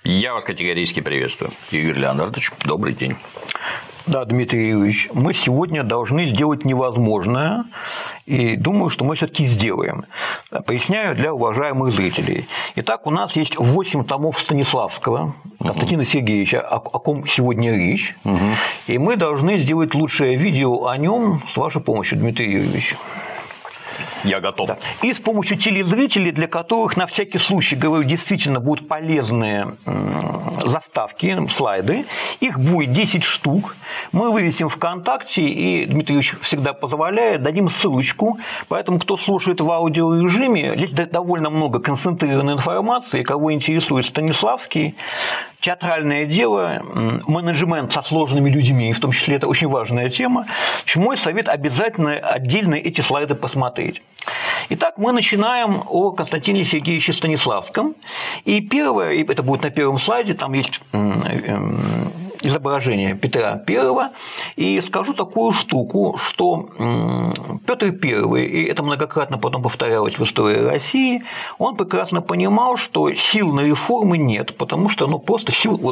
Я вас категорически приветствую. Игорь Леонардович, добрый день. Да, Дмитрий Юрьевич, мы сегодня должны сделать невозможное, и думаю, что мы все-таки сделаем. Поясняю для уважаемых зрителей. Итак, у нас есть 8 томов Станиславского, Константина Сергеевича, о ком сегодня речь, и мы должны сделать лучшее видео о нем с вашей помощью, Дмитрий Юрьевич. Я готов. Да. И с помощью телезрителей, для которых на всякий случай, говорю, действительно будут полезные заставки, слайды. Их будет 10 штук. Мы вывесим ВКонтакте, и Дмитрий Юрьевич всегда позволяет, дадим ссылочку. Поэтому, кто слушает в аудиорежиме, здесь довольно много концентрированной информации. Кого интересует Станиславский, театральное дело, менеджмент со сложными людьми, в том числе это очень важная тема. Мой совет обязательно отдельно эти слайды посмотреть. Итак, мы начинаем о Константине Сергеевиче Станиславском. И первое, и это будет на первом слайде, там есть изображение Петра I. И скажу такую штуку, что Петр I, и это многократно потом повторялось в истории России, он прекрасно понимал, что сил на реформы нет, потому что просто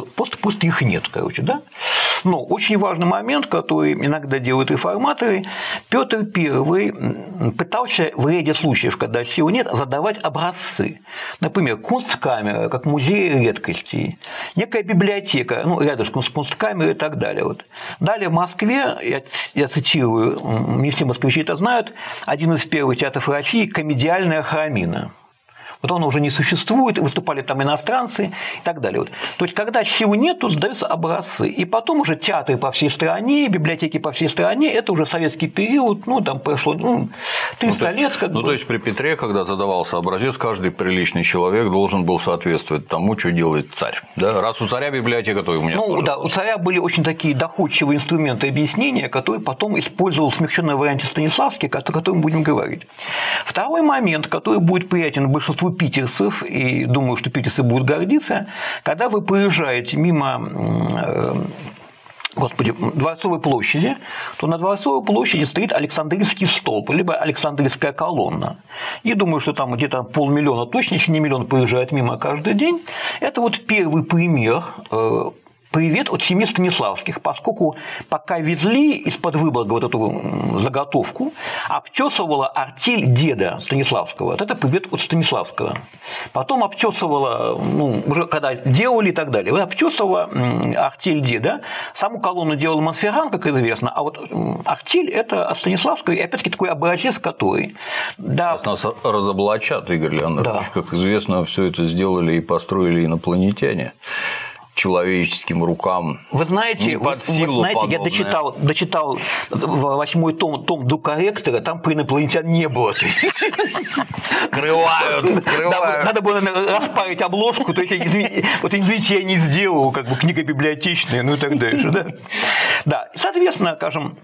их нет, да? Но очень важный момент, который иногда делают реформаторы, Петр I пытался в ряде случаев, когда сил нет, задавать образцы. Например, Кунсткамера, как музей редкостей, некая библиотека, рядышком с Кунсткамерой и так далее. Далее в Москве, я цитирую, не все москвичи это знают, один из первых театров России – комедиальная храмина. Он уже не существует, выступали там иностранцы и так далее. То есть, когда сил нет, то сдаются образцы. И потом уже театры по всей стране, библиотеки по всей стране, это уже советский период, там прошло 300 лет. То есть, при Петре, когда задавался образец, каждый приличный человек должен был соответствовать тому, что делает царь. Да? Раз у царя библиотека, то и у меня тоже. Да, у царя были очень такие доходчивые инструменты объяснения, которые потом использовал в смягченном варианте Станиславский, о котором будем говорить. Второй момент, который будет приятен большинству питерцев, и думаю, что питерцы будут гордиться, когда вы проезжаете мимо Дворцовой площади, то на Дворцовой площади стоит Александрийский столб, либо Александрийская колонна. И думаю, что там где-то 500 000, точно, если не миллион, проезжает мимо каждый день. Это первый пример привет от семьи Станиславских, поскольку пока везли из-под Выборга эту заготовку, обтесывала артель деда Станиславского. Это привет от Станиславского. Потом обтесывала, уже когда делали и так далее, обтесывала артель деда. Саму колонну делал Монферран, как известно, а артель – это от Станиславского, и опять-таки такой образец, который… Да. Нас разоблачат, Игорь Леонардович. Да. Как известно, все это сделали и построили инопланетяне. Человеческим рукам. Вы знаете, я дочитал 8-й том до корректора, там про инопланетян не было. Скрывают. Надо было распарить обложку, то есть, извините, я не сделал, книга библиотечная, и так дальше. Да, соответственно, скажем,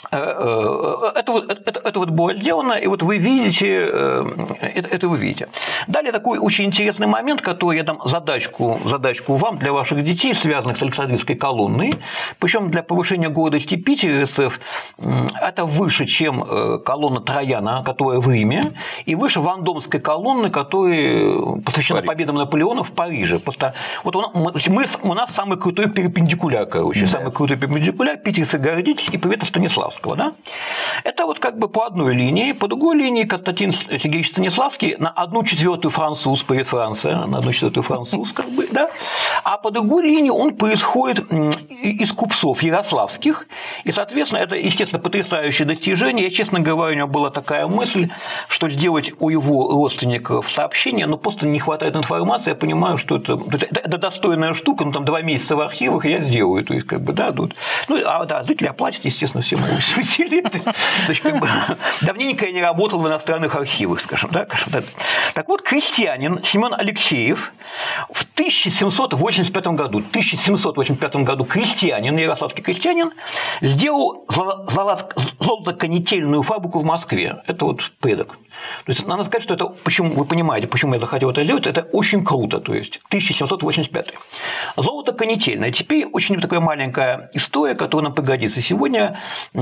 это было сделано, и вы видите, это вы видите. Далее такой очень интересный момент, который я дам задачку вам, для ваших детей, связанных с Александрийской колонной, причем для повышения гордости питерцев это выше, чем колонна Трояна, которая в Риме, и выше Вандомской колонны, которая посвящена победам Наполеона в Париже. Просто у нас самый крутой перпендикуляр, самый крутой перпендикуляр, питерцы гордитесь, и привет Станислав. Да? Это по одной линии, по другой линии Константин Сергеевич Станиславский на 1/4 француз, привет Франция, на 1/4 француз, да? А по другой линии он происходит из купцов ярославских, и, соответственно, это, естественно, потрясающее достижение. Я, честно говоря, у него была такая мысль, что сделать у его родственников сообщение, но просто не хватает информации, я понимаю, что это достойная штука, там 2 месяца в архивах, и я сделаю, то есть, зрители оплатят, естественно, все мои усилия. Давненько я не работал в иностранных архивах, скажем. Так вот, крестьянин Семен Алексеев в 1785 году крестьянин, ярославский крестьянин, сделал золотоконетельную фабрику в Москве. Это предок. То есть, надо сказать, что это, вы понимаете, почему я захотел это сделать, это очень круто, то есть 1785. Золото конетельное. Теперь очень такая маленькая история, которая нам пригодится сегодня.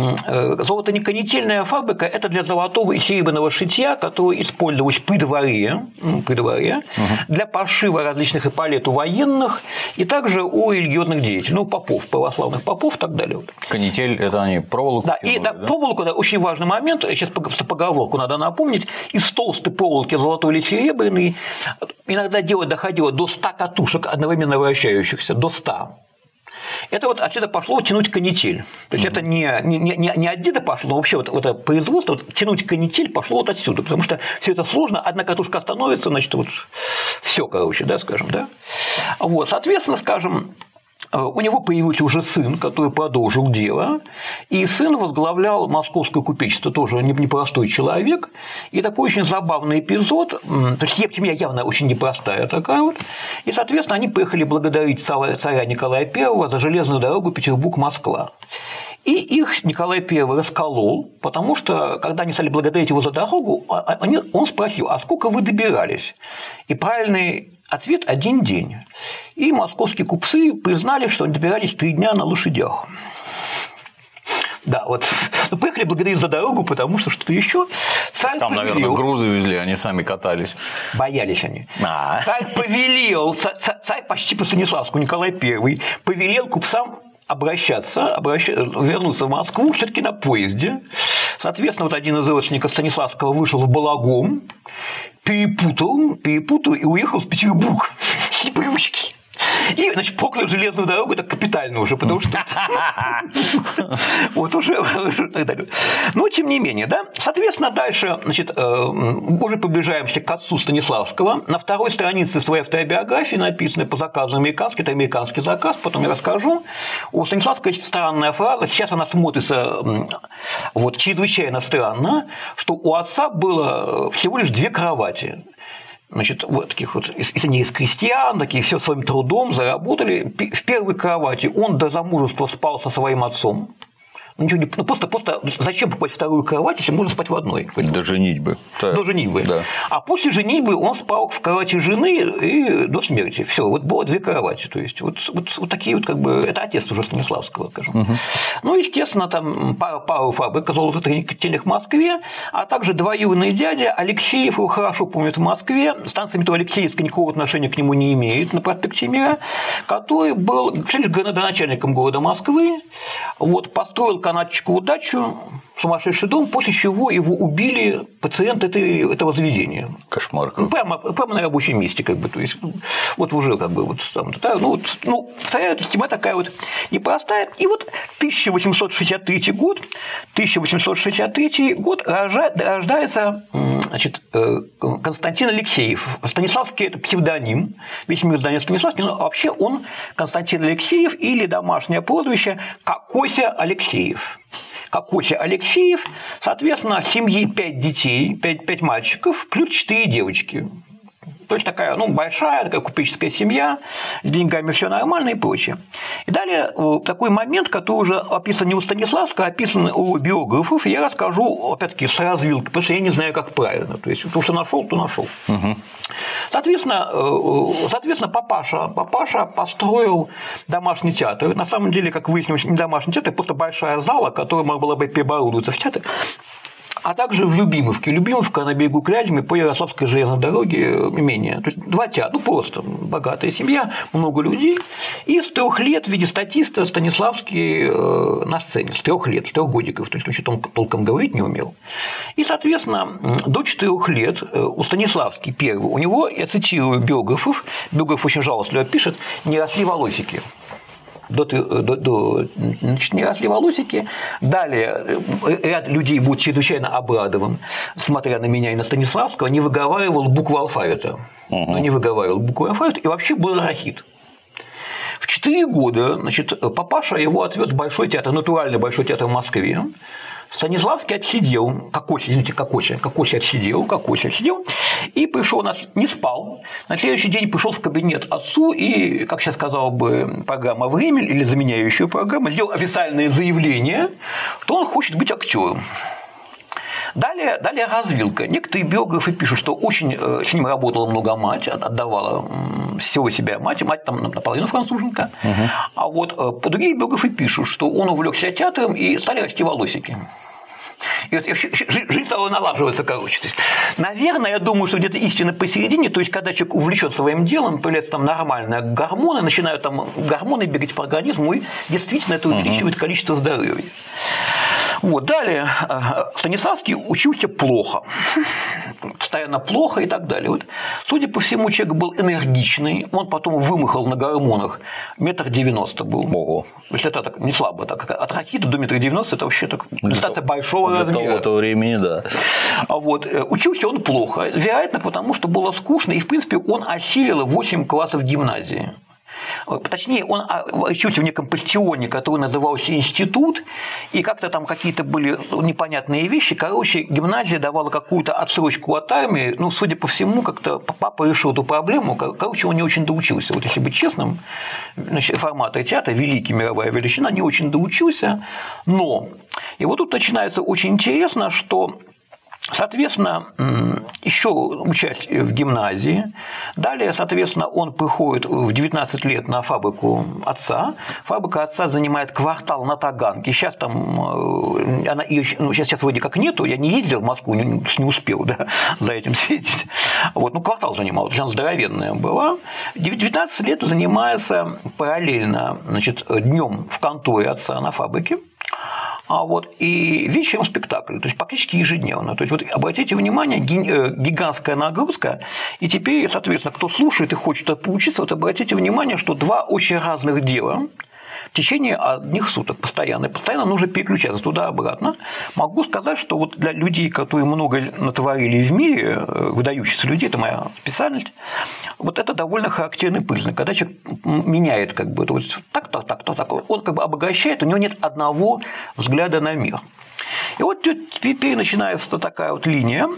золотониконетельная фабрика – это для золотого и серебряного шитья, которое использовалось при дворе для пошива различных эполет у военных и также у религиозных деятелей, попов, православных попов и так далее. Канитель – это они проволоку? Проволоку, очень важный момент, сейчас поговорку надо напомнить, из толстой проволоки, золотой или серебряной, иногда дело доходило до 100 катушек одновременно вращающихся, до 100. Это отсюда пошло тянуть канитель. То есть это не отсюда пошло, но вообще это производство, тянуть канитель пошло отсюда, потому что все это сложно, одна катушка становится, значит, все, скажем, да. Соответственно, скажем, у него появился уже сын, который продолжил дело, и сын возглавлял московское купечество, тоже непростой человек, и такой очень забавный эпизод, то есть семья явно очень непростая такая и, соответственно, они поехали благодарить царя Николая I за железную дорогу Петербург-Москва. И их Николай I расколол, потому что, когда они стали благодарить его за дорогу, он спросил, а сколько вы добирались? И правильный ответ – 1 день. И московские купцы признали, что они добирались 3 дня на лошадях. Да, поехали благодарить за дорогу, потому что что-то еще. Царь там, повелел, наверное, грузы везли, они сами катались. Боялись они. Царь повелел, царь почти по Станиславскому, Николай I, повелел купцам вернуться в Москву все-таки на поезде. Соответственно, один из родственников Станиславского вышел в балагон, перепутал и уехал в Петербург с непривычки. И, значит, проклял железную дорогу, это капитально уже, потому что уже так далее. Но, тем не менее, да, соответственно, дальше, значит, уже приближаемся к отцу Станиславского. На 2-й странице своей автобиографии написано по заказу американский, это американский заказ, потом я расскажу. У Станиславского есть странная фраза, сейчас она смотрится чрезвычайно странно, что у отца было всего лишь 2 кровати. Значит, если они из крестьян, такие все своим трудом заработали. В первой кровати он до замужества спал со своим отцом. Ничего не, просто зачем покупать 2-ю кровать, если можно спать в одной? До женитьбы. До женитьбы. Да. А после женитьбы он спал в кровати жены и до смерти. Все, было 2 кровати. То есть такие это отец уже Станиславского, скажем. Естественно, там пару фабрик золотониконетельных в Москве, а также двоюродный дядя Алексеев, его хорошо помнят в Москве, станция метро Алексеевская никакого отношения к нему не имеет на проспекте Мира, который был градоначальником города Москвы, построил канатчикову дачу, сумасшедший дом, после чего его убили пациенты этого заведения. Кошмар. Прямо на рабочем месте, то есть уже там, да, вторая система такая непростая. И 1863 год рождается, значит, Константин Алексеев. Станиславский – это псевдоним, весь мир знает Станиславский, но вообще он Константин Алексеев или домашнее прозвище Кокося Алексеев. Соответственно, в семье 5 детей, 5 мальчиков, плюс 4 девочки. То есть такая большая такая купеческая семья, с деньгами все нормально и прочее. И далее такой момент, который уже описан не у Станиславского, а описан у биографов, я расскажу, опять-таки, с развилкой, потому что я не знаю, как правильно. То есть то, что нашел, то нашел. Соответственно, папаша построил домашний театр. На самом деле, как выяснилось, не домашний театр, а просто большая зала, которая могла бы переоборудоваться в театр. А также в Любимовке. Любимовка на берегу Клязьмы по Ярославской железной дороге имение. То есть 2 театра, просто богатая семья, много людей. И с 3 лет в виде статиста Станиславский на сцене. С 3 лет, с 3 годиков. То есть он что-то толком говорить не умел. И, соответственно, до 4 лет у Станиславский первый, у него, я цитирую биографов, биограф очень жалостливо пишет, не росли волосики. Значит, не росли волосики. Далее ряд людей будет чрезвычайно обрадован, смотря на меня и на Станиславского, не выговаривал букву алфавита. И вообще был рахит. В 4 года, значит, папаша его отвез в Большой театр, натуральный Большой театр в Москве. Станиславский отсидел, Кокося отсидел, и пришел, не спал. На следующий день пришел в кабинет отцу и, как сейчас сказала бы программа «Время» или заменяющая программа, сделал официальное заявление, что он хочет быть актером. Далее развилка. Некоторые биографы пишут, что очень с ним работала много мать, отдавала всего себя мать там наполовину француженка. А вот другие биографы пишут, что он увлекся театром и стали расти волосики. И вот жизнь стала налаживаться, короче. То есть, наверное, я думаю, что где-то истина посередине, то есть, когда человек увлечен своим делом, появляются там нормальные гормоны, начинают там гормоны бегать по организму, и действительно это увеличивает количество здоровья. Вот. Далее Станиславский учился плохо, постоянно плохо и так далее. Вот. Судя по всему, человек был энергичный, он потом вымахал на гормонах, 1,90 м был. Ого. То есть это так не слабо, так от ракеты до 1,90 м это вообще так достаточно большого размера. Для того времени, да. Вот. Учился он плохо, вероятно, потому что было скучно, и в принципе он осилил 8 классов гимназии. Точнее, он учился в неком бастионе, который назывался институт, и как-то там какие-то были непонятные вещи. Короче, гимназия давала какую-то отсрочку от армии. Ну, судя по всему, как-то папа решил эту проблему. Короче, он не очень доучился. Вот если быть честным, реформатор театра, великий, мировая величина, не очень доучился. Но, и вот тут начинается очень интересно, что соответственно, еще учась в гимназии. Далее, соответственно, он приходит в 19 лет на фабрику отца. Фабрика отца занимает квартал на Таганке. Сейчас там она ее, сейчас вроде как нету. Я не ездил в Москву, не успел, да, за этим светить. Вот, квартал занимал, она здоровенная была. 19 лет занимается параллельно, днем в конторе отца на фабрике. И вечером спектакль, то есть практически ежедневно. То есть, вот обратите внимание, гигантская нагрузка, и теперь, соответственно, кто слушает и хочет поучиться, вот обратите внимание, что два очень разных дела в течение одних суток постоянно нужно переключаться туда-обратно. Могу сказать, что вот для людей, которые много натворили в мире, выдающихся людей, это моя специальность, вот это довольно характерный признак, когда человек меняет вот так, он обогащает, у него нет одного взгляда на мир. И вот теперь начинается такая вот линия,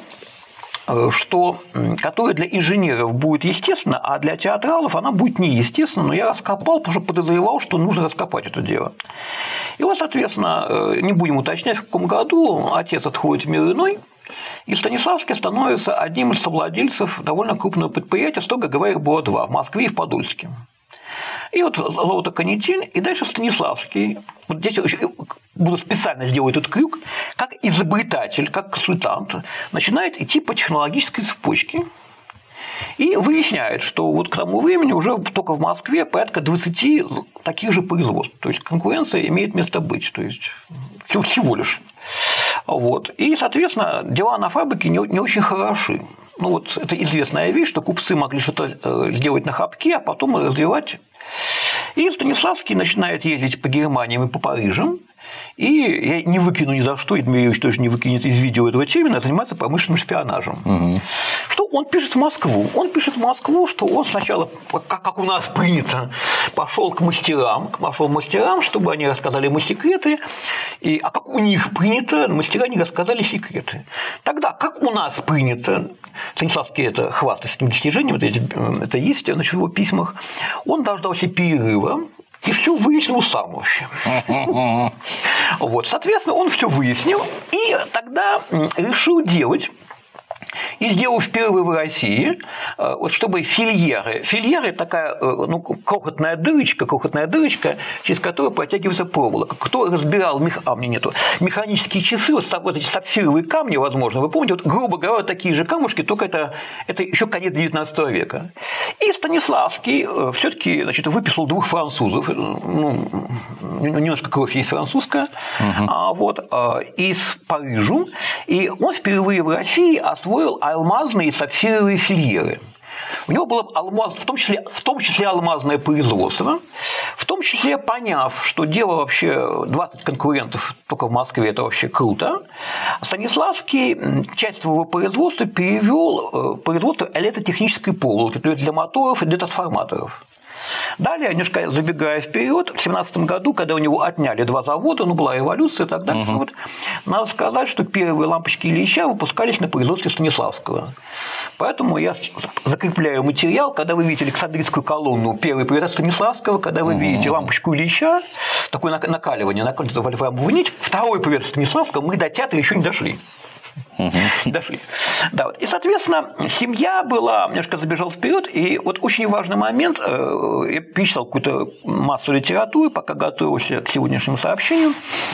которая для инженеров будет естественно, а для театралов она будет неестественна, но я раскопал, потому что подозревал, что нужно раскопать это дело. И вот, соответственно, не будем уточнять, в каком году отец отходит в мир иной, и Станиславский становится одним из совладельцев довольно крупного предприятия, строго говоря, их было два – в Москве и в Подольске. И вот золото-канитин, и дальше Станиславский, вот здесь буду специально сделать этот крюк, как изобретатель, как консультант, начинает идти по технологической цепочке и выясняет, что вот к тому времени уже только в Москве порядка 20 таких же производств. То есть конкуренция имеет место быть, то есть всего лишь. Вот. И, соответственно, дела на фабрике не очень хороши. Вот это известная вещь, что купцы могли что-то сделать на хапке, а потом развивать. И Станиславский начинает ездить по Германиям и по Парижам, и я не выкину ни за что, и Дмитрий Ильич тоже не выкинет из видео этого термина, занимается промышленным шпионажем. Угу. Что он пишет в Москву? Он пишет в Москву, что он сначала, как у нас принято, пошел к мастерам, чтобы они рассказали ему секреты, а как у них принято, мастера не рассказали секреты. Тогда, как у нас принято, Станиславский это хвастается этим достижением, это есть в его письмах, он дождался перерыва, и все выяснил сам вообще. Вот, соответственно, он все выяснил, и тогда решил делать. И сделал впервые в России, вот чтобы фильеры. Фильеры – такая крохотная дырочка, через которую протягивается проволока. Кто разбирал механические часы, вот эти сапфировые камни, возможно, вы помните, вот, грубо говоря, такие же камушки, только это еще конец XIX века. И Станиславский все-таки выписал двух французов, немножко кровь есть французская, из Парижа, и он впервые в России освоил алмазные и сапфировые фильеры. У него было в том числе алмазное производство, в том числе поняв, что дело вообще 20 конкурентов только в Москве, это вообще круто, Станиславский часть своего производства перевел в производство электротехнической проволоки, то есть для моторов и для трансформаторов. Далее, немножко забегая вперед, в 17 году, когда у него отняли два завода, была революция и так далее, надо сказать, что первые лампочки Ильича выпускались на производстве Станиславского. Поэтому я закрепляю материал, когда вы видите Александрийскую колонну, первый привет Станиславского, когда вы видите лампочку Ильича, такое накаливание, вольфрамовую нить, второй привет Станиславского, мы до театра еще не дошли. Дошли. Да, вот. И, соответственно, семья была, немножко забежал вперед, и вот очень важный момент, я перечитал какую-то массу литературы, пока готовился к сегодняшнему сообщению,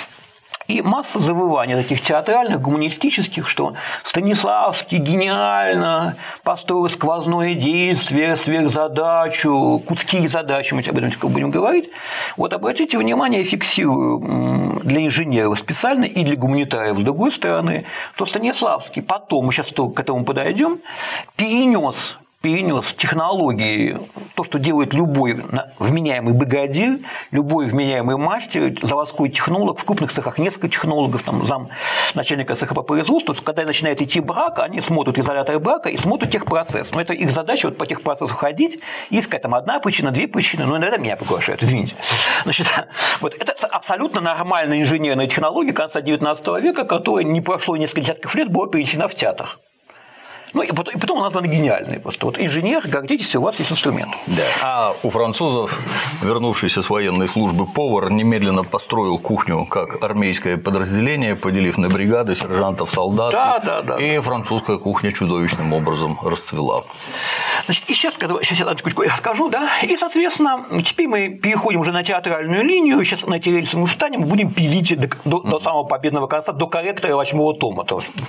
и масса завываний таких театральных, гуманистических, что Станиславский гениально построил сквозное действие, сверхзадачу, куски задачи, мы об этом будем говорить. Вот обратите внимание, я фиксирую для инженеров специально и для гуманитариев с другой стороны, что Станиславский потом, мы сейчас к этому подойдем, перенес технологии, то, что делает любой вменяемый бригадир, любой вменяемый мастер, заводской технолог, в крупных цехах несколько технологов, там, зам начальника цеха по производству, когда начинает идти брак, они смотрят изолятор брака и смотрят техпроцесс. Но это их задача вот по техпроцессу ходить и искать там одна причина, две причины, но иногда меня приглашают, извините. Значит, вот, это абсолютно нормальная инженерная технология конца 19 века, которая не прошло несколько десятков лет, была перенесена в театр. Ну, и потом названы гениальные просто. Вот инженер, гордитесь, у вас есть инструмент. Да. А у французов, вернувшийся с военной службы повар, немедленно построил кухню как армейское подразделение, поделив на бригады, сержантов, солдат. Да. И французская кухня чудовищным образом расцвела. Значит, и сейчас я расскажу, да. И, соответственно, теперь мы переходим уже на театральную линию. Сейчас на эти рельсы мы встанем, будем пилить до самого победного конца, до корректора 8-го тома.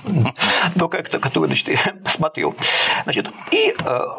До корректора, который, значит, смотрел. Значит, и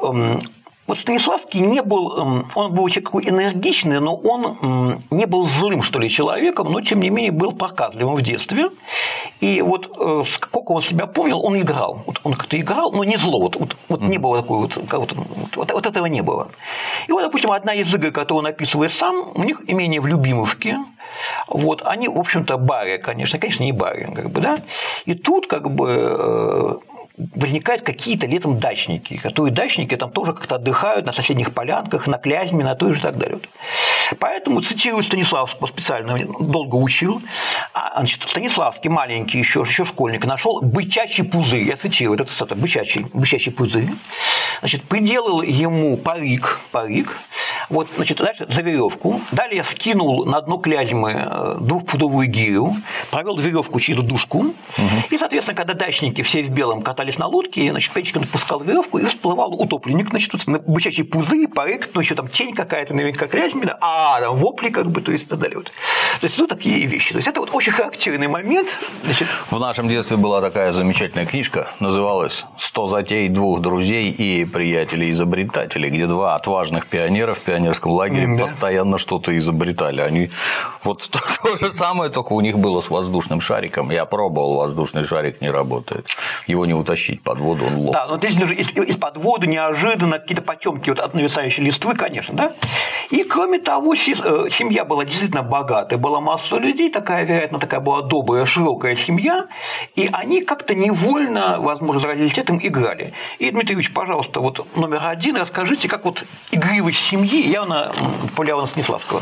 вот Станиславский не был, он был человек такой энергичный, но он не был злым, что ли, человеком, но, тем не менее, был проказливым в детстве. И вот сколько он себя помнил, он играл. Вот он как-то играл, но не зло. Вот не было такой вот этого не было. И вот, допустим, одна из игр, которую он описывает сам, у них имение в Любимовке. Вот, они, в общем-то, бары, конечно, не бары, как бы, да. И тут, как бы, возникают какие-то летом дачники, которые дачники там тоже как-то отдыхают на соседних полянках, на Клязьме, на той же и так далее. Поэтому, цитирую Станиславского, специально долго учил, значит, Станиславский, маленький еще школьник, нашел бычачий пузырь, я цитирую, это цитата, бычачий пузырь, значит, приделал ему парик, вот, значит, дальше за веревку, далее скинул на дно Клязьмы двухпудовую гирю, провел веревку через душку, и, соответственно, когда дачники все в белом катались на лодке, значит, печкин отпускал веревку и всплывал утопленник, значит, бычачий пузырь, парик, ну, еще там тень какая-то, наверняка Клязьме, да, там вопли, как бы, то есть, и так далее. Вот. То есть, вот такие вещи. То есть, это вот очень характерный момент. Значит... В нашем детстве была такая замечательная книжка, называлась «100 затей двух друзей и приятелей-изобретателей», где два отважных пионера в пионерском лагере постоянно что-то изобретали. Они вот то же самое, только у них было с воздушным шариком. Я пробовал, воздушный шарик не работает. Его не утащить под воду, он лопнет. Да, но здесь даже из-под воды неожиданно какие-то потемки вот от нависающей листвы, конечно, да. И, кроме того, семья была действительно богатая, была масса людей, вероятно, такая была добрая, широкая семья, и они как-то невольно, возможно, заразились этим, играли. И, Дмитрий Ильич, пожалуйста, вот номер 1, расскажите, как вот игривость семьи явно повлияла на Станиславского.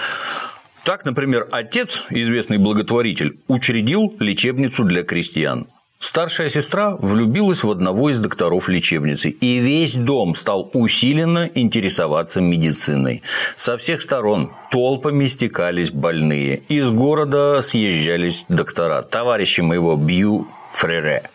Так, например, отец, известный благотворитель, учредил лечебницу для крестьян. Старшая сестра влюбилась в одного из докторов лечебницы, и весь дом стал усиленно интересоваться медициной. Со всех сторон толпами стекались больные. Из города съезжались доктора. Товарищи моего Бью Фрере.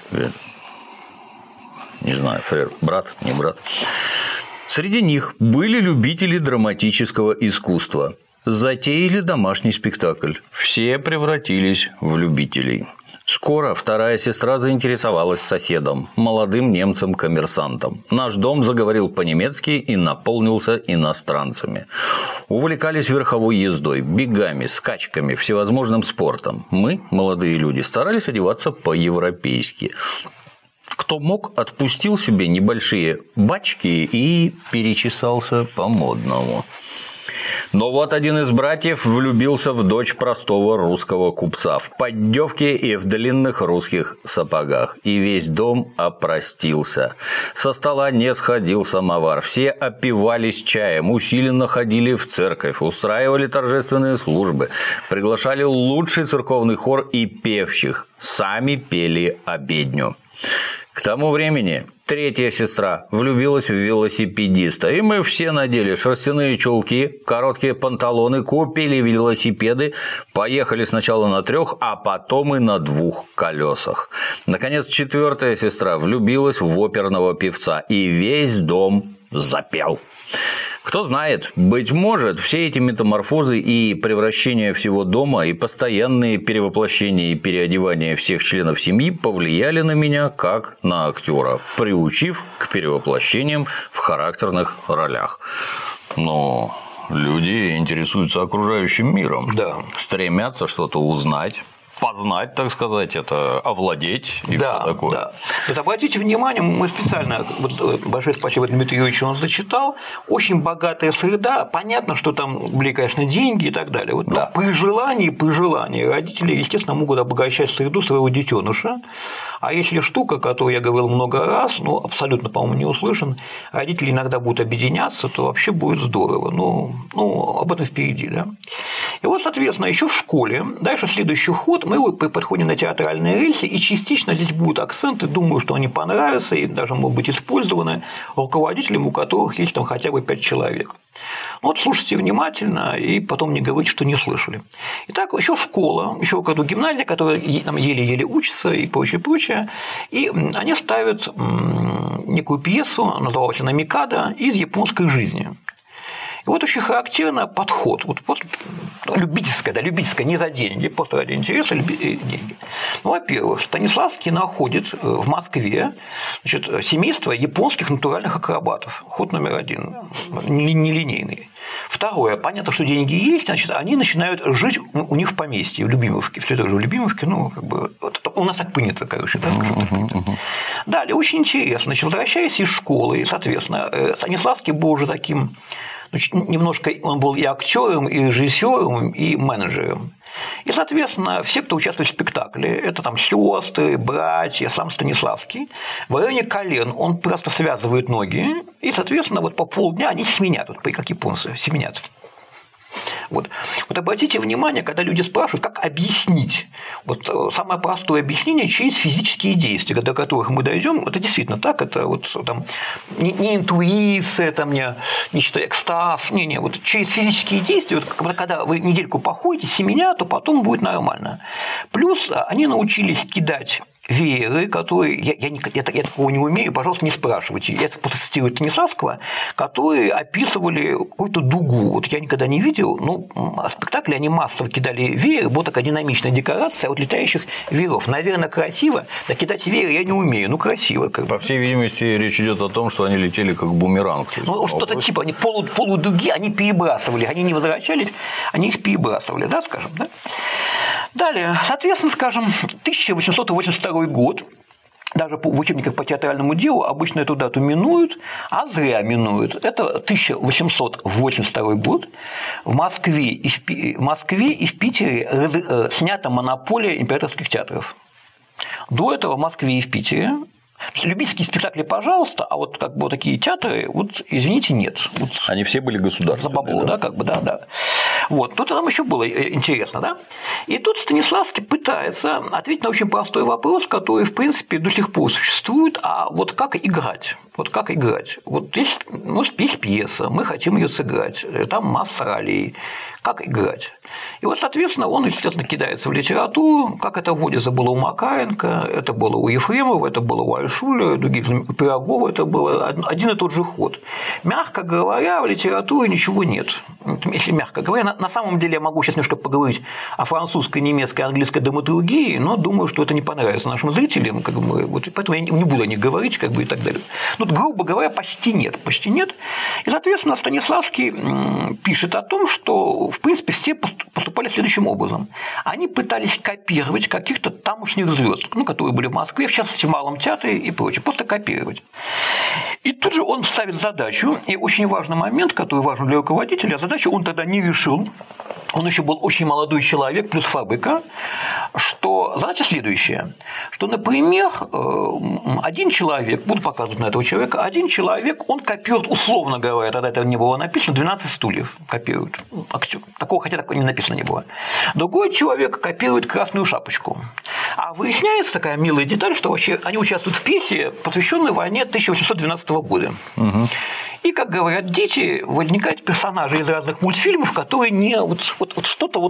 Не знаю, Фрер, брат, не брат. Среди них были любители драматического искусства. Затеяли домашний спектакль. Все превратились в любителей. Скоро вторая сестра заинтересовалась соседом, молодым немцем-коммерсантом. Наш дом заговорил по-немецки и наполнился иностранцами. Увлекались верховой ездой, бегами, скачками, всевозможным спортом. Мы, молодые люди, старались одеваться по-европейски. Кто мог, отпустил себе небольшие бачки и перечесался по-модному. Но вот один из братьев влюбился в дочь простого русского купца в поддевке и в длинных русских сапогах. И весь дом опростился. Со стола не сходил самовар. Все опивались чаем, усиленно ходили в церковь, устраивали торжественные службы, приглашали лучший церковный хор и певчих. Сами пели обедню. К тому времени третья сестра влюбилась в велосипедиста, и мы все надели шерстяные чулки, короткие панталоны, купили велосипеды, поехали сначала на 3, а потом и на 2 колесах. Наконец, четвертая сестра влюбилась в оперного певца, и весь дом запел. Кто знает, быть может, все эти метаморфозы и превращения всего дома, и постоянные перевоплощения и переодевания всех членов семьи повлияли на меня как на актера, приучив к перевоплощениям в характерных ролях. Но люди интересуются окружающим миром, Да. стремятся что-то узнать, познать, так сказать, это овладеть и Да, все такое. да. Вот обратите внимание, мы специально, вот, большое спасибо Дмитрию Юрьевичу, он зачитал, очень богатая среда, понятно, что там были, конечно, деньги и так далее. Вот, но Да. при желании родители, естественно, могут обогащать среду своего детеныша. А если штука, которую я говорил много раз, ну, абсолютно, по-моему, не услышан, родители иногда будут объединяться, то вообще будет здорово. Ну, об этом впереди, да. И вот, соответственно, еще в школе, дальше следующий ход, мы подходим на театральные рельсы, и частично здесь будут акценты, думаю, что они понравятся и даже могут быть использованы руководителям, у которых есть там хотя бы 5 человек. Ну, вот слушайте внимательно и потом не говорите, что не слышали. Итак, еще школа, еще какая-то гимназия, которая там еле-еле учится и прочее, и они ставят некую пьесу, называлась она «Микадо», из японской жизни. И вот очень характерный подход. Вот просто любительская, не за деньги, просто ради интереса деньги. Ну, во-первых, Станиславский находит в Москве, значит, семейство японских натуральных акробатов. Ход номер 1, нелинейный. Второе, понятно, что деньги есть, значит, они начинают жить у них в поместье, в Любимовке. Все это же в Любимовке, ну, как бы, вот, у нас так принято, короче, да, Далее, очень интересно, значит, возвращаясь из школы, соответственно, Станиславский был уже таким. Немножко он был и актером, и режиссером, и менеджером. И, соответственно, все, кто участвует в спектакле, это там сестры, братья, сам Станиславский, в районе колен он просто связывает ноги, и, соответственно, вот по полдня они семенят, вот, как японцы, семенят. Вот обратите внимание, когда люди спрашивают, как объяснить. Вот самое простое объяснение через физические действия, до которых мы дойдем, это действительно так, это вот там не интуиция, там, не что экстаз, вот через физические действия, вот, когда вы недельку походите, семеня, то потом будет нормально. Плюс они научились кидать вееры, которые, я такого не умею, пожалуйста, не спрашивайте. Я просто цитирую Станиславского, которые описывали какую-то дугу. Вот я никогда не видел, но в спектакле они массово кидали вееры, была такая динамичная декорация от летающих вееров. Наверное, красиво, да кидать вееры я не умею, ну красиво. По всей видимости, речь идет о том, что они летели как бумеранг. Ну, что-то типа, они полудуги, они перебрасывали, они не возвращались, они их перебрасывали, да, скажем, да. Далее, соответственно, скажем, 1882 год, даже в учебниках по театральному делу обычно эту дату минуют, а зря минуют. Это 1882 год. В Москве и в Питере снята монополия императорских театров. До этого в Москве и в Питере любительские спектакли, пожалуйста, а вот как бы вот такие театры, вот, извините, нет. Вот, они все были государственные. За бабло, да, как бы, да. Вот, тут там еще было интересно, да. И тут Станиславский пытается ответить на очень простой вопрос, который, в принципе, до сих пор существует, а вот как играть? Вот как играть? Вот есть пьеса, мы хотим ее сыграть, там масса ролей. Как играть? И вот, соответственно, он, естественно, кидается в литературу, как это вводится было у Макаренко, это было у Ефремова, это было у Альшулера, других Пирогова, это был один и тот же ход. Мягко говоря, в литературе ничего нет. Если мягко говоря, на самом деле я могу сейчас немножко поговорить о французской, немецкой, английской драматургии, но думаю, что это не понравится нашим зрителям, как бы, вот, поэтому я не буду о них говорить, как бы, и так далее. Но, грубо говоря, почти нет. И, соответственно, Станиславский пишет о том, что в принципе, все поступали следующим образом. Они пытались копировать каких-то тамошних звезд, которые были в Москве, в частности, в Малом театре и прочее, просто копировать. И тут же он ставит задачу, и очень важный момент, который важен для руководителя, задачу он тогда не решил. Он еще был очень молодой человек, плюс фабрика. что задача следующая, что, например, один человек, буду показывать на этого человека, один человек, он копирует, условно говоря, тогда это не было написано, 12 стульев копирует. Такого, хотя такого не написано не было. Другой человек копирует красную шапочку. А выясняется такая милая деталь, что вообще они участвуют в пьесе, посвященной войне 1812 года. Угу. И, как говорят дети, возникают персонажи из разных мультфильмов, которые не вот что-то.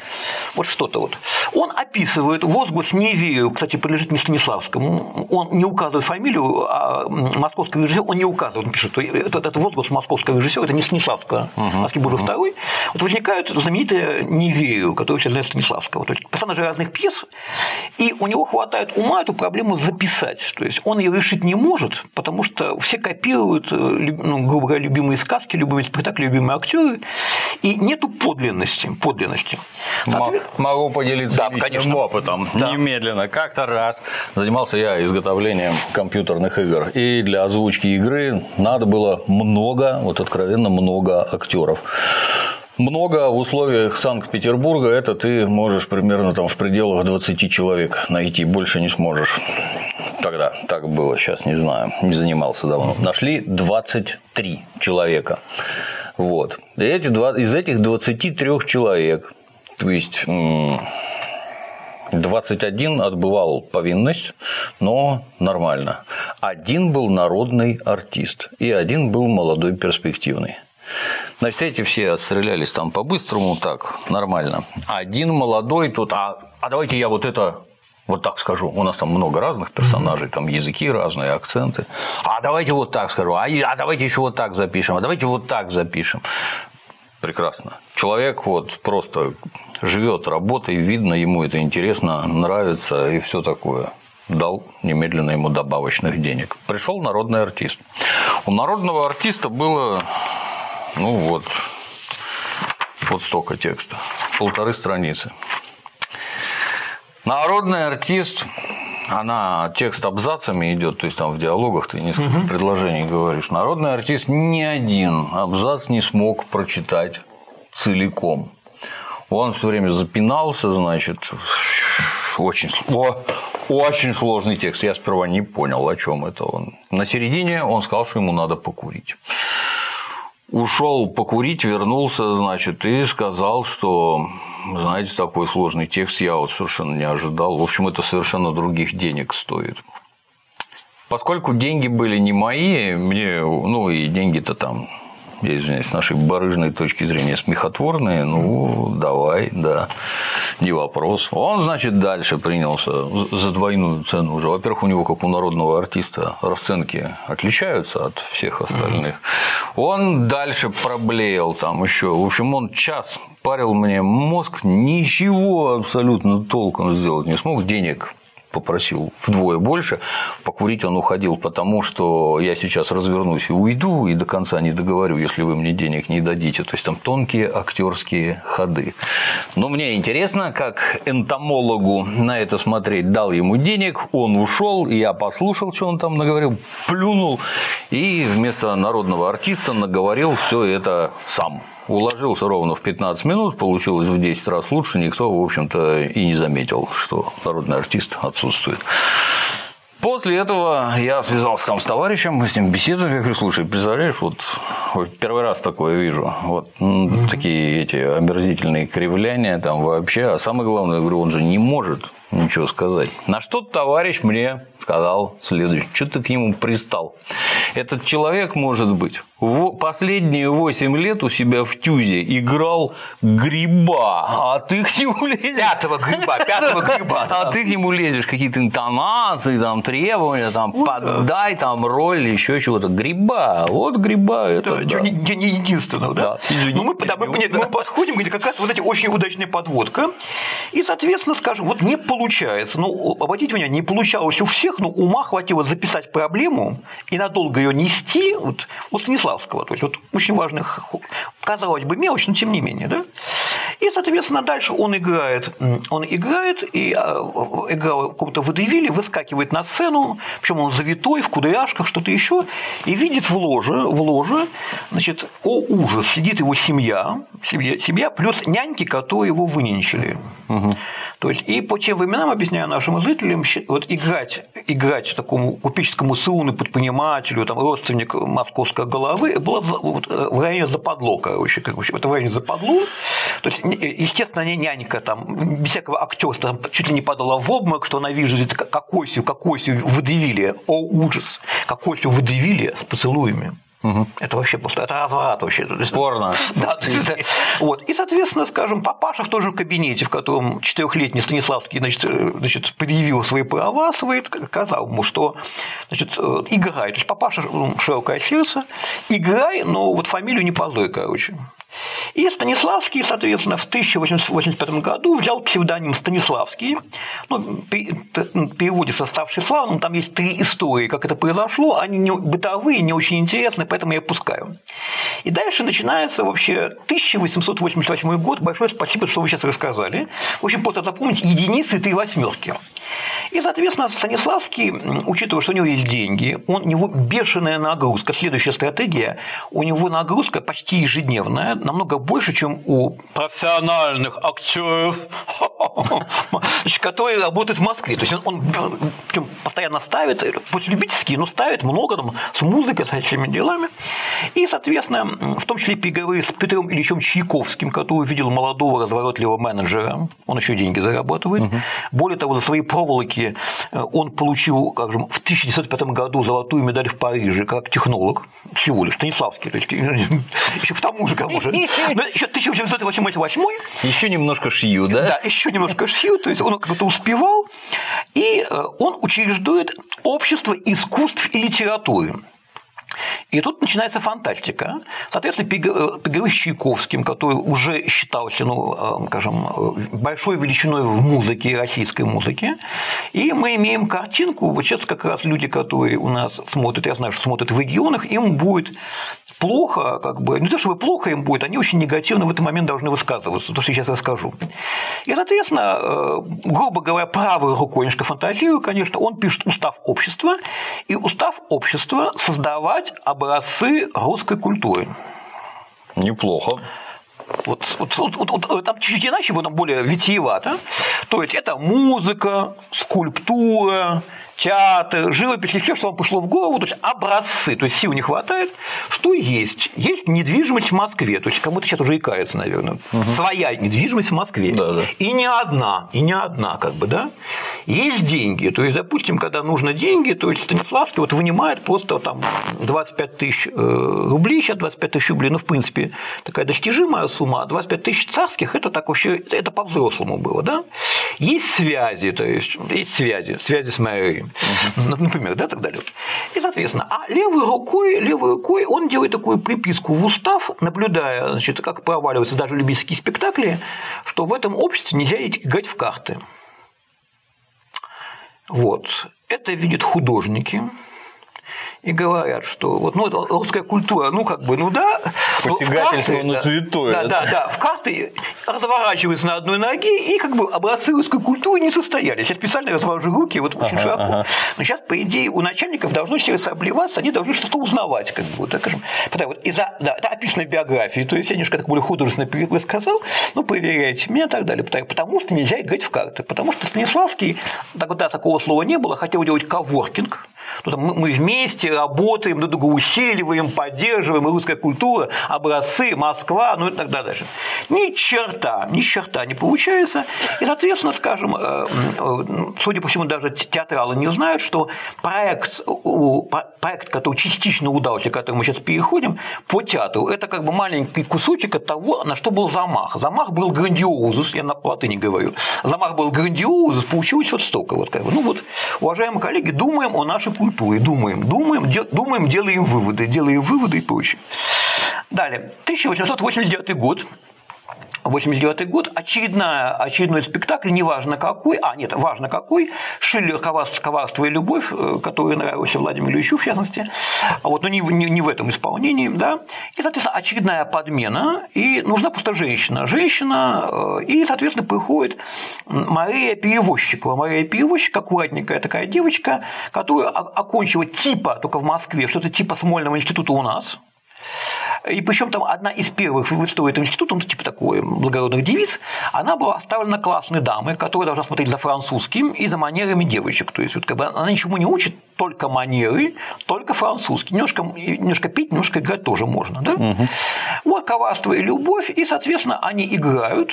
Он описывает возглас «не верю», кстати, принадлежит не Станиславскому, он не указывает фамилию, а московский режиссер, он не указывает, он пишет, что это возглас московского режиссера, это не Станиславского, Москвы Божий II. Вот возникают знаменитые «не верю», которые все знают Станиславского. То есть персонажи разных пьес, и у него хватает ума эту проблему записать. То есть он ее решить не может, потому что все копируют, грубо говоря, любимые сказки, любимые спектакли, любимые актеры, и нету подлинности. Могу поделиться личным опытом. Да. Немедленно. Как-то раз занимался я изготовлением компьютерных игр, и для озвучки игры надо было откровенно много актеров. Много в условиях Санкт-Петербурга, это ты можешь примерно в пределах 20 человек найти, больше не сможешь. Тогда так было, сейчас не знаю, не занимался давно. Нашли 23 человека. Вот. И из этих 23 человек, то есть 21 отбывал повинность, но нормально. Один был народный артист, и один был молодой перспективный. Значит, эти все отстрелялись там по-быстрому, так, нормально. Один молодой тут, давайте я вот так скажу. У нас там много разных персонажей, там языки разные, акценты. Давайте вот так скажу, давайте еще вот так запишем, давайте вот так запишем. Прекрасно. Человек просто живет, работает, видно, ему это интересно, нравится и все такое. Дал немедленно ему добавочных денег. Пришел народный артист. У народного артиста было вот столько текста, 1,5 страницы. Народный артист, текст абзацами идет, то есть там в диалогах ты несколько предложений говоришь. Народный артист ни один абзац не смог прочитать целиком. Он все время запинался, значит, очень сложный текст. Я сперва не понял, о чем это он. На середине он сказал, что ему надо покурить. Ушел покурить, вернулся, значит, и сказал, что, знаете, такой сложный текст я совершенно не ожидал. В общем, это совершенно других денег стоит. Поскольку деньги были не мои, мне, и деньги-то там, я извиняюсь, с нашей барыжной точки зрения смехотворные, давай, да, не вопрос. Он, значит, дальше принялся за двойную цену уже. Во-первых, у него, как у народного артиста, расценки отличаются от всех остальных. Он дальше проблеял там еще. В общем, он час парил мне мозг, ничего абсолютно толком сделать не смог, денег попросил вдвое больше. Покурить он уходил, потому что я сейчас развернусь и уйду, и до конца не договорю, если вы мне денег не дадите. То есть там тонкие актерские ходы. Но мне интересно, как энтомологу на это смотреть. Дал ему денег, он ушел, и я послушал, что он там наговорил, плюнул, и вместо народного артиста наговорил все это сам. Уложился ровно в 15 минут, получилось в 10 раз лучше, никто, в общем-то, и не заметил, что народный артист отсутствует. После этого я связался там с товарищем, мы с ним беседовали, я говорю, слушай, представляешь, первый раз такое вижу, такие эти омерзительные кривляния там вообще, а самое главное, я говорю, он же не может ничего сказать. На что товарищ мне сказал следующее, что ты к нему пристал. Этот человек, может быть, последние 8 лет у себя в ТЮЗе играл гриба, а ты к нему лезешь. Пятого гриба. А ты к нему лезешь, какие-то интонации, там, требования, там, подай там роль, еще чего-то. Гриба, гриба. Это не единственного, да? Извините. Мы подходим, где как раз эти очень удачная подводка. И, соответственно, скажем, не получается. Обратите внимание, не получалось у всех, но ума хватило записать проблему и надолго долго ее нести, вот у Станиславского, то есть вот очень важных, казалось бы, мелочь, но тем не менее, да. И, соответственно, дальше он играет, и играл в каком-то водевиле, выскакивает на сцену, причем он завитой, в кудряшках, что-то еще, и видит в ложе, значит, о ужас, сидит его семья плюс няньки, которые его выненчили. Угу. То есть, и по тем временам, объясняю нашим зрителям, вот играть такому купеческому сыну, предпринимателю, там, родственнику московской головы, было в районе западло, короче, это в районе западло. То есть, естественно, нянька там без всякого актерства чуть ли не падала в обморок, что она видит как Осью выдавили, о ужас, как Осью выдавили с поцелуями. Угу. Это вообще просто, это разврат вообще. Порно. Да, вот. И, соответственно, скажем, папаша в том же кабинете, в котором 4-летний Станиславский, значит, предъявил свои права, сказал ему, что, значит, играй. То есть папаша широкое сердце, играй, но вот фамилию не позорь, короче. И Станиславский, соответственно, в 1885 году взял псевдоним Станиславский, переводится «ставший славным», там есть 3 истории, как это произошло, они не бытовые, не очень интересны, поэтому я пускаю. И дальше начинается вообще 1888 год, большое спасибо, что вы сейчас рассказали, в общем, просто запомнить единицы и 3 восьмерки. И, соответственно, Станиславский, учитывая, что у него есть деньги, у него бешеная нагрузка, следующая стратегия, у него нагрузка почти ежедневная, намного больше, чем у профессиональных актеров, которые работают в Москве. То есть он постоянно ставит, пусть любительские, но ставит много там, с музыкой, с этими делами. И, соответственно, в том числе переговоры с Петром Ильичем Чайковским, который увидел молодого разворотливого менеджера, он еще деньги зарабатывает. Угу. Более того, за свои проволоки он получил, как же, в 1905 году золотую медаль в Париже как технолог, всего лишь, Станиславский, то есть еще к тому же, кому же. Но еще 1888. Еще немножко шью, да? Да, еще немножко шью, то есть он как-то успевал, и он учреждает общество искусств и литературы. И тут начинается фантастика. Соответственно, переговоры с Чайковским, который уже считался, скажем, большой величиной в музыке, российской музыке. И мы имеем картинку, вот сейчас как раз люди, которые у нас смотрят, я знаю, что смотрят в регионах, им будет плохо, как бы, не то чтобы плохо им будет, они очень негативно в этот момент должны высказываться, то, что я сейчас расскажу. И, соответственно, грубо говоря, правой рукой, немножко фантазирую, конечно, он пишет устав общества, и устав общества создавать образцы русской культуры. Неплохо. Там чуть-чуть иначе, там более витиевато. То есть это музыка, скульптура, театр, живопись, и все, что вам пришло в голову, то есть образцы, то есть сил не хватает. Что есть? Есть недвижимость в Москве, то есть кому-то сейчас уже икается, наверное. Угу. Своя недвижимость в Москве. Да, да. И не одна, как бы, да. Есть деньги, то есть, допустим, когда нужно деньги, то есть Станиславский вот вынимает просто там 25 тысяч рублей, сейчас 25 тысяч рублей, в принципе, такая достижимая сумма, а 25 тысяч царских, это так вообще, это по-взрослому было, да. Есть связи, то есть, связи с мэрией. Например, да, так далее. И, соответственно, левой рукой он делает такую приписку в устав, наблюдая, значит, как проваливаются даже любительские спектакли, что в этом обществе нельзя играть в карты. Вот. Это видят художники. И говорят, что вот, русская культура, посягательство на святое. Да, в карты разворачиваются на одной ноге, и как бы образцы русской культуры не состоялись. Я специально развожу руки, вот очень широко. Но сейчас, по идее, у начальников должно через обливаться, они должны что-то узнавать, как бы, вот, так скажем. Это описано в биографии, то есть я немножко так более художественно рассказал, проверяйте меня и так далее. Потому что нельзя играть в карты. Потому что Станиславский, тогда такого слова не было, хотел делать коворкинг. Мы вместе работаем, друг друга усиливаем, поддерживаем, и русская культура, образцы, Москва, и так дальше. Ни черта не получается. И, соответственно, скажем, судя по всему, даже театралы не знают, что проект, который частично удался, к которому мы сейчас переходим, по театру, это как бы маленький кусочек от того, на что был замах. Замах был грандиозус, я на латыни говорю. Замах был грандиозус, получилось вот столько. Уважаемые коллеги, думаем о нашей культуре, думаем, делаем выводы и прочее. Далее, 1889 год. 89 год, очередной спектакль, неважно какой, важно какой, Шиллер «Коварство и любовь», который нравился Владимиру Ильичу, в частности, но не в этом исполнении, да, и, соответственно, очередная подмена, и нужна просто женщина, и, соответственно, приходит Мария Перевозчикова, аккуратненькая такая девочка, которая окончила только в Москве, что-то типа Смольного института у нас. И причем там одна из первых в истории этого института, такой благородных девиц, она была оставлена классной дамой, которая должна смотреть за французским и за манерами девочек. То есть она ничему не учит, только манеры, только французский. Немножко петь, немножко играть тоже можно. Да? Угу. Вот «Коварство и любовь», и, соответственно, они играют,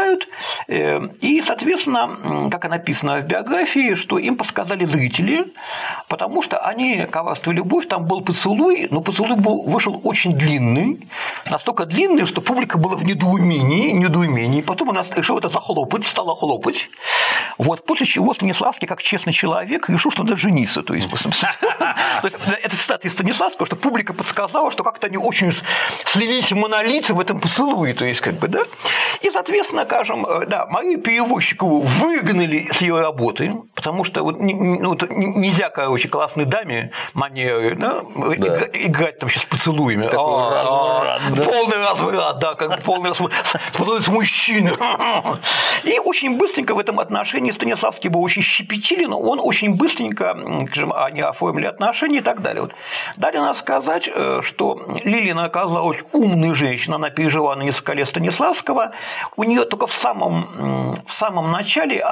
и, соответственно, как написано в биографии, что им подсказали зрители, потому что они «Коварство и любовь», там был поцелуй, но поцелуй вышел очень длинный, настолько длинный, что публика была в недоумении, потом она решила это стала хлопать, после чего Станиславский, как честный человек, решил, что надо жениться. То есть это цитата из Станиславского, что публика подсказала, что как-то они очень слились в монолит в этом поцелуе, то есть да. И, соответственно, скажем, Марию Перевозчикову выгнали с ее работы, потому что нельзя, классной даме манеры, играть там сейчас поцелуями. Полный разврат, полный разврат с мужчиной. И очень быстренько в этом отношении Станиславский был очень щепетилен, он очень быстренько, скажем, они оформили отношения и так далее. Далее надо сказать, что Лилина оказалась умной женщиной, она пережила на несколько лет Станиславского, у нее только в самом начале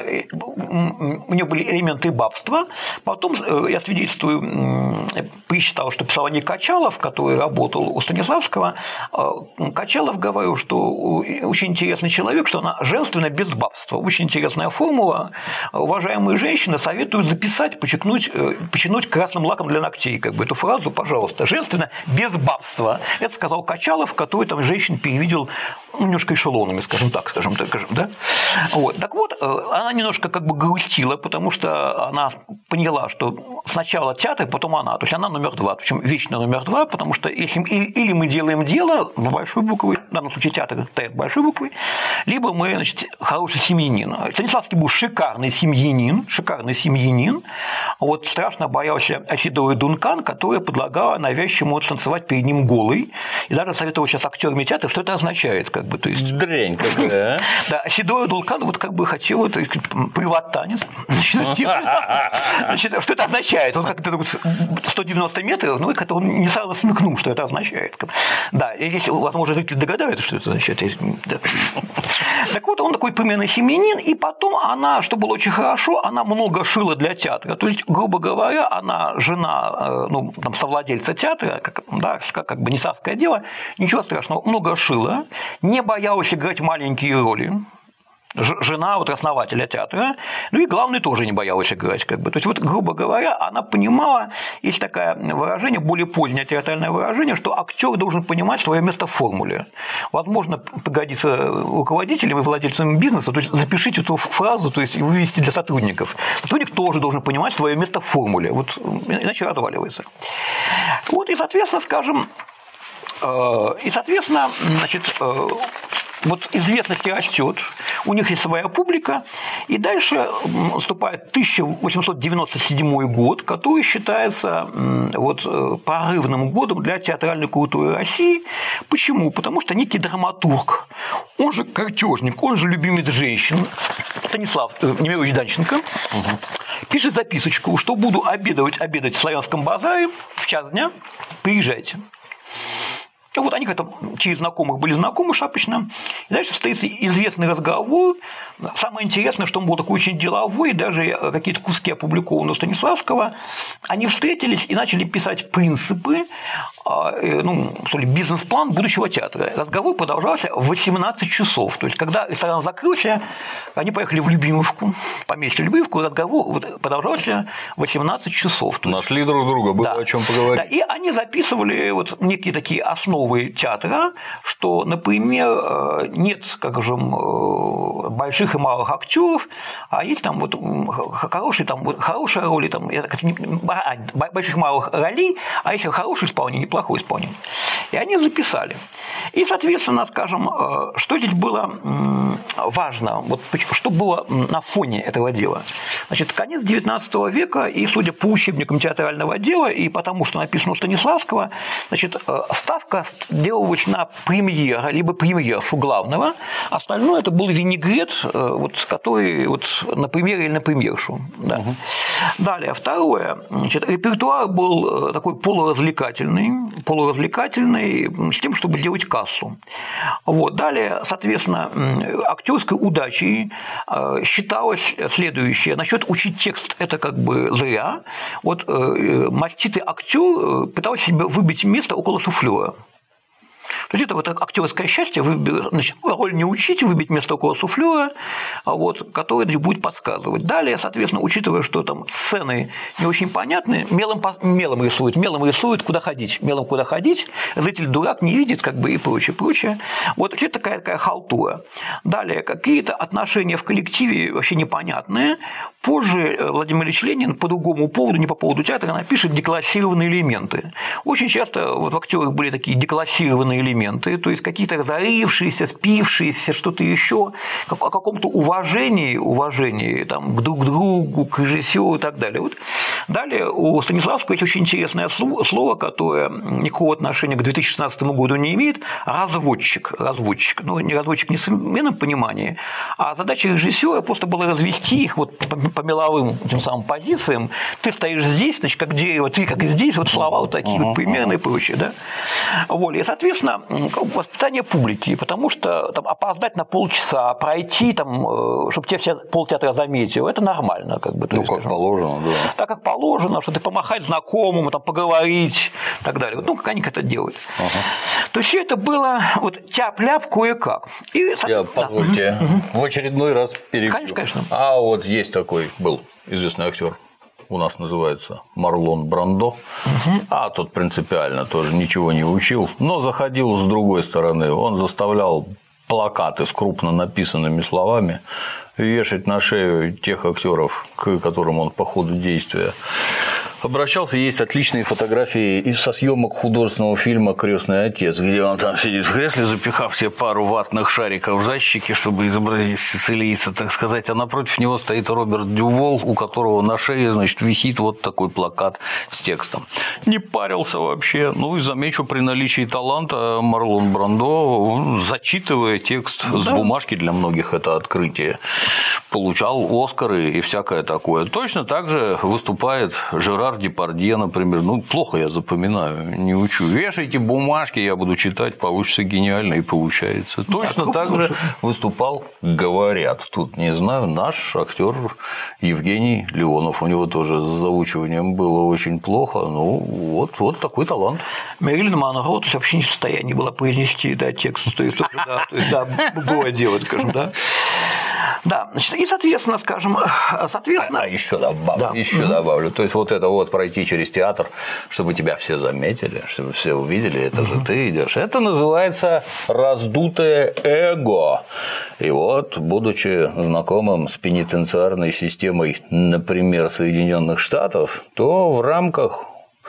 у нее были элементы бабства, потом, я свидетельствую, причитал, что писал не Качалов, который работал у Станиславского, Качалов говорил, что очень интересный человек, что она женственна без бабства. Очень интересная формула. Уважаемые женщины, советую записать, почеркнуть красным лаком для ногтей эту фразу, пожалуйста. Женственно без бабства. Это сказал Качалов, который там женщин перевидел немножко эшелонами, скажем так, да? Так вот, она немножко грустила, потому что она поняла, что сначала театр, потом она. То есть она номер 2, причем вечно номер 2, потому что если или мы делаем дело большой буквой, в данном случае театр стоит большой буквой, либо мы, хороший семьянин. Станиславский был шикарный семьянин, страшно боялся Асидоры Дункан, которая предлагала навязчиво ему танцевать перед ним голый, и даже советовал сейчас актерами театра, что это означает, то есть… Дрянь какая, а? Да, Асидора Дункан хотела приват-танец. Что это означает? Он 190 метров, как-то он не сразу смекнул, что это означает. Да, если, возможно, зрители догадаются, что это означает. Да. Так вот, он такой примерно семьянин, и потом она, что было очень хорошо, она много шила для театра. То есть, грубо говоря, она жена совладельца театра, не царское дело, ничего страшного, много шила, не боялась играть маленькие роли. Жена основателя театра, и главное тоже не боялась играть. То есть, грубо говоря, она понимала, есть такое выражение, более позднее театральное выражение, что актер должен понимать свое место в формуле. Возможно, пригодится руководителям и владельцам бизнеса, то есть запишите эту фразу, то есть вывести для сотрудников. Сотрудник тоже должен понимать свое место в формуле, иначе разваливается. И, соответственно, известность растет, у них есть своя публика, и дальше наступает 1897 год, который считается прорывным годом для театральной культуры России. Почему? Потому что некий драматург, он же картежник, он же любимец женщин, Станислав Немирович Данченко, пишет записочку, что буду обедать в Славянском базаре в час дня, приезжайте. Они как-то через знакомых были знакомы шапочно. И дальше состоится известный разговор. Самое интересное, что он был такой очень деловой, и даже какие-то куски опубликованы у Станиславского. Они встретились и начали писать принципы, бизнес-план будущего театра. Разговор продолжался 18 часов. То есть, когда ресторан закрылся, они поехали в Любимовку, поместье Любимовку, и разговор продолжался 18 часов. Нашли друг друга, было о чем поговорить. Да, и они записывали некие такие основы основой театра, что, например, нет, больших и малых актеров, а есть там вот хорошие роли, больших и малых ролей, а если хорошее исполнение, неплохое исполнение. И они записали. И, соответственно, скажем, что здесь было важно, вот что было на фоне этого дела. Значит, конец XIX века, и, судя по учебникам театрального дела, и потому что написано у Станиславского, значит, ставка делалась на премьера, либо премьершу главного, остальное это был винегрет, вот, который вот, на премьере или на премьершу. Да. Далее, второе, значит, репертуар был такой полуразвлекательный, с тем, чтобы делать кассу. Вот. Далее, соответственно, актерской удачей считалось следующее. Насчет учить текст – это как бы зря. Вот маститый актер пытался себе выбить место около суфлера. То есть это вот актерское счастье, значит, роль не учить, выбить место около суфлера, вот, который будет подсказывать. Далее, соответственно, учитывая, что там сцены не очень понятны, мелом рисуют, куда ходить, зритель дурак не видит, как бы и прочее. Вот это такая халтура. Далее, какие-то отношения в коллективе вообще непонятные. Позже Владимир Ильич Ленин по другому поводу, не по поводу театра, напишет деклассированные элементы. Очень часто вот в актерах были такие деклассированные элементы, то есть какие-то разорившиеся, спившиеся, что-то еще, о каком-то уважении там, друг к другу, к режиссеру и так далее. Вот. Далее у Станиславского есть очень интересное слово, которое никакого отношения к 2016 году не имеет – разводчик. Ну, не разводчик не в современном понимании, а задача режиссера просто была развести их вот по меловым тем самым позициям. Ты стоишь здесь, значит, как дерево, ты как и здесь, вот слова вот такие вот примерные и прочее. Да? Вот. И, соответственно, воспитание публики, потому что там, опоздать на полчаса, пройти, там, чтобы тебя все полтеатра заметил, это нормально. Как бы, как положено, да. Так, как положено, что ты помахать знакомым, там, поговорить и так далее. Ну, как они это делают. То есть, все это было вот тяп-ляп кое-как. И, позвольте, в очередной раз перебью. Конечно. А вот есть такой был известный актер. У нас называется Марлон Брандо, а тот принципиально тоже ничего не учил, но заходил с другой стороны. Он заставлял плакаты с крупно написанными словами вешать на шею тех актеров, к которым он по ходу действия обращался. Есть отличные фотографии со съемок художественного фильма «Крестный отец», где он там сидит в кресле, запихав себе пару ватных шариков в защеки, чтобы изобразить сицилийца, так сказать, а напротив него стоит Роберт Дювол, у которого на шее, значит, висит вот такой плакат с текстом. Не парился вообще. Ну и замечу, при наличии таланта Марлон Брандо, зачитывая текст с бумажки, для многих это открытие, получал Оскары и всякое такое. Точно так же выступает Жерар Депардье, например. Ну, плохо я запоминаю, не учу. Вешайте бумажки, я буду читать, получится гениально, и получается. Точно так же выступал, говорят, тут не знаю, наш актер Евгений Леонов. У него тоже с заучиванием было очень плохо. Ну, вот такой талант. Мэрилин Монро, то есть вообще не в состоянии была произнести текст. То есть, было дело, скажем, да. Да, значит, и, соответственно, скажем, еще добавлю. То есть, вот это вот пройти через театр, чтобы тебя все заметили, чтобы все увидели, это же ты идешь. Это называется раздутое эго. И вот, будучи знакомым с пенитенциарной системой, например, Соединенных Штатов, то в рамках,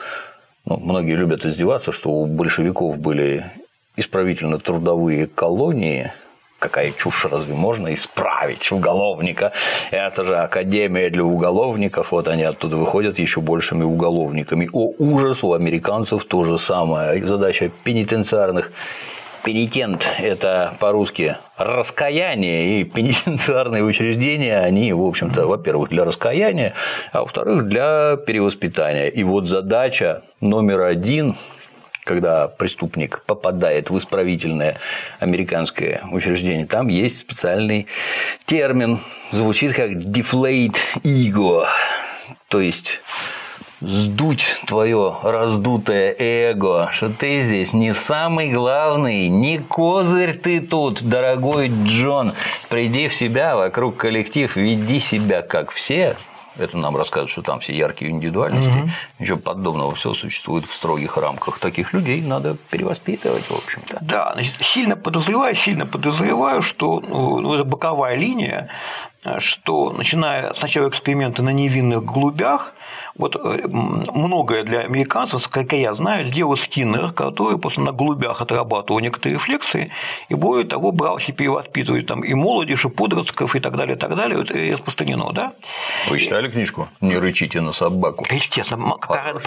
многие любят издеваться, что у большевиков были исправительно-трудовые колонии. Какая чушь, разве можно исправить уголовника? Это же академия для уголовников, вот они оттуда выходят еще большими уголовниками. О, ужас, у американцев то же самое. Задача пенитенциарных. Пенитент – это по-русски раскаяние, и пенитенциарные учреждения, они, в общем-то, во-первых, для раскаяния, а во-вторых, для перевоспитания. И вот задача номер один, когда преступник попадает в исправительное американское учреждение, там есть специальный термин, звучит как deflate ego, то есть сдуть твое раздутое эго, что ты здесь не самый главный, не козырь ты тут, дорогой Джон, приди в себя, вокруг коллектив, веди себя как все. это нам рассказывают, что там все яркие индивидуальности, ничего подобного, все существует в строгих рамках. Таких людей надо перевоспитывать, в общем-то. Да, значит, сильно подозреваю, что это боковая линия, что начиная с начала эксперимента на невинных голубях, вот многое для американцев, как я знаю, сделал Скиннер, который просто на голубях отрабатывал некоторые рефлексы, и более того, брался перевоспитывать там и молодежь, и подростков, и так далее, это распространено, да? Вы читали книжку «Не рычите на собаку»? Естественно, Карен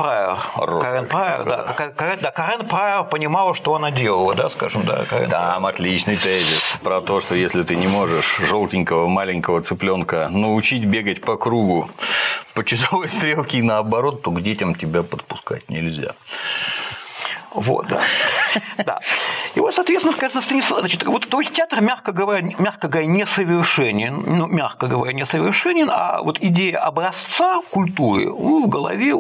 Прайер понимала, что она делала, да, скажем, да. Там отличный тезис про то, что если ты не можешь желтенького маленького цыпленка научить бегать по кругу по часовой стрелке и наоборот, то к детям тебя подпускать нельзя. Вот, да. Да. И вот, соответственно, сказано, Станислав, значит, вот, то есть театр, мягко говоря, несовершенен, а вот идея образца культуры в голове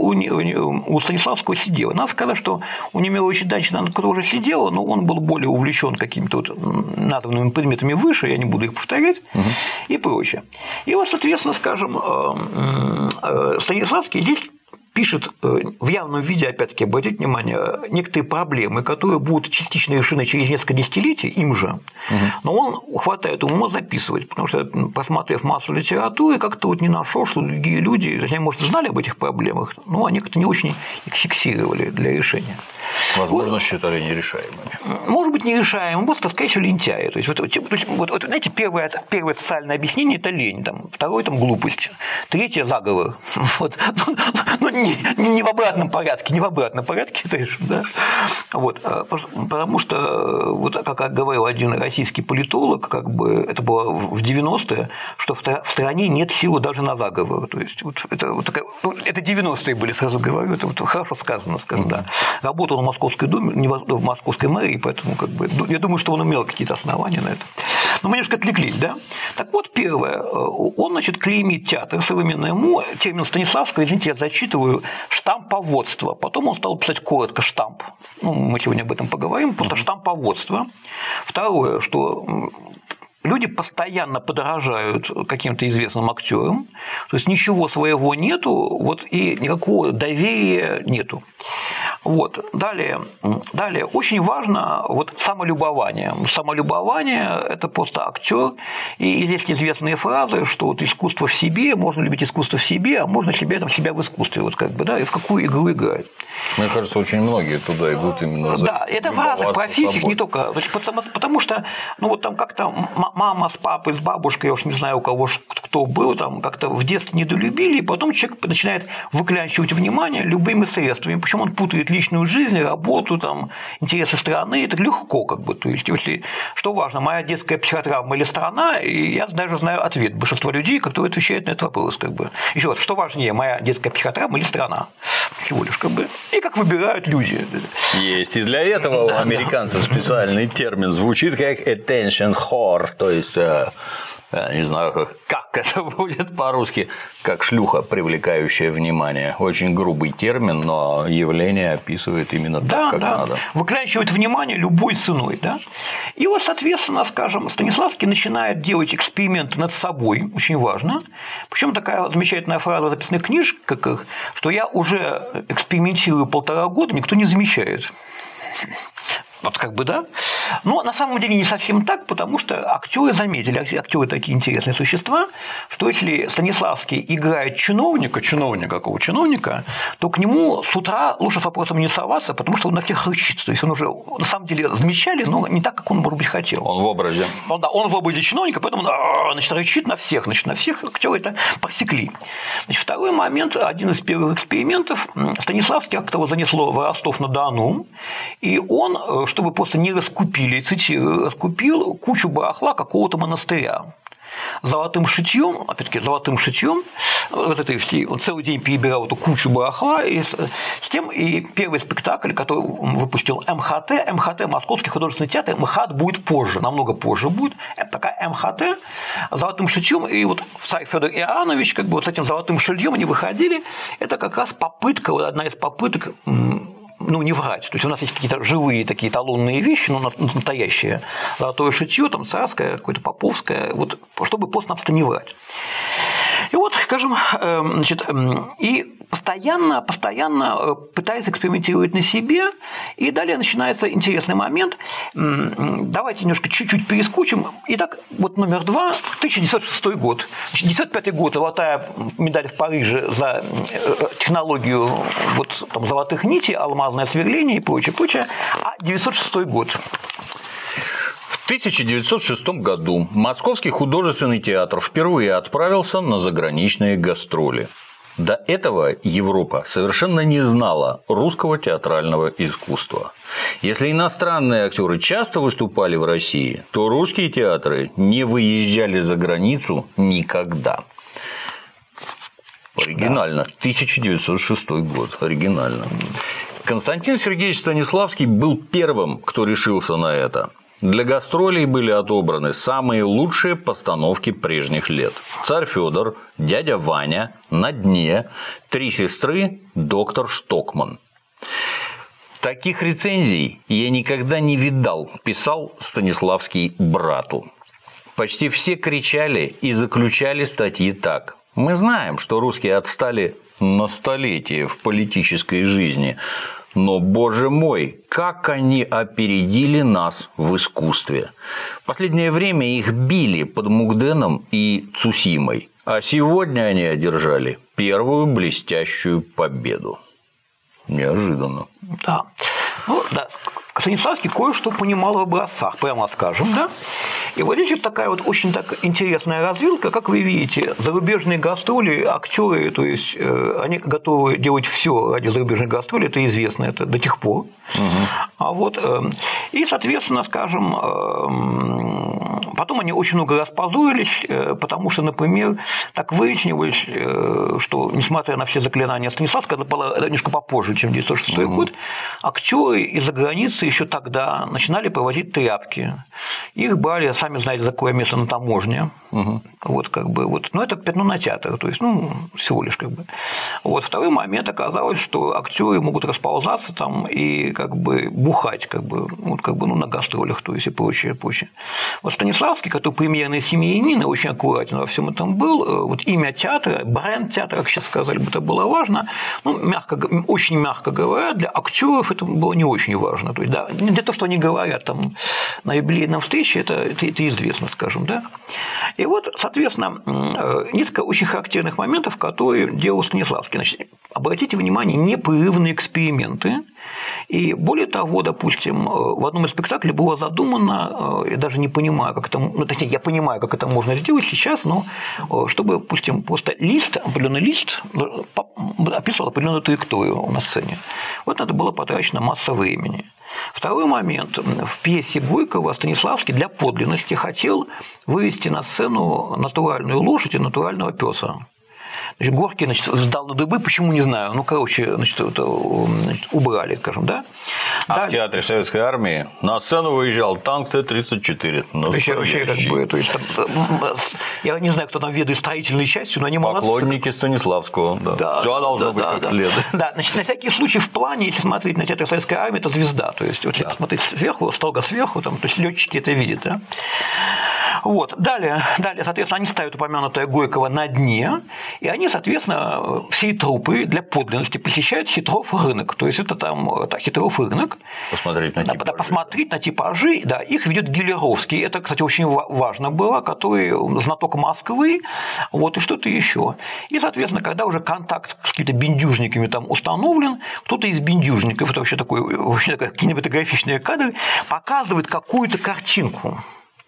у Станиславского сидела. Надо сказать, что у Немировича Данчина она тоже сидела, но он был более увлечен какими-то вот названными предметами выше, я не буду их повторять, и прочее. И вот, соответственно, скажем, Станиславский здесь пишет в явном виде, опять-таки, обратите внимание, некоторые проблемы, которые будут частично решены через несколько десятилетий им же, но он хватает ума записывать, потому что, посмотрев массу литературы, как-то вот не нашел, что другие люди, точнее, может, знали об этих проблемах, но они как-то не очень их фиксировали для решения. Возможно, вот, считали нерешаемыми. Может быть, нерешаемыми, просто, скорее всего, лентяи. То есть, знаете, первое социальное объяснение – это лень, второе – глупость, третье – заговор. Вот. Ну, не в обратном порядке, да? Вот, потому что, вот, как говорил один российский политолог, как бы это было в 90-е, что в стране нет силы даже на заговор. То есть, вот это 90-е были, сразу говорю, это вот хорошо сказано, скажем, да. Работал в Московской думе, в Московской мэрии, поэтому, как бы, я думаю, что он имел какие-то основания на это. Но мы немножко отвлеклись, да? Так вот, первое, он, значит, клеймит театр современно ему, термин Станиславского, извините, я зачитываю, штамповодство. Потом он стал писать коротко штамп. Ну, мы сегодня об этом поговорим, просто штамповодство. Второе, что люди постоянно подражают каким-то известным актерам, то есть ничего своего нету, вот, и никакого доверия нету. Вот. Далее, очень важно вот самолюбование. Самолюбование – это просто актер. И здесь известные фразы, что вот искусство в себе, можно любить искусство в себе, а можно себя в искусстве, вот как бы, да, и в какую игру играть. Мне кажется, очень многие туда идут именно за. Да, это в разных профессиях, не только. Потому что, ну вот там как-то мама с папой, с бабушкой, я уж не знаю, у кого кто был, там как-то в детстве недолюбили, и потом человек начинает выклянчивать внимание любыми средствами. Почему он путает личную жизнь, работу, там, интересы страны, это легко, как бы. То есть, если что важно, моя детская психотравма или страна, и я даже знаю ответ большинства людей, которые отвечают на этот вопрос, как бы. Еще раз, что важнее, моя детская психотравма или страна? Всего лишь, как бы. И как выбирают люди. Есть и для этого у американцев специальный термин звучит как attention whore, то есть я не знаю, как это будет по-русски, как шлюха, привлекающая внимание. Очень грубый термин, но явление описывает именно так, как надо. Выклянчивает внимание любой ценой. Да? И вот, соответственно, скажем, Станиславский начинает делать эксперименты над собой, очень важно. Причем такая замечательная фраза записана в книжках, что я уже экспериментирую 1,5 года, никто не замечает. Вот как бы, да. Но на самом деле не совсем так, потому что актеры заметили, актеры такие интересные существа, что если Станиславский играет чиновника, то к нему с утра лучше с вопросом не соваться, потому что он на всех рычит. То есть он уже на самом деле замечали, но не так, как он, может быть, хотел. Он в образе. Он в образе чиновника, поэтому значит, рычит на всех. Значит, на всех актеры это просекли. Значит, второй момент, один из первых экспериментов, Станиславский как-то его занесло в Ростов-на-Дону, и он, чтобы просто не раскупили, цитирую, раскупил кучу барахла какого-то монастыря. Золотым шитьем, опять-таки, вот этой всей, он целый день перебирал эту кучу барахла, и с тем и первый спектакль, который он выпустил МХТ, Московский художественный театр, МХАТ будет позже, намного позже будет, такая МХТ, золотым шитьем, и вот царь Федор Иоаннович, как бы вот с этим золотым шитьем они выходили, это как раз попытка, вот одна из попыток, ну, не врать. То есть у нас есть какие-то живые такие эталонные вещи, но настоящее золотое шитье, там царское, какое-то поповское, вот, чтобы просто-напросто не врать. И вот, скажем, значит, и постоянно пытается экспериментировать на себе, и далее начинается интересный момент. Давайте немножко чуть-чуть перескочим. Итак, вот номер 2, 1906 год. 1905 год, золотая медаль в Париже за технологию вот, там, золотых нитей, алмазное сверление и прочее. А 1906 год. В 1906 году Московский художественный театр впервые отправился на заграничные гастроли. До этого Европа совершенно не знала русского театрального искусства. Если иностранные актеры часто выступали в России, то русские театры не выезжали за границу никогда. Оригинально. 1906 год. Оригинально. Константин Сергеевич Станиславский был первым, кто решился на это. Для гастролей были отобраны самые лучшие постановки прежних лет. «Царь Федор», «Дядя Ваня», «На дне», «Три сестры», «Доктор Штокман». Таких рецензий я никогда не видал, писал Станиславский брату. Почти все кричали и заключали статьи так. Мы знаем, что русские отстали на столетие в политической жизни. Но, боже мой, как они опередили нас в искусстве. В последнее время их били под Мугденом и Цусимой. А сегодня они одержали первую блестящую победу. Неожиданно. Да. Ну, да. Станиславский кое-что понимал в образцах, прямо скажем, да? И вот здесь такая вот очень так интересная развилка, как вы видите, зарубежные гастроли, актеры, то есть они готовы делать все ради зарубежных гастролей, это известно, это до тех пор. А вот, и, соответственно, скажем, потом они очень много распозорились, потому что, например, так выяснилось, что, несмотря на все заклинания Станиславского, это было немножко попозже, чем 1906 год, актеры из-за границы еще тогда начинали провозить тряпки. Их брали, сами знаете, за какое место на таможне. Вот, как бы, вот. Но это пятно на театр, то есть, ну, всего лишь как бы. Вот. Второй момент оказалось, что актеры могут расползаться там и как бы бухать как бы, вот, как бы, ну, на гастролях, то есть и прочее. Вот Станиславский, который премьерный семьянин и очень аккуратен во всем этом был, вот имя театра, бренд театра, как сейчас сказали бы, это было важно, ну, очень мягко говоря, для актеров это было не очень важно. То есть, да, для того, что они говорят там на юбилейном встрече, это известно, скажем, да. И вот, соответственно, несколько очень характерных моментов, которые делал Станиславский. Значит, обратите внимание, непрерывные эксперименты. И более того, допустим, в одном из спектаклей было задумано, я даже не понимаю, как это, ну, точнее, я понимаю, как это можно сделать сейчас, но чтобы, допустим, просто определенный лист описывал определенную траекторию на сцене. Вот это было потрачено масса времени. Второй момент. В пьесе Горького Станиславский для подлинности хотел вывести на сцену натуральную лошадь и натурального пёса. Значит, Горький, значит, сдал на дыбы, почему, не знаю. Ну, короче, значит, это, убрали, скажем, да. А в театре Советской Армии на сцену выезжал танк Т-34. Вообще, как бы, то есть, я не знаю, кто там ведает строительной частью, но они молодцы. Поклонники Станиславского, да. Да, все должно быть как следует. Да, значит, на всякий случай в плане, если смотреть на театр Советской Армии, это звезда. То есть, вот, если смотреть сверху, строго сверху, там, то есть летчики это видят, да. Вот. Далее, соответственно, они ставят упомянутое Горького на дне, и они, соответственно, всей труппы для подлинности посещают Хитров рынок. То есть, это там Хитров рынок. Посмотреть на типажи. Да, посмотреть на типажи, да, их ведет Гелеровский. Это, кстати, очень важно было, который знаток Москвы, вот, и что-то еще. И, соответственно, когда уже контакт с какими-то бендюжниками там установлен, кто-то из бендюжников, это вообще такой кинематографичный кадр, показывает какую-то картинку.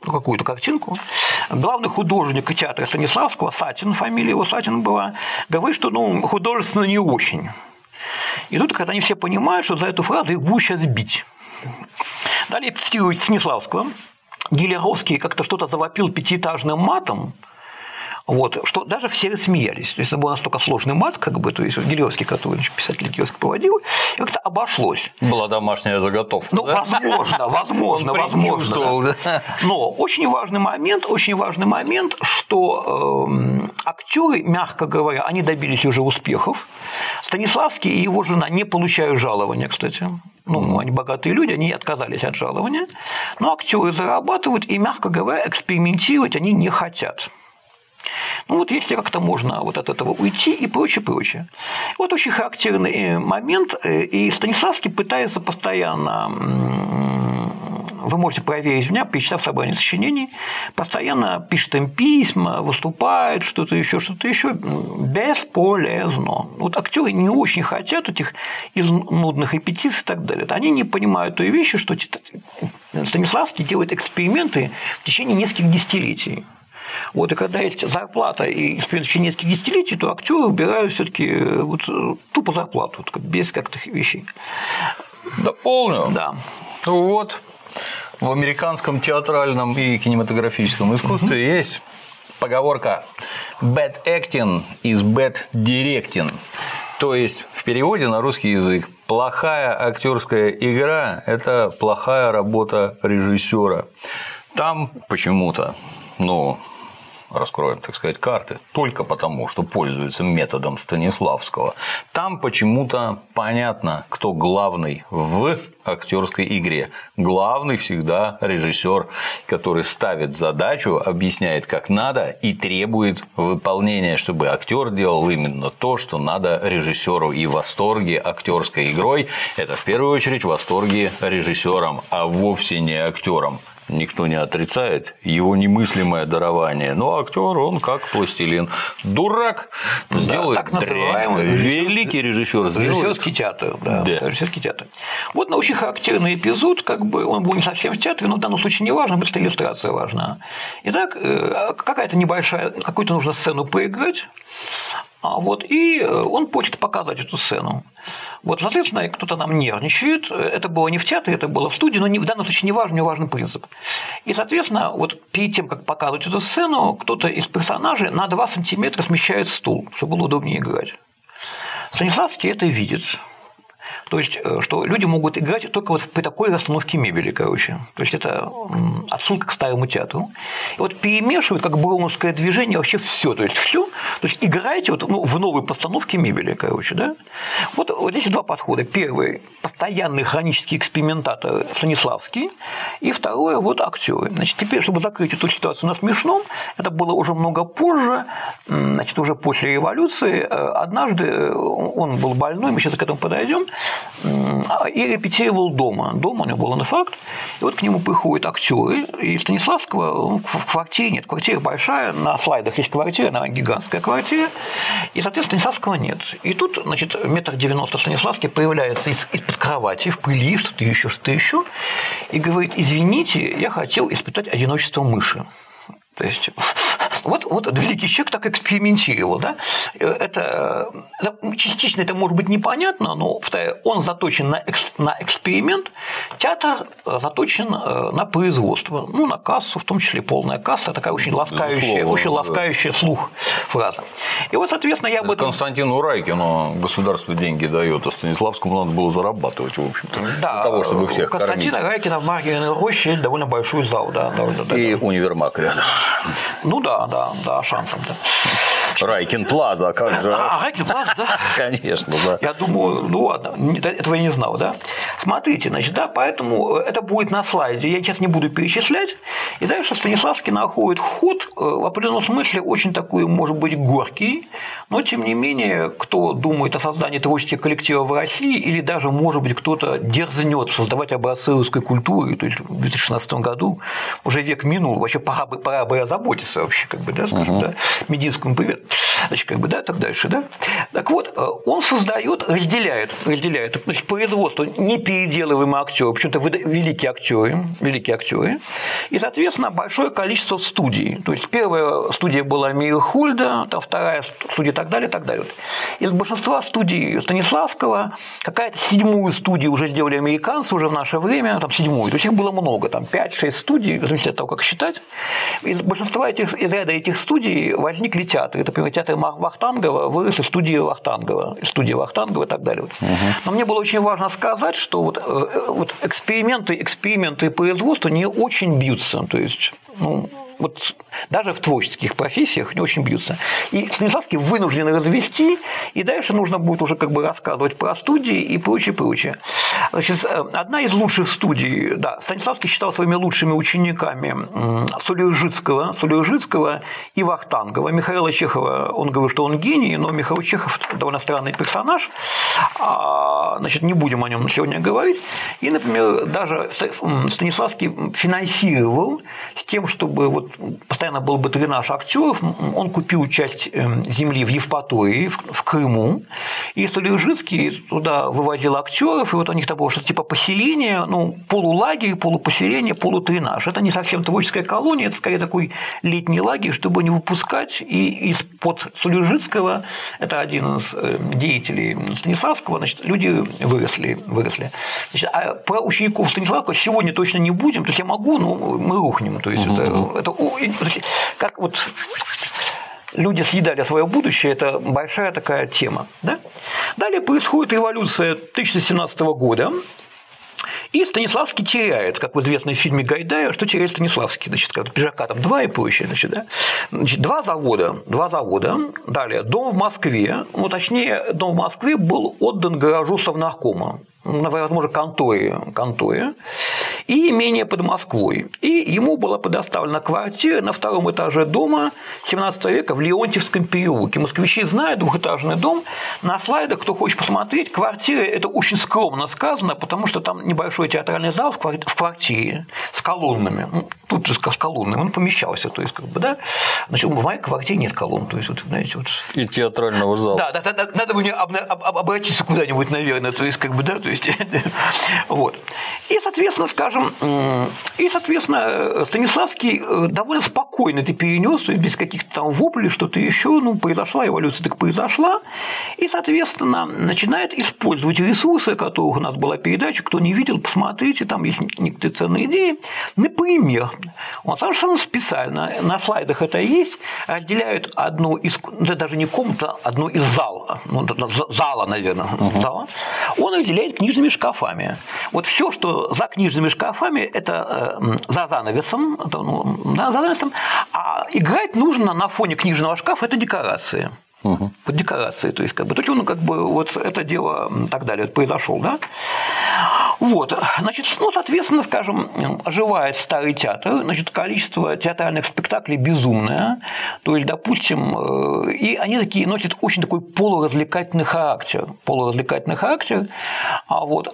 Главный художник театра Станиславского, Сатин, фамилия его Сатин была, говорит, что художественно не очень. И тут, когда они все понимают, что за эту фразу их будут сейчас бить. Далее цитирует Станиславского. Гелеровский как-то что-то завопил пятиэтажным матом, вот, что даже все рассмеялись. То есть, это был настолько сложный мат, как бы, то есть, Гелеровский, который писатель Гелеровский проводил, и как-то обошлось. Была домашняя заготовка. Ну, да? возможно. Да. Но очень важный момент, что актеры, мягко говоря, они добились уже успехов. Станиславский и его жена не получают жалования, кстати. Ну, они богатые люди, они отказались от жалования. Но актеры зарабатывают и, мягко говоря, экспериментировать они не хотят. Ну, вот если как-то можно вот от этого уйти и прочее, прочее. Вот очень характерный момент, и Станиславский пытается постоянно, вы можете проверить меня, перечитав собрание сочинений, постоянно пишет им письма, выступает, что-то еще, бесполезно. Вот актеры не очень хотят этих нудных репетиций и так далее. Они не понимают той вещи, что Станиславский делает эксперименты в течение нескольких десятилетий. Вот, и когда есть зарплата и эксперимент в течение нескольких десятилетий, то актеры убирают все-таки вот, тупо зарплату, без как-то вещей. Дополню. Да. Вот в американском театральном и кинематографическом искусстве есть поговорка «bad acting is bad directing». То есть, в переводе на русский язык, плохая актерская игра – это плохая работа режиссера. Там почему-то, раскроем, так сказать, карты, только потому, что пользуются методом Станиславского. Там почему-то понятно, кто главный в актерской игре. Главный всегда режиссер, который ставит задачу, объясняет, как надо, и требует выполнения, чтобы актер делал именно то, что надо режиссеру. И в восторге актерской игрой – это в первую очередь в восторге режиссером, а вовсе не актером. Никто не отрицает его немыслимое дарование. Но актер, он как пластилин. Дурак сделает так называемый великий режиссер сделает. Режиссерский театр. Да. Режиссерский театр. Вот очень характерный эпизод, он был не совсем в театре, но в данном случае не важно, просто иллюстрация важна. Итак, какая-то небольшая, какую-то нужно сцену поиграть. И он хочет показать эту сцену. Вот, соответственно, кто-то нам нервничает. Это было не в театре, это было в студии, но в данном случае не важный принцип. И, соответственно, вот перед тем, как показывать эту сцену, кто-то из персонажей на 2 сантиметра смещает стул, чтобы было удобнее играть. Станиславский это видит. То есть, что люди могут играть только вот при такой расстановке мебели, То есть, это отсылка к старому театру. И вот перемешивают, как броуновское движение, вообще все. То есть, играете в новой постановке мебели, да? Вот здесь 2 подхода. Первый – постоянный хронический экспериментатор Станиславский. И второе – вот актеры. Значит, теперь, чтобы закрыть эту ситуацию на смешном, это было уже много позже, уже после революции. Однажды он был больной, мы сейчас к этому подойдем, и репетировал дома. Дома у него был инфаркт, и вот к нему приходят актеры, и Станиславского в квартире нет. Квартира большая, на слайдах есть квартира, она гигантская квартира, и, соответственно, Станиславского нет. И тут, 1,90 метра Станиславский появляется из-под кровати, в пыли, что-то еще, и говорит: извините, я хотел испытать одиночество мыши. То есть, вот великий человек так экспериментировал. Да? Это частично это может быть непонятно, но он заточен на эксперимент, театр заточен на производство, на кассу, в том числе полная касса, такая очень ласкающая слух фраза. И вот, соответственно, я об этом… Константину Райкину государство деньги дает, а Станиславскому надо было зарабатывать, в общем-то, для того, чтобы всех кормить. Константина Райкина в Марьиной роще есть довольно большой зал. Да, и универмаг рядом. Да, шансом, да. Райкин Плаза, как же? Райкин Плаза, да? Конечно, да. Я думаю, ладно, этого я не знал, да. Смотрите, поэтому это будет на слайде, я сейчас не буду перечислять, и дальше Станиславский находит ход, в определенном смысле очень такой, может быть, горький, но, тем не менее, кто думает о создании творческих коллективов в России, или даже, может быть, кто-то дерзнет создавать образцы русской культуры, то есть в 2016 году, уже век минул, вообще пора бы озаботиться вообще, скажем, да, Мединскому привет, так дальше, да. Так вот, он создает, разделяет, значит, производство непеределываемые актеры, почему-то великие актеры, и, соответственно, большое количество студий. То есть, первая студия была Мейерхольда, там вторая студия и так далее, и так далее. Из большинства студий Станиславского какая-то 7-ю студию уже сделали американцы уже в наше время, там 7-ю, то есть их было много, там 5-6 студий, в зависимости от того, как считать. Из большинства из ряда этих студий возникли театры. Это, например, театр Вахтангова вырос из студии Вахтангова и так далее. Но мне было очень важно сказать, что вот эксперименты и производство не очень бьются. То есть, вот даже в творческих профессиях не очень бьются. И Станиславский вынужден развести, и дальше нужно будет уже как бы рассказывать про студии и прочее, прочее. Значит, одна из лучших студий, да, Станиславский считал своими лучшими учениками Сулейжицкого и Вахтангова. Михаила Чехова, он говорит, что он гений, но Михаил Чехов довольно странный персонаж, значит, не будем о нем сегодня говорить. И, например, даже Станиславский финансировал с тем, чтобы вот постоянно был бы дренаж актеров, он купил часть земли в Евпатории, в Крыму, и Сулейжицкий туда вывозил актеров, и вот у них там было что-то типа поселения, ну, полулагерь, полупоселение, полутренаж. Это не совсем творческая колония, это скорее такой летний лагерь, чтобы не выпускать, и из-под Сулейжицкого, это один из деятелей Станиславского, значит, люди выросли. Значит, а про учеников Станиславского сегодня точно не будем, то есть я могу, но мы рухнем, то есть это как вот люди съедали свое будущее, это большая такая тема. Да? Далее происходит революция 1917 года, и Станиславский теряет, как в известном фильме Гайдая, что теряет Станиславский, значит, как пиджака там 2 и прочее, значит, да? Значит, два завода, далее дом в Москве, ну, точнее, дом в Москве был отдан гаражу Совнаркома, возможно, конторе, и имение под Москвой. И ему была предоставлена квартира на 2-м этаже дома 17 века в Леонтьевском переулке. Москвичи знают, двухэтажный дом. На слайдах, кто хочет посмотреть, квартира – это очень скромно сказано, потому что там небольшой театральный зал в квартире с колоннами. Ну, тут же с колоннами, он помещался. То есть, как бы, да? Значит, в моей квартире нет колонн. То есть, вот, знаете, вот... И театрального зала. Да, надо мне обратиться куда-нибудь, наверное. То есть, как бы, да, то есть, вот. И, соответственно, Станиславский довольно спокойно это перенес, без каких-то там воплей, что-то еще, ну, произошла эволюция, так произошла, и, соответственно, начинает использовать ресурсы, о которых у нас была передача, кто не видел, посмотрите, там есть некоторые ценные идеи. Например, он совершенно специально, на слайдах это есть, разделяют одну из, это даже не комната, одну из зала, наверное, зала, он разделяет книжными шкафами. Вот все, что за книжными шкафами, это за занавесом, а играть нужно на фоне книжного шкафа, это декорации. Под декорации, то есть, как бы, то есть он, как бы, вот это дело так далее произошел, да. Вот, значит, ну, соответственно, скажем, оживает старый театр, значит, количество театральных спектаклей безумное, то есть, допустим, и они такие носят очень такой полуразвлекательный характер, а вот.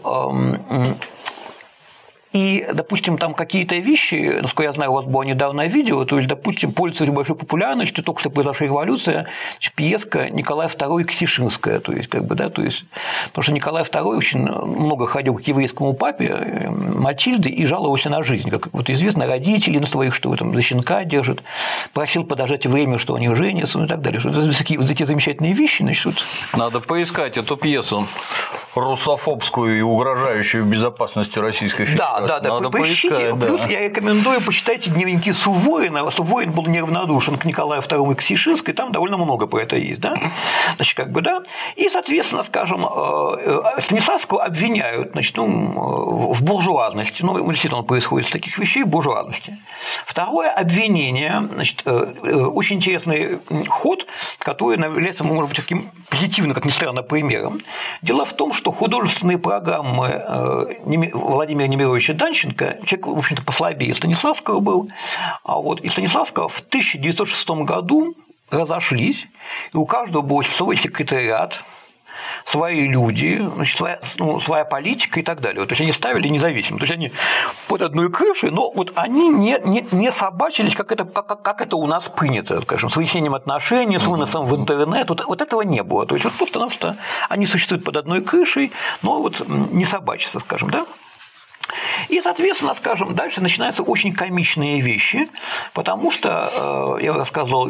И, допустим, там какие-то вещи, насколько я знаю, у вас было недавно видео, то есть, допустим, пользуется большой популярностью, только что произошла революция, пьеска Николай II Ксишинская, то есть, как бы, да, то есть, потому что Николай II очень много ходил к еврейскому папе Матильды и жаловался на жизнь, как вот известно, родители на своих, что там за щенка держат, просил подождать время, что они женятся, ну и так далее, что это такие вот такие замечательные вещи, значит, вот. Надо поискать эту пьесу русофобскую и угрожающую безопасности Российской Федерации. Да, поищите. Да. Плюс я рекомендую почитайте дневники Суворина. Суворин был неравнодушен к Николаю II и Ксишинской, там довольно много про это есть, да. Значит, как бы, да. И, соответственно, скажем, Станиславского обвиняют, значит, ну, в буржуазности. Ну, действительно, происходит с таких вещей в буржуазности. Второе обвинение, значит, очень интересный ход, который является, может быть, таким позитивным, как ни странно, примером. Дело в том, что художественные программы Владимира Немировича Данченко, человек, в общем-то, послабее Станиславского был, а вот и Станиславского в 1906 году разошлись, и у каждого был свой секретариат, свои люди, значит, своя политика и так далее. То есть они ставили независимо. То есть они под одной крышей, но вот они не собачились, как это у нас принято, скажем, с выяснением отношений, с выносом в интернет. Вот этого не было. То есть вот просто они существуют под одной крышей, но вот не собачатся, скажем, да. И, соответственно, скажем, дальше начинаются очень комичные вещи, потому что я рассказывал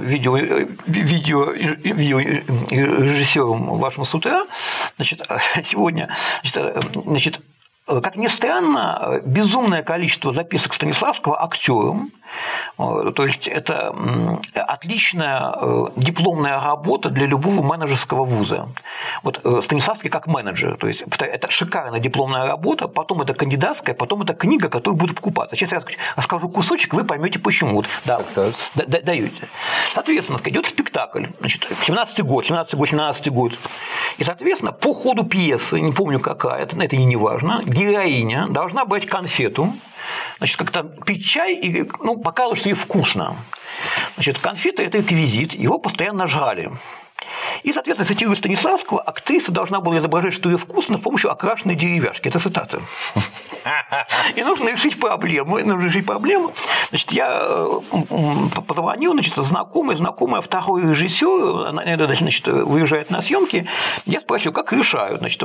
видеорежиссером вашим с утра, значит, сегодня, значит, как ни странно, безумное количество записок Станиславского актерам То есть это отличная дипломная работа для любого менеджерского вуза. Вот Станиславский как менеджер, то есть это шикарная дипломная работа, потом это кандидатская, потом это книга, которую будут покупаться. Сейчас я расскажу кусочек, вы поймете почему. Вот, да, даете. Соответственно, идет спектакль, значит, 17-й год. И, соответственно, по ходу пьесы, не помню какая, это не важно, героиня должна брать конфету, значит, как-то пить чай и показывать, что ей вкусно. Значит, конфета – это реквизит, его постоянно жрали. И, соответственно, цитируя Станиславского, актриса должна была изображать, что ей вкусно, с помощью окрашенной деревяшки. Это цитата. И нужно решить проблему. Значит, я позвонил, значит, знакомая, второй режиссер, значит, выезжает на съемки. Я спросил, как решают. Значит,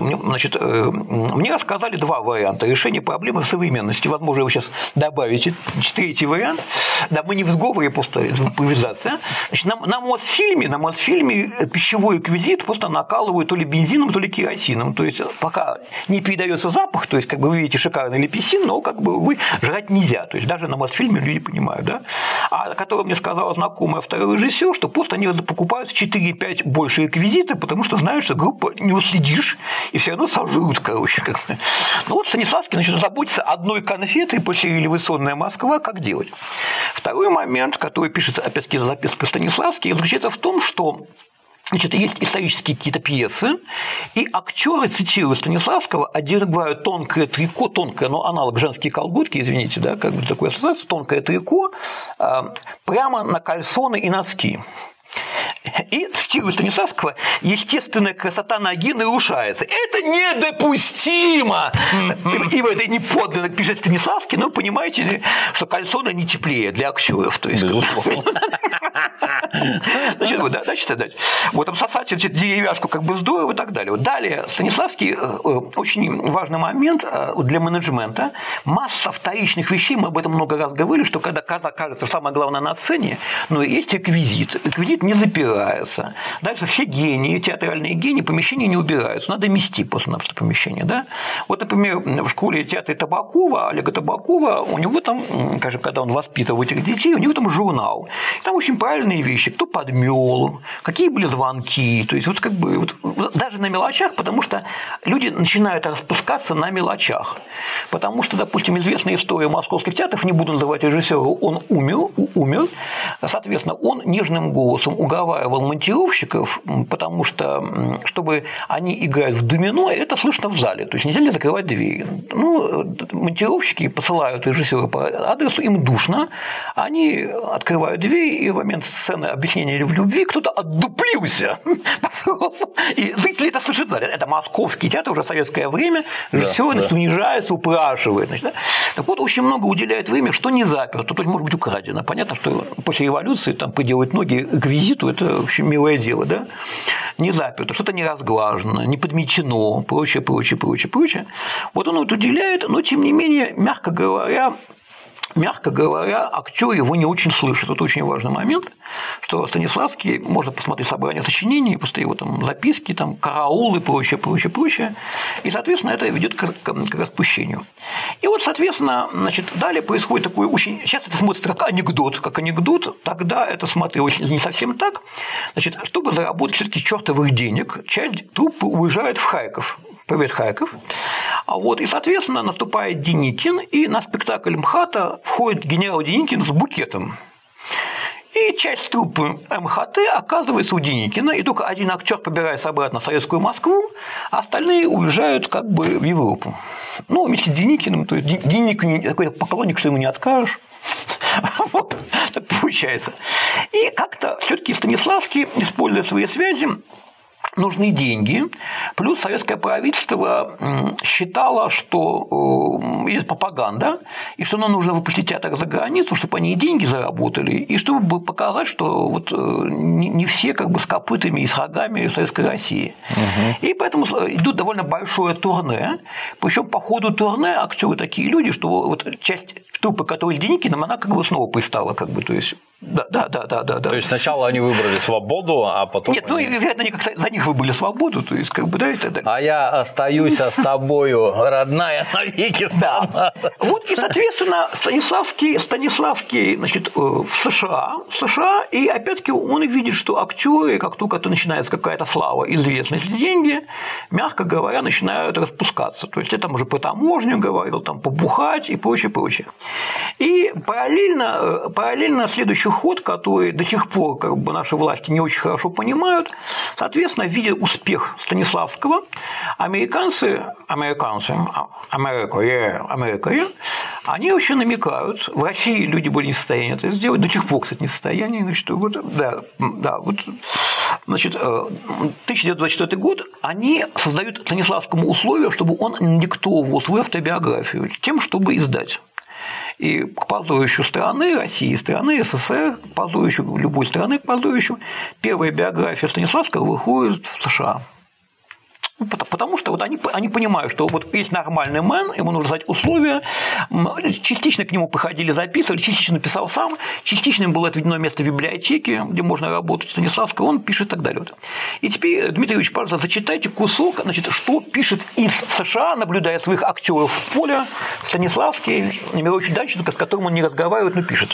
мне рассказали два варианта решения проблемы в современности. Возможно, вы сейчас добавите третий вариант. Да, мы не в сговоре, просто импровизация. Значит, на Мосфильме пищевой реквизит просто накалывают то ли бензином, то ли керосином. То есть пока не передается запах, то есть как бы вы видите шикарный лепесин, но как бы вы жрать нельзя. То есть даже на Мосфильме люди понимают, да? А которая мне сказала знакомая второй режиссер, что просто они покупают 4-5 больше реквизита, потому что знают, что группа не уследишь, и все равно сожрут, короче. Как-то. Ну вот Станиславский начал заботиться одной конфетой после «Революционная Москва», как делать. Второй момент, который пишет, опять-таки, записка Станиславский, заключается в том, что значит, есть исторические какие-то пьесы, и актеры, цитирую Станиславского, одевают тонкое трико, но аналог женские колготки, извините, да, как бы такое ассоциация, тонкое трико прямо на кальсоны и носки. И в стиле Станиславского естественная красота ноги нарушается. Это недопустимо! И это не подлинно пишет Станиславский, но понимаете, что кальсоны не теплее для актеров. Безусловно. Значит, вот там сосать деревяшку как бы здорово и так далее. Вот далее Станиславский очень важный момент для менеджмента. Масса вторичных вещей, мы об этом много раз говорили, что когда кажется самое главное на сцене, но есть реквизит. Реквизит не запирается. Дальше все гении, театральные гении, помещения не убираются. Надо мести просто-напросто помещение. Да? Вот, например, в школе театра Табакова, Олега Табакова, у него там, скажем, когда он воспитывал этих детей, у него там журнал. И там очень правильные вещи. Кто подмел, какие были звонки. То есть, вот как бы вот, даже на мелочах, потому что люди начинают распускаться на мелочах. Потому что, допустим, известная история московских театров, не буду называть режиссера, он умер. Соответственно, он нежным голосом уговаривал монтировщиков, потому что, чтобы они играли в домино, это слышно в зале. То есть нельзя ли закрывать двери. Ну, монтировщики посылают режиссера по адресу, им душно, они открывают дверь, и в момент сцены объяснения в любви кто-то отдуплился. И зрители это слышат в зале. Это московский театр, уже советское время, режиссер унижается, упрашивает. Так вот, очень много уделяет время, что не заперто, то есть может быть украдено. Понятно, что после революции там приделать ноги реквизиту – это вообще милое дело, да? Не заперто, что-то не разглажено, не подметено, прочее. Вот он это уделяет, но тем не менее, мягко говоря, актер его не очень слышит. Это очень важный момент, что Станиславский, можно посмотреть собрание сочинений, просто его там записки, там, караулы, прочее. И, соответственно, это ведет к распущению. И вот, соответственно, значит, далее происходит такое очень… Сейчас это смотрится как анекдот, тогда это смотрелось не совсем так. Значит, чтобы заработать все-таки чертовых денег, часть труппы уезжает в Харьков. Привет, Харьков. И, соответственно, наступает Деникин, и на спектакль МХАТа входит генерал Деникин с букетом. И часть труппы МХТ оказывается у Деникина, и только один актер побирается обратно в советскую Москву, а остальные уезжают как бы в Европу. Ну, вместе с Деникиным, то есть Деникин какой-то поклонник, что ему не откажешь. Вот так получается. И как-то все-таки Станиславский, используя свои связи, нужны деньги, плюс советское правительство считало, что есть пропаганда, и что нам нужно выпустить театр за границу, чтобы они и деньги заработали, и чтобы показать, что вот не все как бы с копытами и с рогами в Советской России. Угу. И поэтому идут довольно большое турне, причем по ходу турне актеры такие люди, что вот часть труппы, которая с Деникиным, она как бы снова пристала, как бы, то есть Да. То есть сначала они выбрали свободу, а потом. Нет, вероятно, они как-то за них выбрали свободу, то есть, как бы, да, и так далее. А я остаюсь с тобою, родная, навеки. Да. Вот и, соответственно, Станиславский, значит, в США, и опять-таки он видит, что актеры, как только это начинается какая-то слава, известность, деньги, мягко говоря, начинают распускаться. То есть, я там уже по таможню говорил, там побухать и прочее. И параллельно следующий ход, который до сих пор как бы наши власти не очень хорошо понимают, соответственно, видя успех Станиславского, Америка, они вообще намекают, в России люди были не в состоянии это сделать, до сих пор, кстати, не в состоянии, значит, значит, 1924 год, они создают Станиславскому условия, чтобы он диктовал свою автобиографию тем, чтобы издать. И к позорищу страны, России, страны, СССР, к позорищу любой страны, к позорищу, первая биография Станиславского выходит в США. Потому что вот они понимают, что вот есть нормальный мэн, ему нужно создать условия, частично к нему приходили, записывали, частично писал сам, частично им было отведено место в библиотеке, где можно работать Станиславского, он пишет и так далее. И теперь, Дмитрий Ильич, пожалуйста, зачитайте кусок, значит, что пишет из США, наблюдая своих актеров в поле, Станиславский, Немирович Данченко, с которым он не разговаривает, но пишет.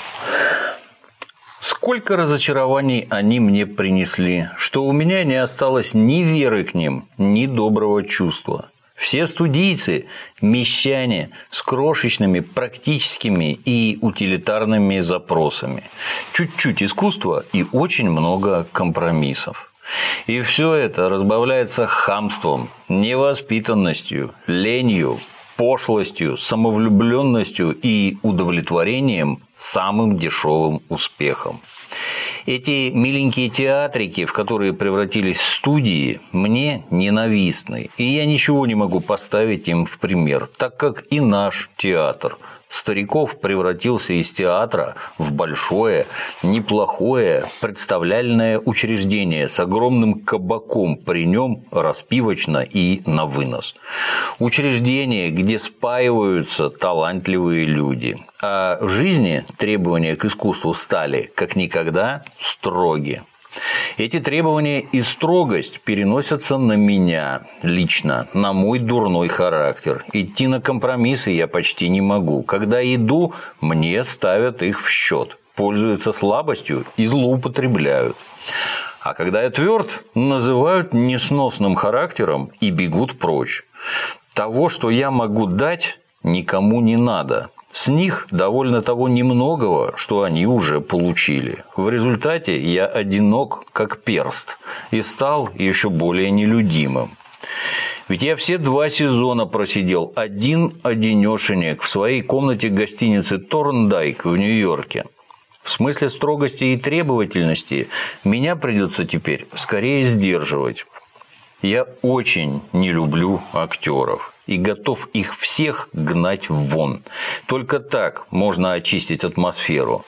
Сколько разочарований они мне принесли, что у меня не осталось ни веры к ним, ни доброго чувства. Все студийцы – мещане с крошечными практическими и утилитарными запросами. Чуть-чуть искусства и очень много компромиссов. И все это разбавляется хамством, невоспитанностью, ленью, пошлостью, самовлюбленностью и удовлетворением самым дешевым успехом. Эти миленькие театрики, в которые превратились студии, мне ненавистны, и я ничего не могу поставить им в пример, так как и наш театр стариков превратился из театра в большое, неплохое представляльное учреждение с огромным кабаком, при нем распивочно и на вынос. Учреждение, где спаиваются талантливые люди. А в жизни требования к искусству стали, как никогда, строги. Эти требования и строгость переносятся на меня лично, на мой дурной характер. Идти на компромиссы я почти не могу. Когда иду, мне ставят их в счет, пользуются слабостью и злоупотребляют. А когда я тверд, называют несносным характером и бегут прочь. Того, что я могу дать, никому не надо. С них довольно того немногого, что они уже получили. В результате я одинок, как перст, и стал еще более нелюдимым. Ведь я все 2 сезона просидел один-одинешенек в своей комнате гостиницы «Торндайк» в Нью-Йорке. В смысле строгости и требовательности меня придется теперь скорее сдерживать. Я очень не люблю актеров и готов их всех гнать вон. Только так можно очистить атмосферу.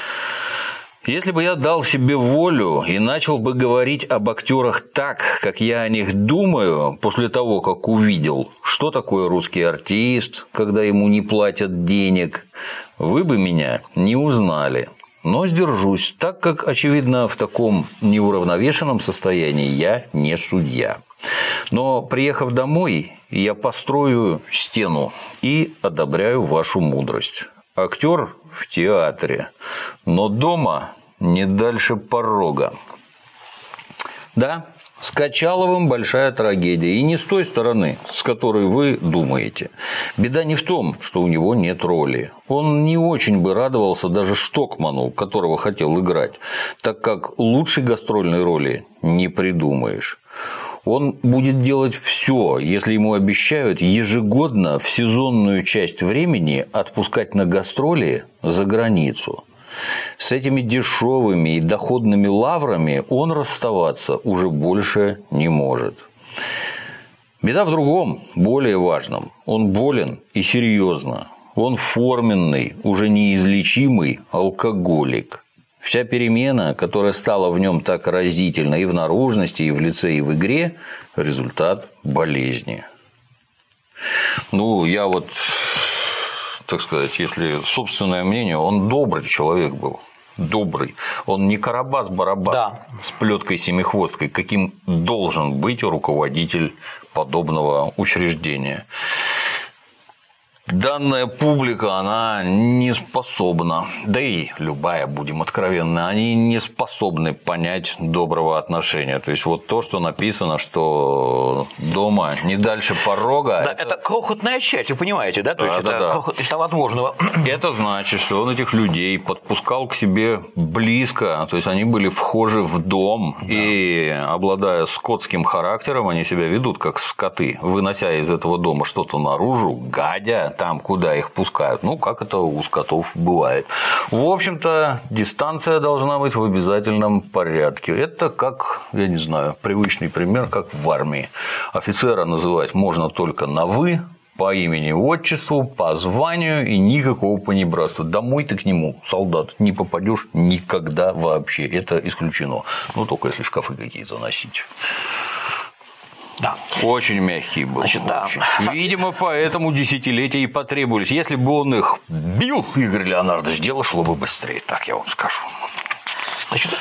Если бы я дал себе волю и начал бы говорить об актерах так, как я о них думаю, после того, как увидел, что такое русский артист, когда ему не платят денег, вы бы меня не узнали. Но сдержусь, так как, очевидно, в таком неуравновешенном состоянии я не судья. Но, приехав домой, я построю стену и одобряю вашу мудрость. Актер в театре, но дома не дальше порога. Да, с Качаловым большая трагедия, и не с той стороны, с которой вы думаете. Беда не в том, что у него нет роли. Он не очень бы радовался даже Штокману, которого хотел играть, так как лучшей гастрольной роли не придумаешь. Он будет делать все, если ему обещают ежегодно в сезонную часть времени отпускать на гастроли за границу. С этими дешевыми и доходными лаврами он расставаться уже больше не может. Беда в другом, более важном. Он болен и серьезно. Он форменный, уже неизлечимый алкоголик. Вся перемена, которая стала в нем так разительна и в наружности, и в лице, и в игре – результат болезни. Я вот, так сказать, если собственное мнение, он добрый человек был. добрый. Он не Карабас-Барабас с плеткой-семихвосткой, каким должен быть руководитель подобного учреждения. Данная публика, она не способна, да и любая, будем откровенны, они не способны понять доброго отношения. То есть, вот то, что написано, что дома не дальше порога… Да, это крохотная часть, вы понимаете, да? То есть, это возможного. Это значит, что он этих людей подпускал к себе близко, то есть, они были вхожи в дом, и, обладая скотским характером, они себя ведут как скоты, вынося из этого дома что-то наружу, гадя там, куда их пускают. Ну, как это у скотов бывает. В общем-то, дистанция должна быть в обязательном порядке. Это как, я не знаю, привычный пример, как в армии. Офицера называть можно только на «вы», по имени, отчеству, по званию и никакого понебратства. Домой ты к нему, солдат, не попадешь никогда вообще. Это исключено. Ну, только если шкафы какие-то носить. Да. Очень мягкий был. Значит, да. Видимо, поэтому десятилетия и потребовались. Если бы он их бил, Игорь Леонардович, дело шло бы быстрее, так я вам скажу. Значит,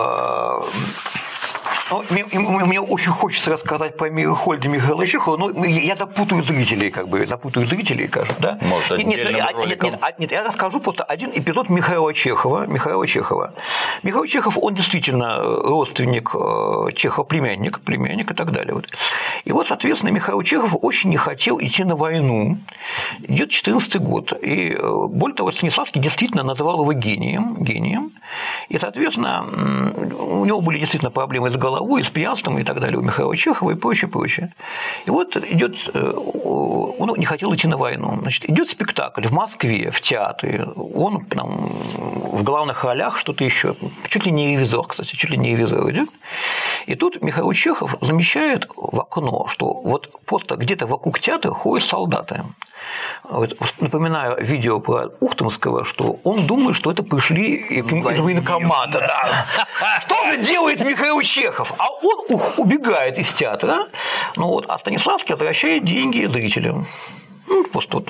мне очень хочется рассказать про Мейерхольда Михаила Чехова, но я запутаю зрителей, кажется, да? Может, нет, я расскажу просто один эпизод Михаила Чехова. Михаил Чехов, он действительно родственник Чехова, племянник и так далее. Вот. И вот, соответственно, Михаил Чехов очень не хотел идти на войну. Идет 14-й год. И более того, Станиславский действительно называл его гением. И, соответственно, у него были действительно проблемы с головой, с пьянством и так далее, у Михаила Чехова и прочее. И вот идет, он не хотел идти на войну. Значит, идет спектакль в Москве, в театре. Он там в главных ролях что-то еще. Чуть ли не ревизор, кстати, идет. И тут Михаил Чехов замечает в окно, что вот просто где-то вокруг театра ходят солдаты. Вот, напоминаю видео про Ухтомского, что он думает, что это пришли из военкомата. Да. Что же делает Михаил Чехов? А он убегает из театра, а Станиславский возвращает деньги зрителям. Просто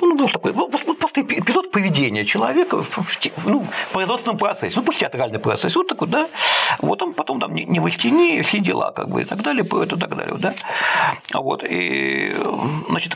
эпизод поведения человека в производственном процессе, пусть театральный процесс, вот такой, да, вот он потом там не в тени, все дела, как бы, и так далее, да, вот, и, значит,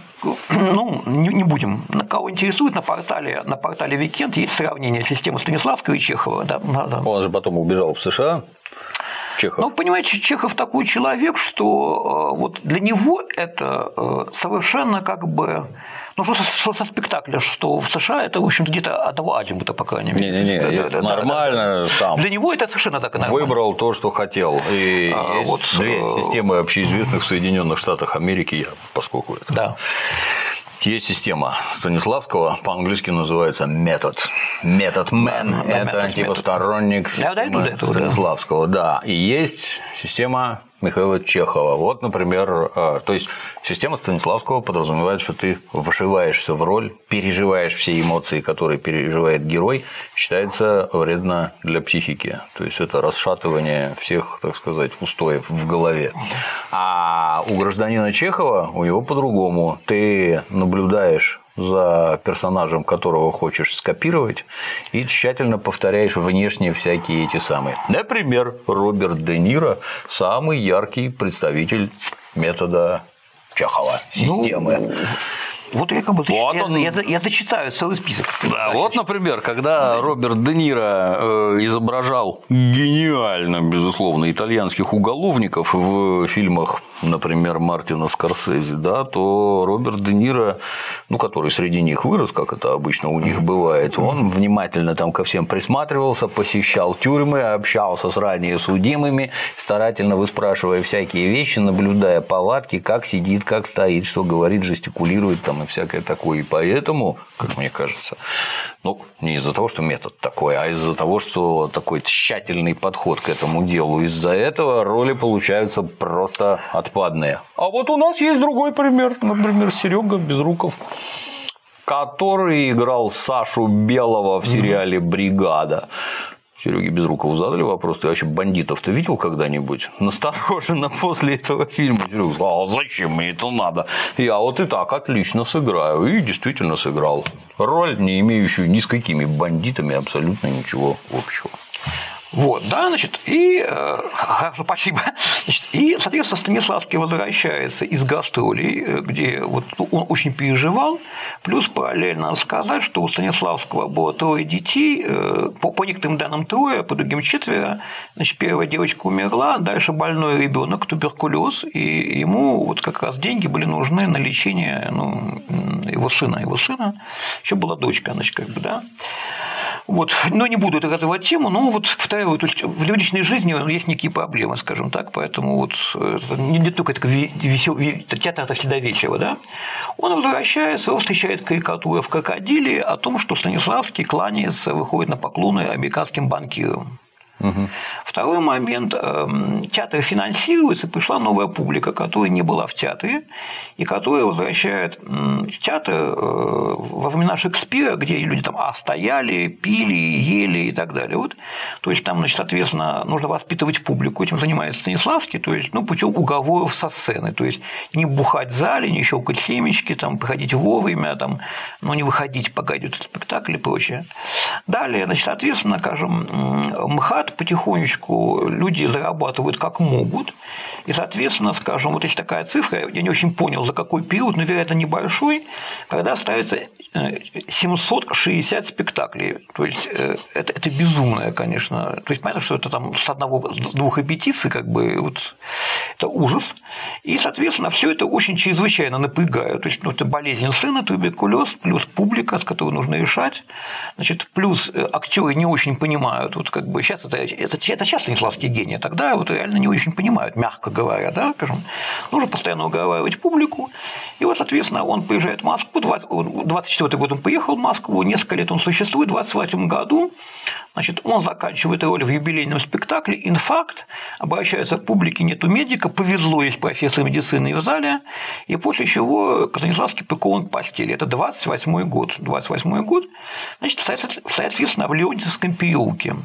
не будем, кого интересует, на портале Weekend есть сравнение системы Станиславского и Чехова, да. Он же потом убежал в США. Чехов. Понимаете, Чехов такой человек, что вот для него это совершенно как бы… что со спектакля, что в США это, в общем-то, где-то одного азимута, по крайней мере. Не, нормально сам. Для него это совершенно так и нормально. Выбрал то, что хотел. И есть две системы общеизвестных в Соединенных Штатах Америки, поскольку это… Да. Есть система Станиславского, по-английски называется метод. Метод-мен. Это типа сторонник Станиславского. Да. И есть система Михаила Чехова. Вот, например, то есть система Станиславского подразумевает, что ты вживаешься в роль, переживаешь все эмоции, которые переживает герой, считается вредно для психики. То есть это расшатывание всех, так сказать, устоев в голове. А у гражданина Чехова у него по-другому. Ты наблюдаешь за персонажем, которого хочешь скопировать, и тщательно повторяешь внешне всякие эти самые. Например, Роберт Де Ниро – самый яркий представитель метода Чехова, системы. Вот я дочитаю целый список. Да, вот, например, когда Роберт Де Ниро изображал гениально, безусловно, итальянских уголовников в фильмах, например, Мартина Скорсезе, да, то Роберт Де Ниро, который среди них вырос, как это обычно у них бывает, он внимательно там ко всем присматривался, посещал тюрьмы, общался с ранее судимыми, старательно выспрашивая всякие вещи, наблюдая повадки, как сидит, как стоит, что говорит, жестикулирует там и всякое такое. И поэтому, как мне кажется, не из-за того, что метод такой, а из-за того, что такой тщательный подход к этому делу, из-за этого роли получаются просто отпадные. А вот у нас есть другой пример, например, Серега Безруков, который играл Сашу Белого в сериале «Бригада». Сереге Безрукову задали вопрос: ты вообще бандитов-то видел когда-нибудь? Настороженно после этого фильма Серега сказал: а зачем мне это надо? Я вот и так отлично сыграю. И действительно сыграл роль, не имеющую ни с какими бандитами абсолютно ничего общего. Вот, да, значит, и хорошо, спасибо. Значит, и, соответственно, Станиславский возвращается из гастролей, где вот он очень переживал. Плюс параллельно надо сказать, что у Станиславского было 3 детей, по некоторым данным 3, по другим 4. Значит, первая девочка умерла, дальше больной ребенок, туберкулез, и ему вот как раз деньги были нужны на лечение его сына. Еще была дочка, значит, как бы, да. Вот. Но не буду это развивать тему, но вот повторяю, то есть в личной жизни есть некие проблемы, скажем так, поэтому вот не только театр это всегда весело, да. Он возвращается, он встречает карикатуры в «Крокодиле» о том, что Станиславский кланяется, выходит на поклоны американским банкирам. Угу. Второй момент. Театр финансируется, пришла новая публика, которая не была в театре, и которая возвращает театр во времена Шекспира, где люди там стояли, пили, ели и так далее. Вот. То есть там, значит, соответственно, нужно воспитывать публику, этим занимается Станиславский, то есть путем уговоров со сцены, то есть не бухать в зале, не щелкать семечки, там, приходить вовремя, там, не выходить, пока идет спектакль и прочее. Далее, значит, соответственно, скажем, МХАТ потихонечку люди зарабатывают как могут, и, соответственно, скажем, вот есть такая цифра, я не очень понял, за какой период, но, вероятно, небольшой, когда ставится 760 спектаклей, то есть это безумное, конечно, то есть понятно, что это там с 1-2 репетиций, как бы, вот, это ужас, и, соответственно, все это очень чрезвычайно напрягает, то есть это болезнь сына, туберкулез, плюс публика, с которой нужно решать, значит, плюс актеры не очень понимают, вот как бы сейчас это сейчас Станиславский гений, тогда вот реально не очень понимают, мягко говоря, да, скажем, нужно постоянно уговаривать публику, и вот, соответственно, он приезжает в Москву, 24-й год он поехал в Москву, несколько лет он существует, в 23-м году, значит, он заканчивает роль в юбилейном спектакле «Инфаркт», обращается к публике, нету медика, повезло, есть профессор медицины в зале, и после чего Станиславский прикован к постели, это 28-й год, значит, соответственно, в Леонтьевском переулке.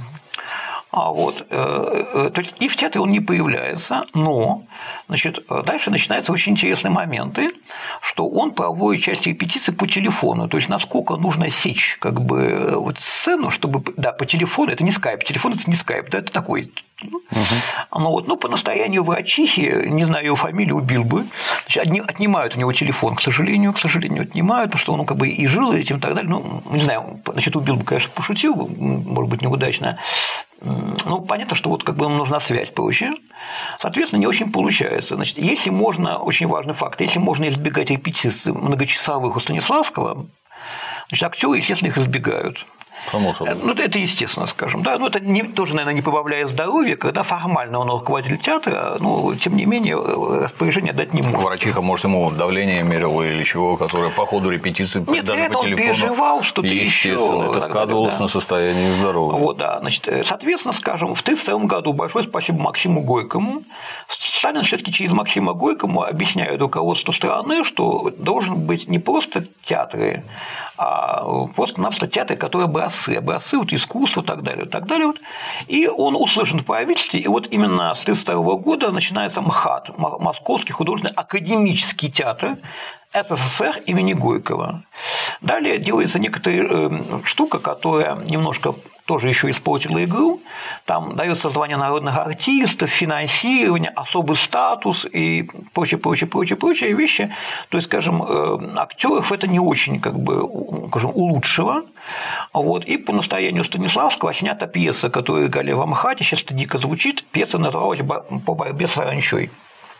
То есть и в театре он не появляется, но, значит, дальше начинаются очень интересные моменты, что он проводит часть репетиции по телефону, то есть насколько нужно сечь как бы вот сцену, чтобы, да, по телефону, это не скайп, телефон это не скайп, да, это такой. Но по настоянию врачихи, не знаю ее фамилию, убил бы, отнимают у него телефон, к сожалению, отнимают, потому что он как бы и жил этим и так далее, не знаю, значит, убил бы, конечно, пошутил, может быть, неудачно. Понятно, что вот как бы ему нужна связь прочее. Соответственно, не очень получается. Значит, если можно, очень важный факт, если можно избегать репетиций многочасовых у Станиславского, значит, актеры, естественно, их избегают. Само собой. Это естественно, скажем. Да? Это тоже, наверное, не поправляет здоровье, когда формально он руководитель театра, тем не менее, распоряжение дать не может. Врачиха, может, ему давление мерила или чего, которое по ходу репетиции, нет, даже по телефону. Он переживал что-то еще. Естественно, это сказывалось на состоянии здоровья. Вот, да. Значит, соответственно, скажем, в 1932 году большое спасибо Максиму Горькому. Сталин все-таки через Максима Горькому объясняет руководству страны, что должен быть не просто театры, а просто-напросто театры, которые образцы вот искусства и так далее. И он услышан в правительстве, и вот именно с 1932 года начинается МХАТ, Московский художественный академический театр СССР имени Горького. Далее делается некоторая штука, которая немножко тоже еще испортила игру. Там дается звание народных артистов, финансирование, особый статус и прочие вещи. То есть, скажем, актеров это не очень, как бы, скажем, улучшило. Вот. И по настоянию Станиславского снята пьеса, которую играли в МХАТе, сейчас это дико звучит, пьеса называлась «По борьбе с саранчой».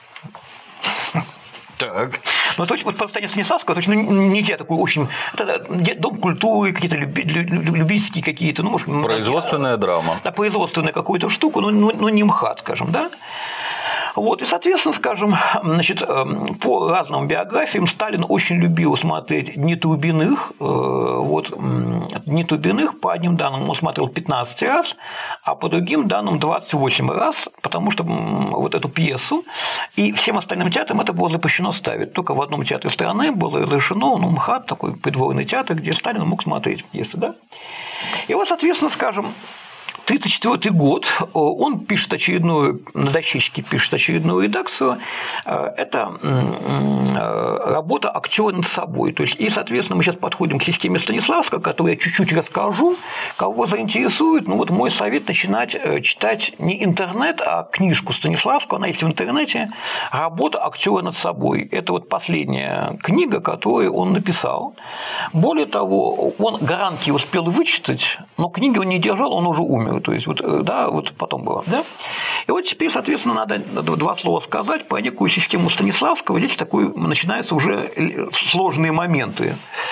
Так. То есть, вот по состоянию Станиславского, то есть, нельзя такой очень… Это дом культуры, какие-то любительские какие-то… может, производственная драма. Да, производственная какую-то штуку, но не МХАТ, скажем, да? Вот, и, соответственно, скажем, значит, по разным биографиям Сталин очень любил смотреть «Дни Турбиных». Вот, «Дни Турбиных» по одним данным он смотрел 15 раз, а по другим данным 28 раз, потому что вот эту пьесу, и всем остальным театрам это было запрещено ставить. Только в одном театре страны было разрешено, МХАТ, такой придворный театр, где Сталин мог смотреть пьесы. Да? И вот, соответственно, скажем, 1934 год, он пишет на дощечке пишет очередную редакцию, это работа актера над собой. То есть, и, соответственно, мы сейчас подходим к системе Станиславского, которую я чуть-чуть расскажу. Кого заинтересует, мой совет начинать читать не интернет, а книжку Станиславского, она есть в интернете, «Работа актера над собой». Это последняя книга, которую он написал. Более того, он Гаранки успел вычитать, но книги он не держал, он уже умер. То есть, потом было. Да? И теперь, соответственно, надо два слова сказать про некую систему Станиславского. Здесь начинаются уже сложные моменты.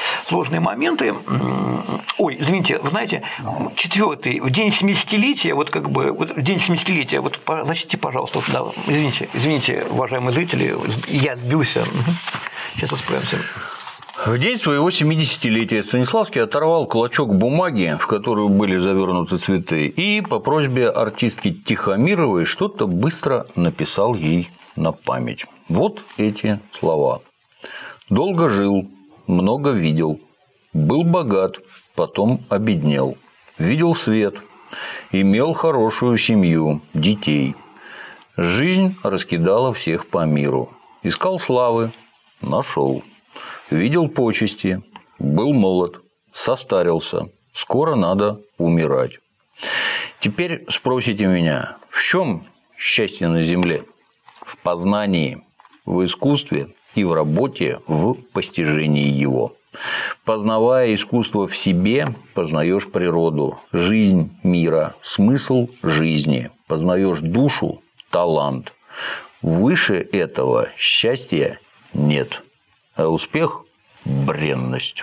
Ой, извините, вы знаете, 4-й, в день 70-летия, в день 70-летия, зачтите, пожалуйста, извините, уважаемые зрители, я сбился. Сейчас исправимся. В день своего 70-летия Станиславский оторвал клочок бумаги, в которую были завернуты цветы, и по просьбе артистки Тихомировой что-то быстро написал ей на память. Вот эти слова. «Долго жил, много видел, был богат, потом обеднел, видел свет, имел хорошую семью, детей. Жизнь раскидала всех по миру, искал славы, нашел. Видел почести, был молод, состарился, скоро надо умирать. Теперь спросите меня, в чем счастье на земле? В познании, в искусстве и в работе, в постижении его. Познавая искусство в себе, познаешь природу, жизнь мира, смысл жизни, познаешь душу, талант. Выше этого счастья нет. А успех – бренность».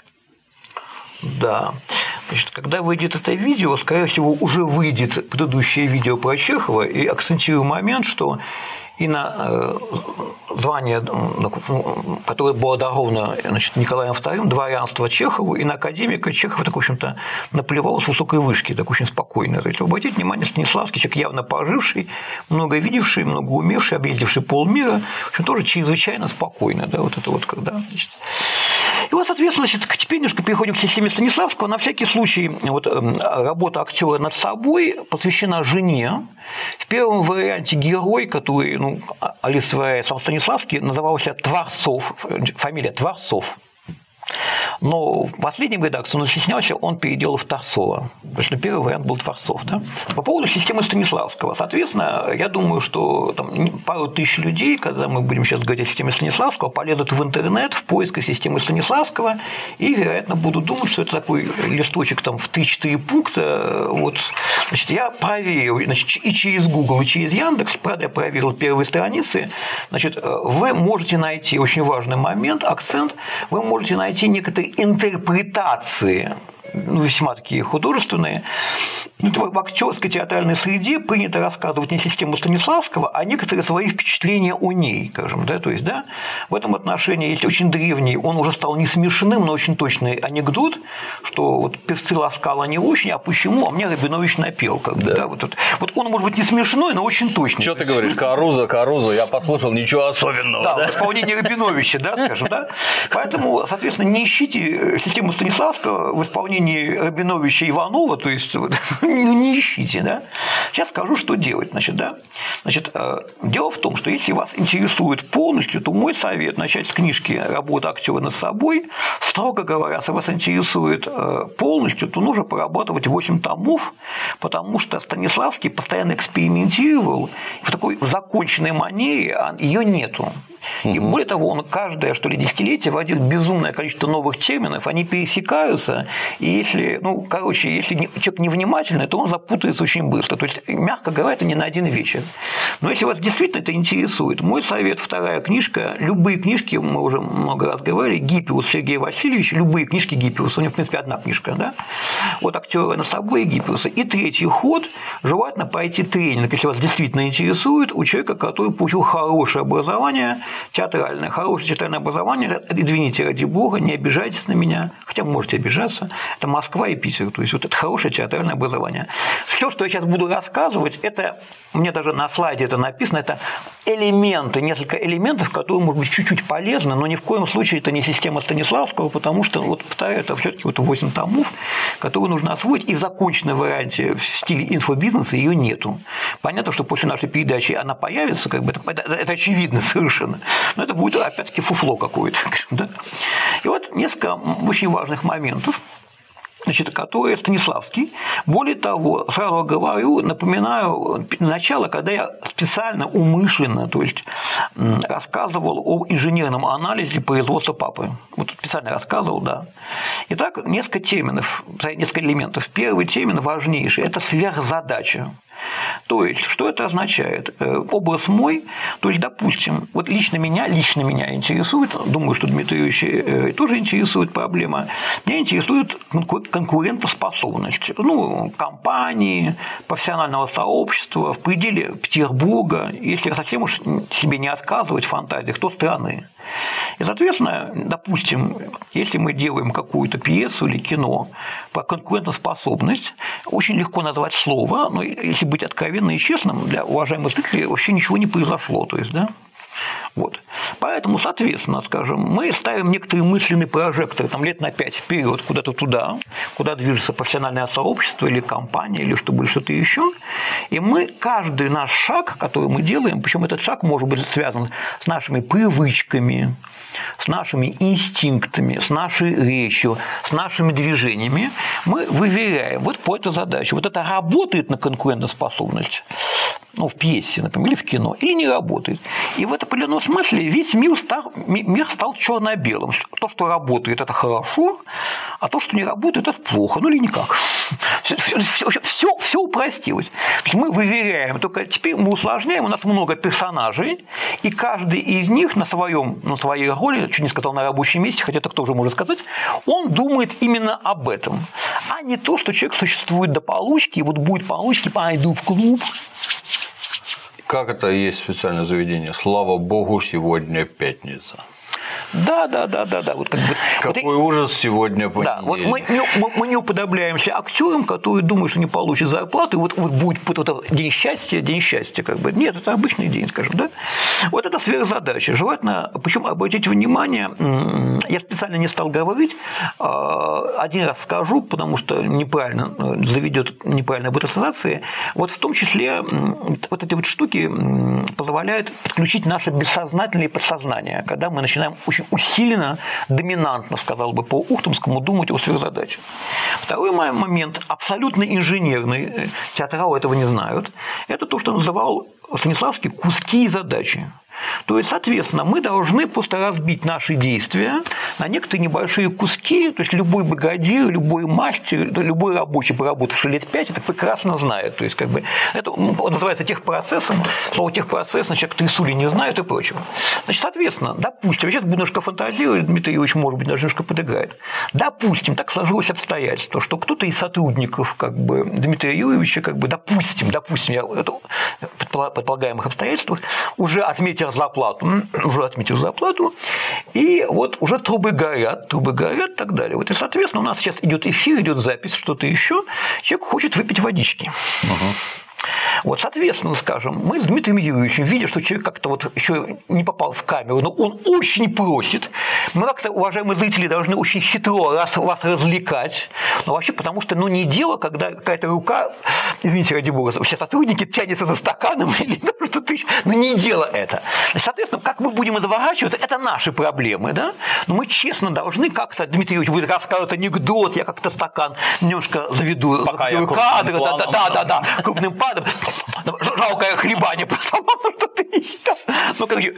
Да. Значит, когда выйдет это видео, скорее всего, уже выйдет предыдущее видео про Чехова, и акцентирую момент, что и на звание, которое было даровано Николаем II, дворянство Чехову, и на академика Чехов, в общем-то, наплевал с высокой вышки, так очень спокойно. То есть, обратите внимание, Станиславский, человек явно поживший, много видевший, много умевший, объездивший полмира, в общем, тоже чрезвычайно спокойно. Да, когда. Значит. И соответственно, теперь немножко переходим к системе Станиславского. На всякий случай, работа актера над собой посвящена жене. В первом варианте герой, который, олицетворяет сам Станиславский, назывался Творцов, фамилия Творцов. Но в последнем редакции он стеснялся, он переделал в Торцова. То есть, первый вариант был Творцов. Да? По поводу системы Станиславского. Соответственно, я думаю, что пару тысяч людей, когда мы будем сейчас говорить о системе Станиславского, полезут в интернет в поиск системы Станиславского и, вероятно, будут думать, что это такой листочек в 3-4 пункта. Значит, я проверил и через Google, и через Яндекс, правда, я проверил первые страницы. Значит, вы можете найти очень важный момент, акцент, вы можете найти некоторые интерпретации, весьма такие художественные. В актерской театральной среде принято рассказывать не систему Станиславского, а некоторые свои впечатления о ней, скажем. Да? То есть, да, в этом отношении есть очень древний, он уже стал не смешным, но очень точный анекдот, что певцы ласкала не очень, а почему? А мне Рабинович напел. Да. Он может быть не смешной, но очень точный. Что ты говоришь? Каруза, я послушал, ничего особенного. Да, в исполнении Рабиновича, да, скажем, да. Поэтому, соответственно, не ищите систему Станиславского в исполнении Рабиновича, Иванова, то есть не ищите, да. Сейчас скажу, что делать. Значит, дело в том, что если вас интересует полностью, то мой совет начать с книжки «Работа актера над собой». Строго говоря, если вас интересует полностью, то нужно порабатывать 8 томов, потому что Станиславский постоянно экспериментировал в такой законченной манере, ее нету. И более того, он каждое, десятилетие вводил безумное количество новых терминов, они пересекаются, и если человек невнимательный, то он запутается очень быстро. То есть, мягко говоря, это не на один вечер. Но если вас действительно это интересует, мой совет, вторая книжка, любые книжки, мы уже много раз говорили, Гиппиус Сергей Васильевич, любые книжки Гиппиуса, у него, в принципе, одна книжка, да, актера над собой и Гиппиуса. И третий ход, желательно пройти тренинг, если вас действительно интересует, у человека, который получил хорошее образование, театральное, хорошее театральное образование, извините, ради бога, не обижайтесь на меня, хотя можете обижаться, это Москва и Питер, то есть это хорошее театральное образование. существования. Все, что я сейчас буду рассказывать, это, у меня даже на слайде это написано, это элементы, несколько элементов, которые, может быть, чуть-чуть полезны, но ни в коем случае это не система Станиславского, потому что, вот, повторяю, это все-таки вот 8 томов, которые нужно освоить, и в законченном варианте в стиле инфобизнеса ее нету. Понятно, что после нашей передачи она появится, как бы, это очевидно совершенно, но это будет, опять-таки, фуфло какое-то. Да? И вот несколько очень важных моментов, значит, которые Станиславский. Более того, сразу говорю, напоминаю начало, когда я специально, умышленно, то есть рассказывал об инженерном анализе производства папы. Вот специально рассказывал, да. Итак, несколько терминов, несколько элементов. Первый термин важнейший – это сверхзадача. То есть, что это означает? Образ мой, то есть, допустим, вот лично меня интересует, думаю, что Дмитрия Юрьевича тоже интересует проблема, меня интересует конкурентоспособность, компании, профессионального сообщества в пределе Петербурга, если совсем уж себе не отказывать в фантазиях, то страны. И, соответственно, допустим, если мы делаем какую-то пьесу или кино про конкурентоспособность, очень легко назвать слово, но если быть откровенным и честным, для уважаемых зрителей вообще ничего не произошло. То есть, да? Вот. Поэтому, соответственно, скажем, мы ставим некоторые мысленные прожекторы там, лет на 5 вперед куда-то туда, куда движется профессиональное сообщество или компания, или что-то еще. И мы каждый наш шаг, который мы делаем, причем этот шаг может быть связан с нашими привычками, с нашими инстинктами, с нашей речью, с нашими движениями, мы выверяем вот по этой задаче. Вот это работает на конкурентоспособность, в пьесе, например, или в кино, или не работает. И в определенном смысле весь мир стал черно-белым. То, что работает, это хорошо, а то, что не работает, это плохо, или никак. Все упростилось. То есть мы выверяем, только теперь мы усложняем, у нас много персонажей, и каждый из них на своей роли, чуть не сказал, на рабочем месте, хотя это кто же может сказать, он думает именно об этом, а не то, что человек существует до получки, и вот будет получки, пойду в клуб. Как это есть специальное заведение? Слава богу, сегодня пятница. Да. Вот Какой ужас сегодня понедельник. Да, вот мы не уподобляемся актерам, которые думают, что не получат зарплату, и вот будет день счастья, как бы. Нет, это обычный день, скажем, да? Вот это сверхзадача. Желательно, причем обратите внимание, я специально не стал говорить, один раз скажу, потому что неправильно заведет неправильной ассоциации. Вот в том числе вот эти вот штуки позволяют подключить наше бессознательное и подсознание, когда мы начинаем очень усиленно, доминантно, сказал бы по-ухтомскому, думать о сверхзадаче. Второй момент, абсолютно инженерный, театралы этого не знают, это то, что называл Станиславский куски и задачи. То есть, соответственно, мы должны просто разбить наши действия на некоторые небольшие куски, то есть любой бригадир, любой мастер, любой рабочий, поработавший лет 5, это прекрасно знает. То есть, как бы, это называется техпроцессом, слово техпроцесс, человек трясули не знает и прочего. Значит, соответственно, допустим, я сейчас буду немножко фантазировать, Дмитрий Юрьевич, может быть, даже немножко подыграет. Допустим, так сложилось обстоятельство, что кто-то из сотрудников Дмитрия Юрьевича, допустим, это предполагаемых обстоятельствах, уже отметил зарплату, и вот уже трубы горят и так далее. Вот и, соответственно, у нас сейчас идет эфир, идет запись, что-то еще. Человек хочет выпить водички. Вот, соответственно, скажем, мы с Дмитрием Юрьевичем, видя, что человек как-то вот еще не попал в камеру, но он очень просит, мы как-то, уважаемые зрители, должны очень хитро вас развлекать, но вообще потому что, не дело, когда какая-то рука, извините, ради бога, все сотрудники тянутся за стаканом или что-то еще, не дело это. Соответственно, как мы будем изворачиваться, это наши проблемы, да? Но мы честно должны как-то, Дмитрий Юрьевич будет рассказывать анекдот, я как-то стакан немножко заведу, кадры, да, крупным падом. Жалкое хлебание, что-то еще.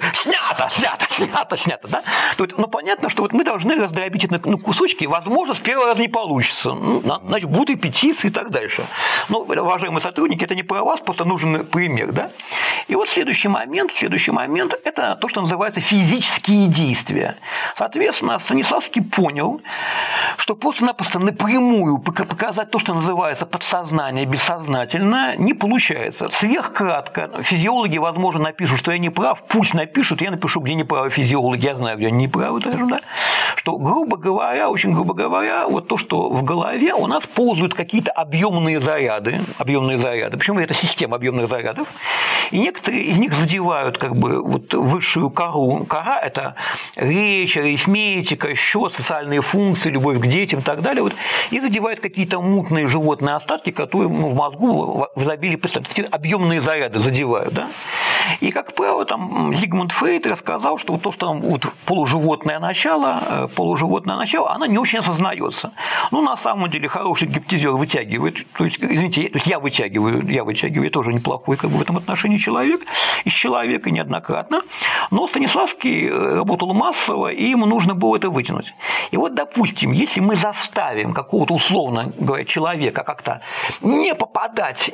Снято, да? Понятно, что вот мы должны раздробить это на кусочки, возможно, с первого раза не получится. Значит, будут и петиции и так дальше. Уважаемые сотрудники, это не про вас, просто нужен пример, да? И вот следующий момент – это то, что называется физические действия. Соответственно, Станиславский понял, что просто-напросто напрямую показать то, что называется подсознание, бессознательное, не получается. Сверхкратко. Физиологи, возможно, напишут, что я не прав, пусть напишут, я напишу, где неправы физиологи, я знаю, где они неправы даже, да? Что, грубо говоря, очень грубо говоря, вот то, что в голове у нас ползают какие-то объемные заряды, причем это система объемных зарядов, и некоторые из них задевают как бы вот высшую кору. Кора – это речь, арифметика, счет, социальные функции, любовь к детям и так далее, вот, и задевают какие-то мутные животные остатки, которые в мозгу в изобилии представляют. Объемные заряды задевают. Да? И, как правило, там Зигмунд Фрейд рассказал, что вот то, что там вот полуживотное начало, оно не очень осознается. Ну, на самом деле, хороший гипнотизер вытягивает, то есть, извините, я вытягиваю тоже неплохой как бы в этом отношении человек, из человека неоднократно, но Станиславский работал массово, и ему нужно было это вытянуть. И вот, допустим, если мы заставим какого-то, условно говоря, человека как-то не попадать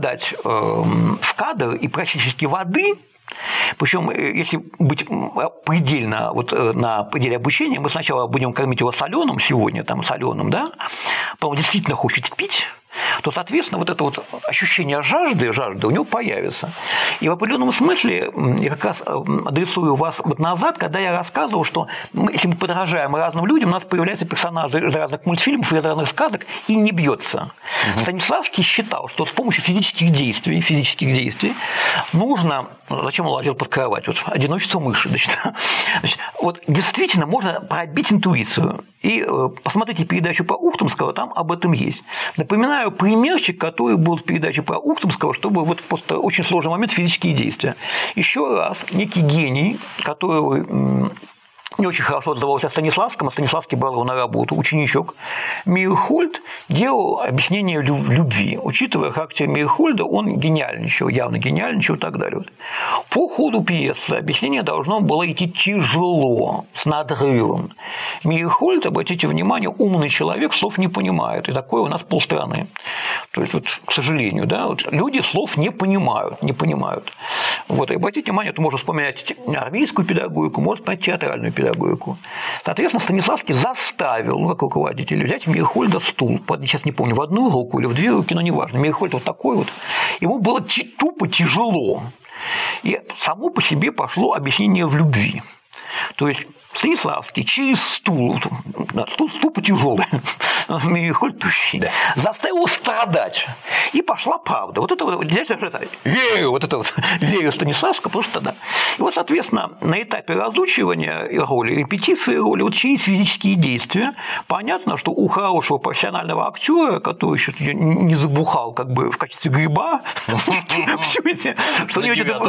в кадр и практически воды, причем, если быть предельно вот, на пределе обучения, мы сначала будем кормить его соленым сегодня, там, соленым, да, потом он действительно хочет пить, то, соответственно, вот это вот ощущение жажды у него появится. И в определенном смысле я как раз адресую вас вот назад, когда я рассказывал, что если мы подражаем разным людям, у нас появляются персонажи из разных мультфильмов, из разных сказок, и не бьется. Станиславский считал, что с помощью физических действий нужно, зачем он лазил под кровать, вот одиночество мыши, значит, вот действительно можно пробить интуицию. И посмотрите передачу про Ухтомского, там об этом есть. Напоминаю примерчик, который был в передаче про Ухтомского, чтобы вот просто очень сложный момент физические действия. Еще раз, некий гений, который не очень хорошо отзывался о Станиславском, а Станиславский брал его на работу, ученичок, Мейерхольд делал объяснение любви. Учитывая характер Мейерхольда, он явно гениальничал и так далее. По ходу пьесы объяснение должно было идти тяжело, с надрывом. Мейерхольд, обратите внимание, умный человек, слов не понимает, и такое у нас полстраны. То есть, вот, к сожалению, да, вот, люди слов не понимают. Вот, и обратите внимание, это можно вспоминать армейскую педагогику, можно вспоминать театральную педагогику. Соответственно, Станиславский заставил, как руководитель, взять Мейерхольда стул, сейчас не помню, в одну руку или в две руки, но неважно, Мейерхольд вот такой вот, ему было тупо тяжело. И само по себе пошло объяснение в любви. То есть Станиславский через стул тупо тяжелый, Мейерхольд тущий, да, заставил страдать. И пошла правда. Вот это вот, верю Станиславскому, потому что да. И вот, соответственно, на этапе разучивания роли, репетиции роли, вот через физические действия, понятно, что у хорошего профессионального актера, который еще не забухал как бы в качестве гриба, что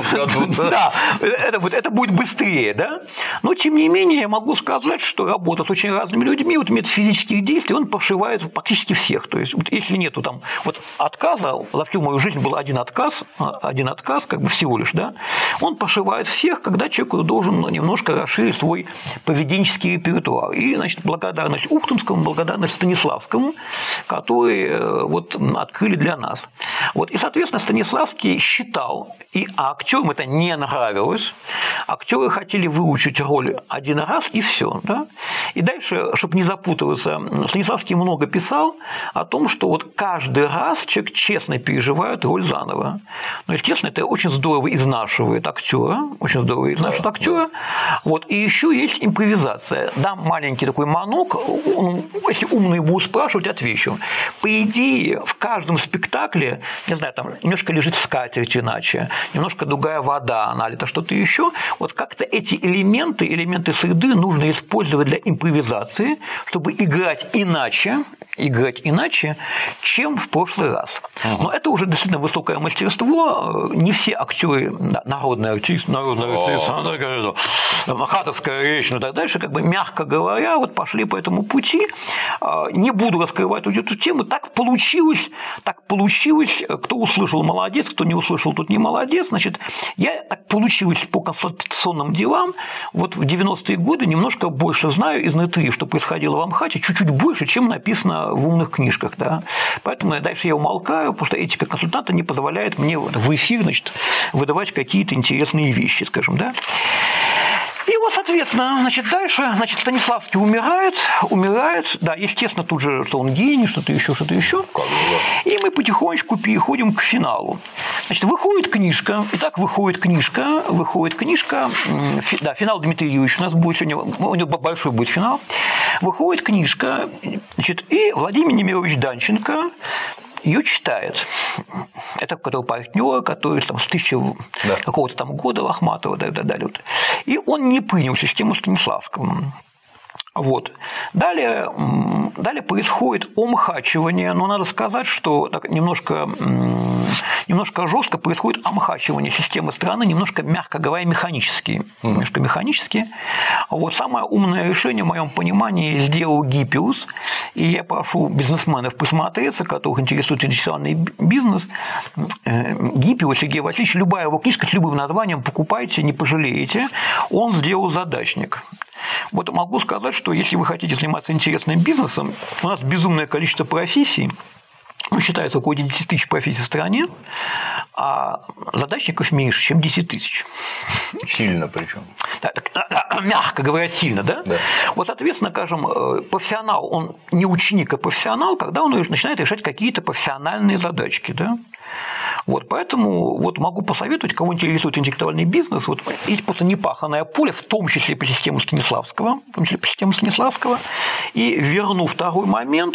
это будет быстрее, да. Но, тем не менее, я могу сказать, что работа с очень разными людьми, вот метод физических действий, он прошивает практически всех. То есть, вот, если нету там вот отказа, за всю мою жизнь был один отказ, как бы всего лишь, да, он прошивает всех, когда человек должен немножко расширить свой поведенческий репертуар. И, значит, благодарность Ухтомскому, благодарность Станиславскому, которые вот открыли для нас. Вот. И, соответственно, Станиславский считал, а актерам это не нравилось, актеры хотели выучить роль один раз и все. Да? И дальше, чтобы не запутываться, Станиславский много писал о том, что вот каждый раз человек честно переживает роль заново. Но, естественно, это очень здорово изнашивает актера, Вот. И еще есть импровизация. Дам маленький такой монок, если умные будут спрашивать, отвечу. По идее, в каждом спектакле, не знаю, там немножко лежит скатерть иначе, немножко другая вода налита, что-то еще. Вот как-то эти элементы среды нужно использовать для импровизации, чтобы играть иначе, чем в прошлый раз. Но это уже действительно высокое мастерство. Не все актеры, народные артисты, махатовская речь, и так дальше, как бы, мягко говоря, вот пошли по этому пути. Не буду раскрывать эту тему. Так получилось. Кто услышал – молодец, кто не услышал – тут не молодец. Значит, так получилось по конституционным делам. Вот в 90-е годы немножко больше знаю изнутри, что происходило в Амхате, чуть-чуть больше, чем написано в умных книжках. Да? Поэтому дальше я умолкаю, потому что этика консультанта не позволяет мне в эфир, значит, выдавать какие-то интересные вещи, скажем. Да? И вот, соответственно, значит, дальше, значит, Станиславский умирает, да, естественно, тут же, что он гений, что-то еще. И мы потихонечку переходим к финалу. Значит, выходит книжка, да, финал Дмитрия Юрьевича у нас будет сегодня, у него большой будет финал. Выходит книжка, значит, и Владимир Немирович Данченко ее читает. Это который партнер, который там, с 1000 какого-то там года Лохматова, да, и так далее. И он не принял систему Станиславского. Вот. Далее происходит омхачивание, но надо сказать, что так немножко жестко происходит омхачивание системы страны, немножко, мягко говоря, механически. Вот. Самое умное решение, в моем понимании, сделал Гиппиус, и я прошу бизнесменов присмотреться, которых интересует инвестиционный бизнес. Гиппиус Сергей Васильевич, любая его книжка с любым названием, покупайте, не пожалеете. Он сделал задачник. Вот могу сказать, что если вы хотите заниматься интересным бизнесом, у нас безумное количество профессий, считается около 10 тысяч профессий в стране, а задачников меньше, чем 10 тысяч. Сильно причем. Да, мягко говоря, сильно, да? Вот, соответственно, скажем, профессионал, он не ученик, а профессионал, когда он начинает решать какие-то профессиональные задачки, да? Вот, поэтому вот могу посоветовать, кого интересует интеллектуальный бизнес, вот есть просто непаханное поле, в том числе по системе Станиславского, и верну второй момент,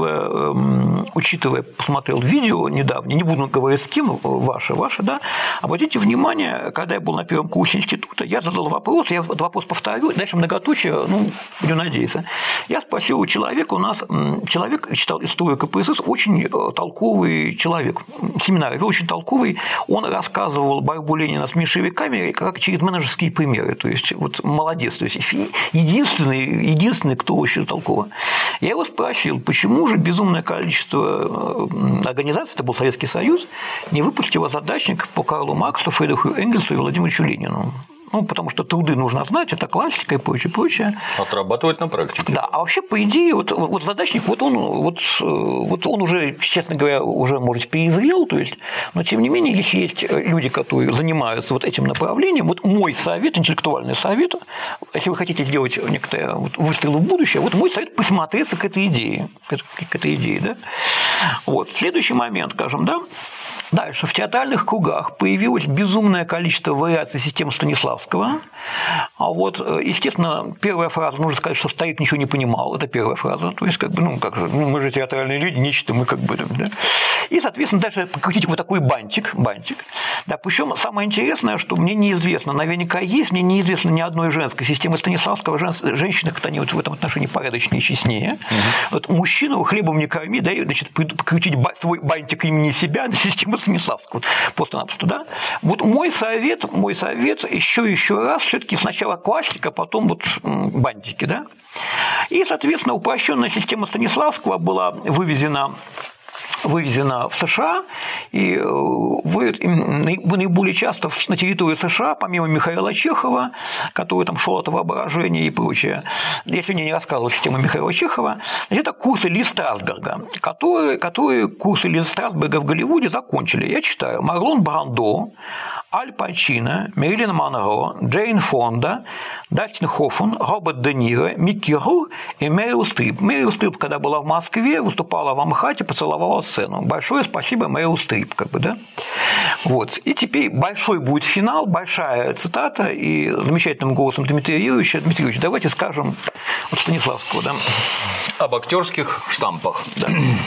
учитывая, посмотрел видео недавно, не буду говорить с кем, ваше, да, обратите внимание, когда я был на первом курсе института, я задал вопрос, я этот вопрос повторю, дальше многоточие, буду надеяться. Я спросил у человека, у нас человек читал историю КПСС, очень толковый человек, семинар вел очень толковый, он рассказывал борьбу Ленина с меньшевиками как через менеджерские примеры, то есть вот молодец, то есть единственный, кто очень толково. Я его спросил, почему же безумное количество организаций, это был Советский Союз, не выпустило задачник по Карлу Марксу, Фридриху Энгельсу и Владимиру Ленину. Потому что труды нужно знать, это классика и прочее. Отрабатывать на практике. Да, а вообще, по идее, вот задачник, он уже, честно говоря, уже, может, перезрел, то есть, но тем не менее, если есть люди, которые занимаются вот этим направлением, вот мой совет, интеллектуальный совет, если вы хотите сделать некоторые выстрелы в будущее, вот мой совет присмотреться к этой идее, да. Вот. Следующий момент, скажем, да. Дальше. В театральных кругах появилось безумное количество вариаций системы Станиславского. А вот, естественно, первая фраза, нужно сказать, что старик ничего не понимал. Это первая фраза. То есть, мы же театральные люди, нечто мы да. И, соответственно, дальше покрутить вот такой бантик. Да, причем самое интересное, что мне неизвестно, наверняка есть, мне неизвестно ни одной женской системы Станиславского. Женщины, как-то они вот в этом отношении порядочнее и честнее. Вот мужчину хлебом не корми, да, и, значит, покрутить свой бантик имени себя на систему Станиславского. Просто-напросто, да. Вот мой совет еще раз, все-таки сначала классика, а потом вот бантики, да. И, соответственно, упрощенная система Станиславского была вывезена в США, и наиболее часто на территории США, помимо Михаила Чехова, который там шел от воображения и прочее, я сегодня не рассказывал систему Михаила Чехова, это курсы Ли Страсберга, которые курсы Ли Страсберга в Голливуде закончили. Я читаю: Марлон Брандо, Аль Пачино, Мэрилин Монро, Джейн Фонда, Дастин Хоффман, Роберт Де Ниро, Микки Рур и Мэрил Стрип. Мэрил Стрип, когда была в Москве, выступала в Амхате, поцеловала сцену. Большое спасибо, Мэрил Стрип, да? Вот. И теперь большой будет финал, большая цитата, и замечательным голосом Дмитрия Юрьевича: Дмитрий Юрьевич, давайте скажем от Станиславского, да? Об актерских штампах. Да.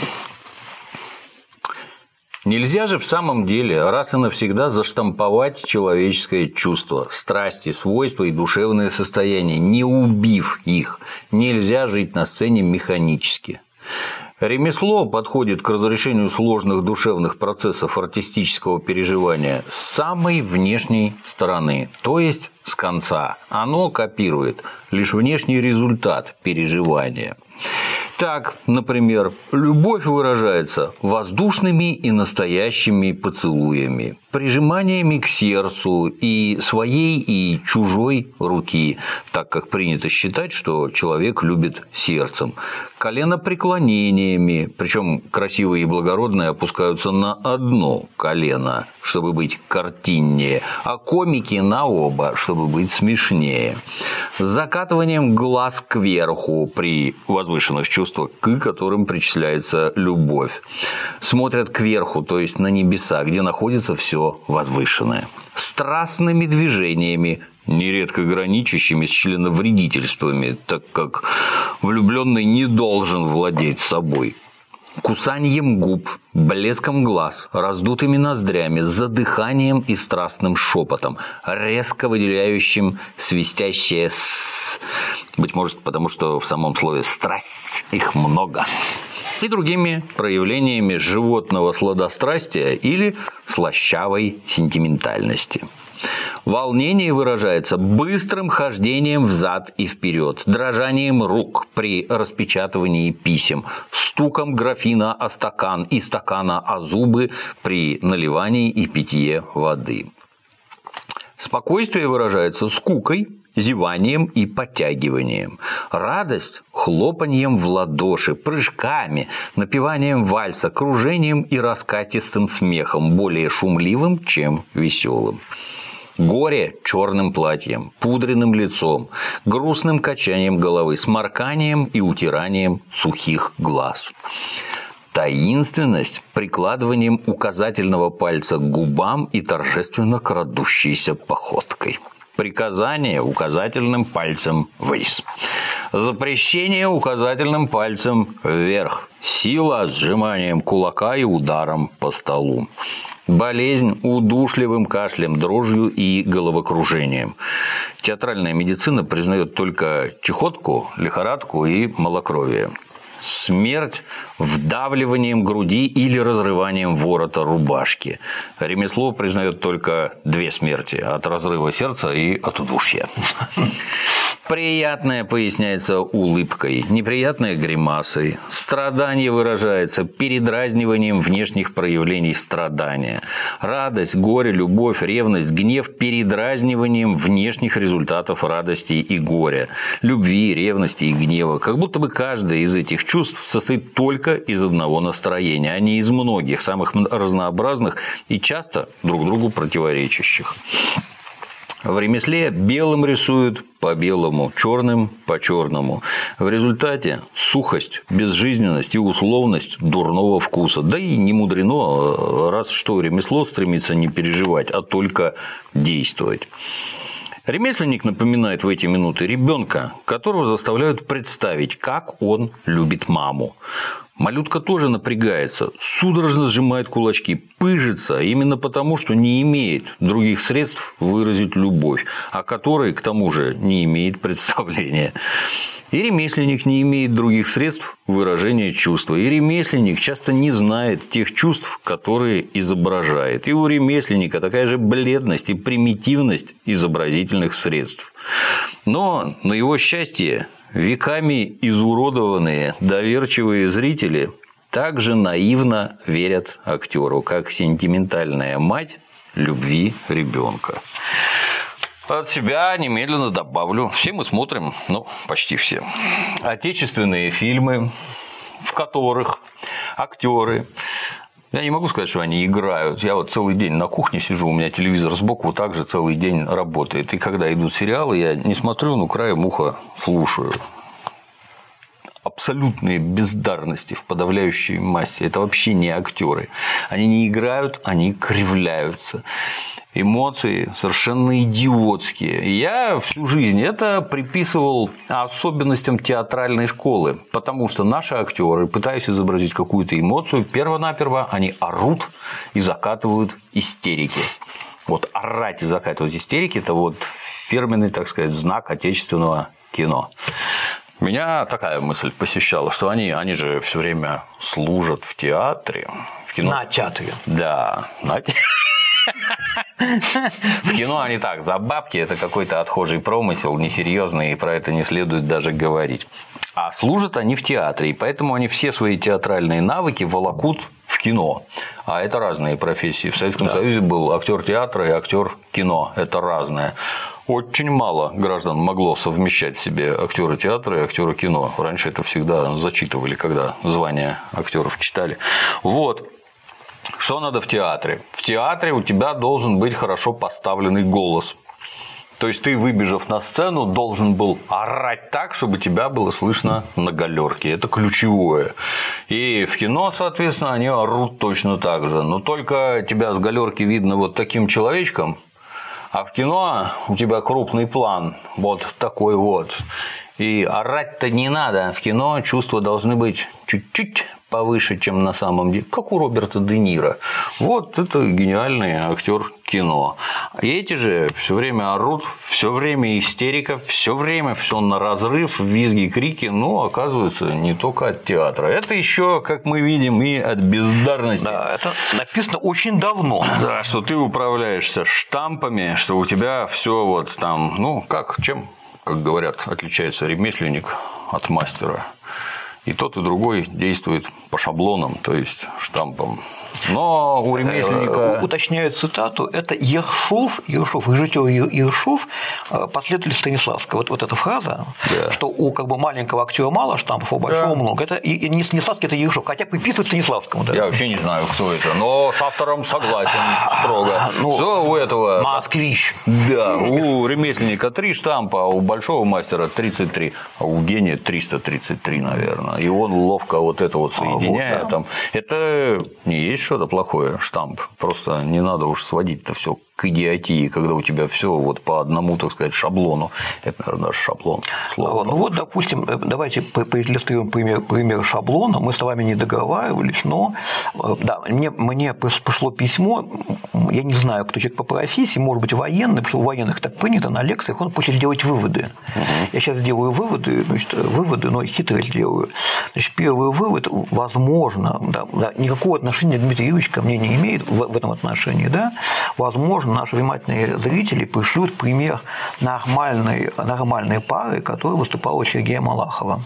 Нельзя же в самом деле раз и навсегда заштамповать человеческое чувство, страсти, свойства и душевное состояние, не убив их. Нельзя жить на сцене механически. Ремесло подходит к разрешению сложных душевных процессов артистического переживания с самой внешней стороны, то есть с конца. Оно копирует лишь внешний результат переживания. Так, например, любовь выражается воздушными и настоящими поцелуями, прижиманиями к сердцу и своей, и чужой руки, так как принято считать, что человек любит сердцем, коленопреклонениями, причем красивые и благородные опускаются на одно колено, чтобы быть картиннее, а комики на оба, чтобы чтобы быть смешнее. С закатыванием глаз кверху при возвышенных чувствах, к которым причисляется любовь. Смотрят кверху, то есть на небеса, где находится все возвышенное. Страстными движениями, нередко граничащими с членовредительствами, так как влюбленный не должен владеть собой. Кусанием губ, блеском глаз, раздутыми ноздрями, задыханием и страстным шепотом, резко выделяющим свистящее «с», быть может, потому что в самом слове «страсть» их много, и другими проявлениями животного сладострастия или слащавой сентиментальности. Волнение выражается быстрым хождением взад и вперед, дрожанием рук при распечатывании писем, стуком графина о стакан и стакана о зубы при наливании и питье воды. Спокойствие выражается скукой, зеванием и подтягиванием. Радость – хлопаньем в ладоши, прыжками, напеванием вальса, кружением и раскатистым смехом, более шумливым, чем веселым. Горе – черным платьем, пудренным лицом, грустным качанием головы, сморканием и утиранием сухих глаз. Таинственность – прикладыванием указательного пальца к губам и торжественно крадущейся походкой. Приказание указательным пальцем вниз. Запрещение указательным пальцем вверх. Сила сжиманием кулака и ударом по столу. Болезнь удушливым кашлем, дрожью и головокружением. Театральная медицина признает только чехотку, лихорадку и малокровие. Смерть вдавливанием груди или разрыванием ворота рубашки. Ремесло признает только две смерти – от разрыва сердца и от удушья. Приятное поясняется улыбкой, неприятное – гримасой. Страдание выражается передразниванием внешних проявлений страдания. Радость, горе, любовь, ревность, гнев – передразниванием внешних результатов радости и горя, любви, ревности и гнева. Как будто бы каждое из этих чувств состоит только из одного настроения, а не из многих, самых разнообразных и часто друг другу противоречащих. В ремесле белым рисуют по белому, черным по черному. В результате сухость, безжизненность и условность дурного вкуса. Да и не мудрено, раз что ремесло стремится не переживать, а только действовать. Ремесленник напоминает в эти минуты ребенка, которого заставляют представить, как он любит маму. Малютка тоже напрягается, судорожно сжимает кулачки, пыжится именно потому, что не имеет других средств выразить любовь, о которой, к тому же, не имеет представления. И ремесленник не имеет других средств выражения чувства. И ремесленник часто не знает тех чувств, которые изображает. И у ремесленника такая же бледность и примитивность изобразительных средств. Но, на его счастье, веками изуродованные доверчивые зрители также наивно верят актеру, как сентиментальная мать любви ребенка. От себя немедленно добавлю. Все мы смотрим, почти все, отечественные фильмы, в которых актеры, я не могу сказать, что они играют. Я вот целый день на кухне сижу, у меня телевизор сбоку вот так же целый день работает. И когда идут сериалы, я не смотрю, но краем уха слушаю. Абсолютные бездарности в подавляющей массе. Это вообще не актеры. Они не играют, они кривляются. Эмоции совершенно идиотские. Я всю жизнь это приписывал особенностям театральной школы, потому что наши актеры, пытаясь изобразить какую-то эмоцию, перво-наперво они орут и закатывают истерики. Вот орать и закатывать истерики – это вот фирменный, так сказать, знак отечественного кино. Меня такая мысль посещала, что они же все время служат в театре, в кино. На театре. Да, на театре. В кино они так, за бабки, это какой-то отхожий промысел, несерьезный, и про это не следует даже говорить. А служат они в театре, и поэтому они все свои театральные навыки волокут в кино. А это разные профессии. В Советском Союзе был актер театра и актер кино. Это разное. Очень мало граждан могло совмещать в себе актера театра и актера кино. Раньше это всегда зачитывали, когда звания актеров читали. Вот. Что надо в театре? В театре у тебя должен быть хорошо поставленный голос. То есть ты, выбежав на сцену, должен был орать так, чтобы тебя было слышно на галерке. Это ключевое. И в кино, соответственно, они орут точно так же. Но только тебя с галерки видно вот таким человечком, а в кино у тебя крупный план, вот такой вот. И орать-то не надо. В кино чувства должны быть чуть-чуть повыше, чем на самом деле, как у Роберта Де Ниро. Вот это гениальный актер кино. И эти же все время орут, все время истерика, все время все на разрыв, визги, крики. Ну, оказывается, не только от театра. Это еще, как мы видим, и от бездарности. Да, это написано очень давно. Да, что ты управляешься штампами, что у тебя все вот там, ну, чем, как говорят, отличается ремесленник от мастера. И тот, и другой действует по шаблонам, то есть штампам. Но у ремесленника… Уточняю цитату, это Ершов, режиссер Ершов, последователь Станиславского. Вот эта фраза, да, что у как бы маленького актера мало штампов, а у большого много. Это и не Станиславский, это Ершов, хотя приписывает Станиславскому. Да? Я вообще не знаю, кто это, но с автором согласен строго. Что у этого… Москвич. Да, у ремесленника 3 штампа, а у большого мастера 33, а у гения 333, наверное. И он ловко вот это вот соединяет. Вот, да. Там. Это не есть что-то плохое, штамп. Просто не надо уж сводить-то все к идиотии, когда у тебя все вот по одному, так сказать, шаблону. Это, наверное, даже шаблон. Ну вот, допустим, давайте проиллюстрируем пример шаблона. Мы с вами не договаривались, но да, мне пришло письмо, я не знаю, кто человек по профессии, может быть, военный, потому что у военных так принято на лекциях, он хочет сделать выводы. Я сейчас делаю выводы, но хитро сделаю. Значит, первый вывод, возможно, да, никакого отношения Дмитрий Юрьевич ко мне не имеет в этом отношении, да, возможно, наши внимательные зрители пришлют пример нормальной пары, которая выступала у Сергея Малахова.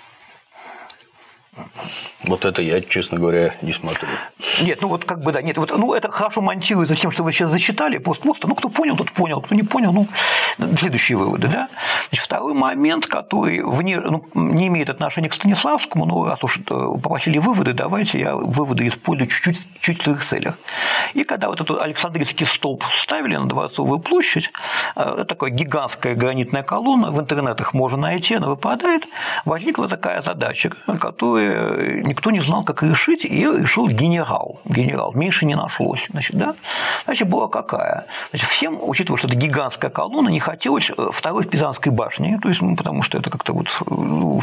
Вот это я, честно говоря, не смотрю. Нет, ну вот как бы да, нет, вот, ну это хорошо монтируется тем, что вы сейчас зачитали, просто, ну кто понял, тот понял, кто не понял, ну следующие выводы, да. Значит, второй момент, который не имеет отношения к Станиславскому, но раз уж попросили выводы, давайте я выводы использую чуть в своих целях. И когда вот этот Александрийский столб ставили на Дворцовую площадь, это такая гигантская гранитная колонна, в интернетах можно найти, она выпадает, возникла такая задача, которую никто не знал, как решить, и ее решил генерал. Меньше не нашлось. Значит, была какая? Значит, всем, учитывая, что это гигантская колонна, не хотелось второй в Пизанской башне, то есть, потому что это как-то вот… у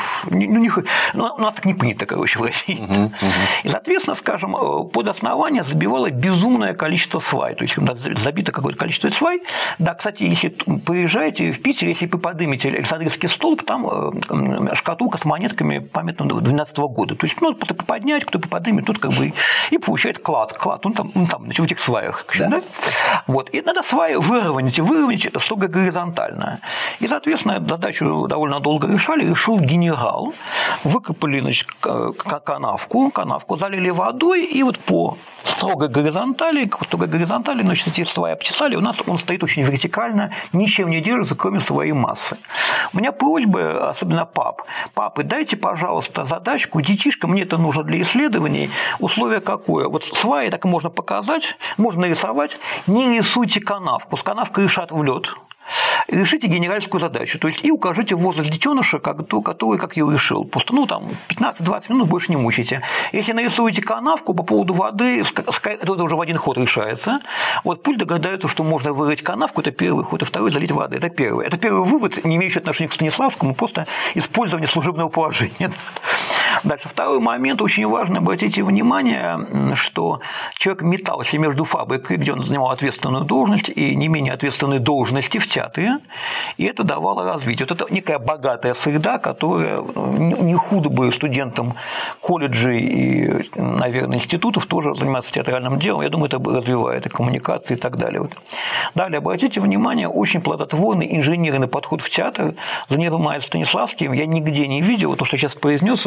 нас так не принято, короче, в России. И, соответственно, скажем, под основание забивало безумное количество свай, то есть, забито какое-то количество свай. Да, кстати, если приезжаете в Питер, если вы поднимете Александрийский столб, там шкатулка с монетками памятного 12-го года. То есть, просто поднять, кто поднимет, тот как бы и получает клад. Он там значит, в этих сваях. Да. Вот. И надо сваи выровнять строго горизонтально. И, соответственно, задачу довольно долго решил генерал. Выкопали, значит, канавку, залили водой, и вот по строгой горизонтали, значит, эти сваи обтесали, у нас он стоит очень вертикально, ничем не держится, кроме своей массы. У меня просьба, особенно папы, дайте, пожалуйста, задачку детишкам, мне это нужно для исследований. Условие какое? Вот сваи так можно показать, можно нарисовать, не рисуйте канавку, с канавкой решат в лед. Решите генеральскую задачу, то есть и укажите возраст детеныша, который как ее решил. Просто 15-20 минут больше не мучайте. Если нарисуете канавку по поводу воды, это уже в один ход решается. Вот пусть догадаются, что можно вырыть канавку, это первый ход, и второй залить воды. Это первый. Это первый вывод, не имеющий отношения к Станиславскому, просто использование служебного положения. Дальше. Второй момент, очень важно, обратите внимание, что человек метался между фабрикой, где он занимал ответственную должность, и не менее ответственные должности в театре, и это давало развитие. Вот это некая богатая среда, которая не худо бы студентам колледжей и, наверное, институтов тоже заниматься театральным делом. Я думаю, это развивает и коммуникации и так далее. Вот. Далее, обратите внимание, очень плодотворный инженерный подход в театр занимается Станиславским. Я нигде не видел, то, что я сейчас произнес, это вот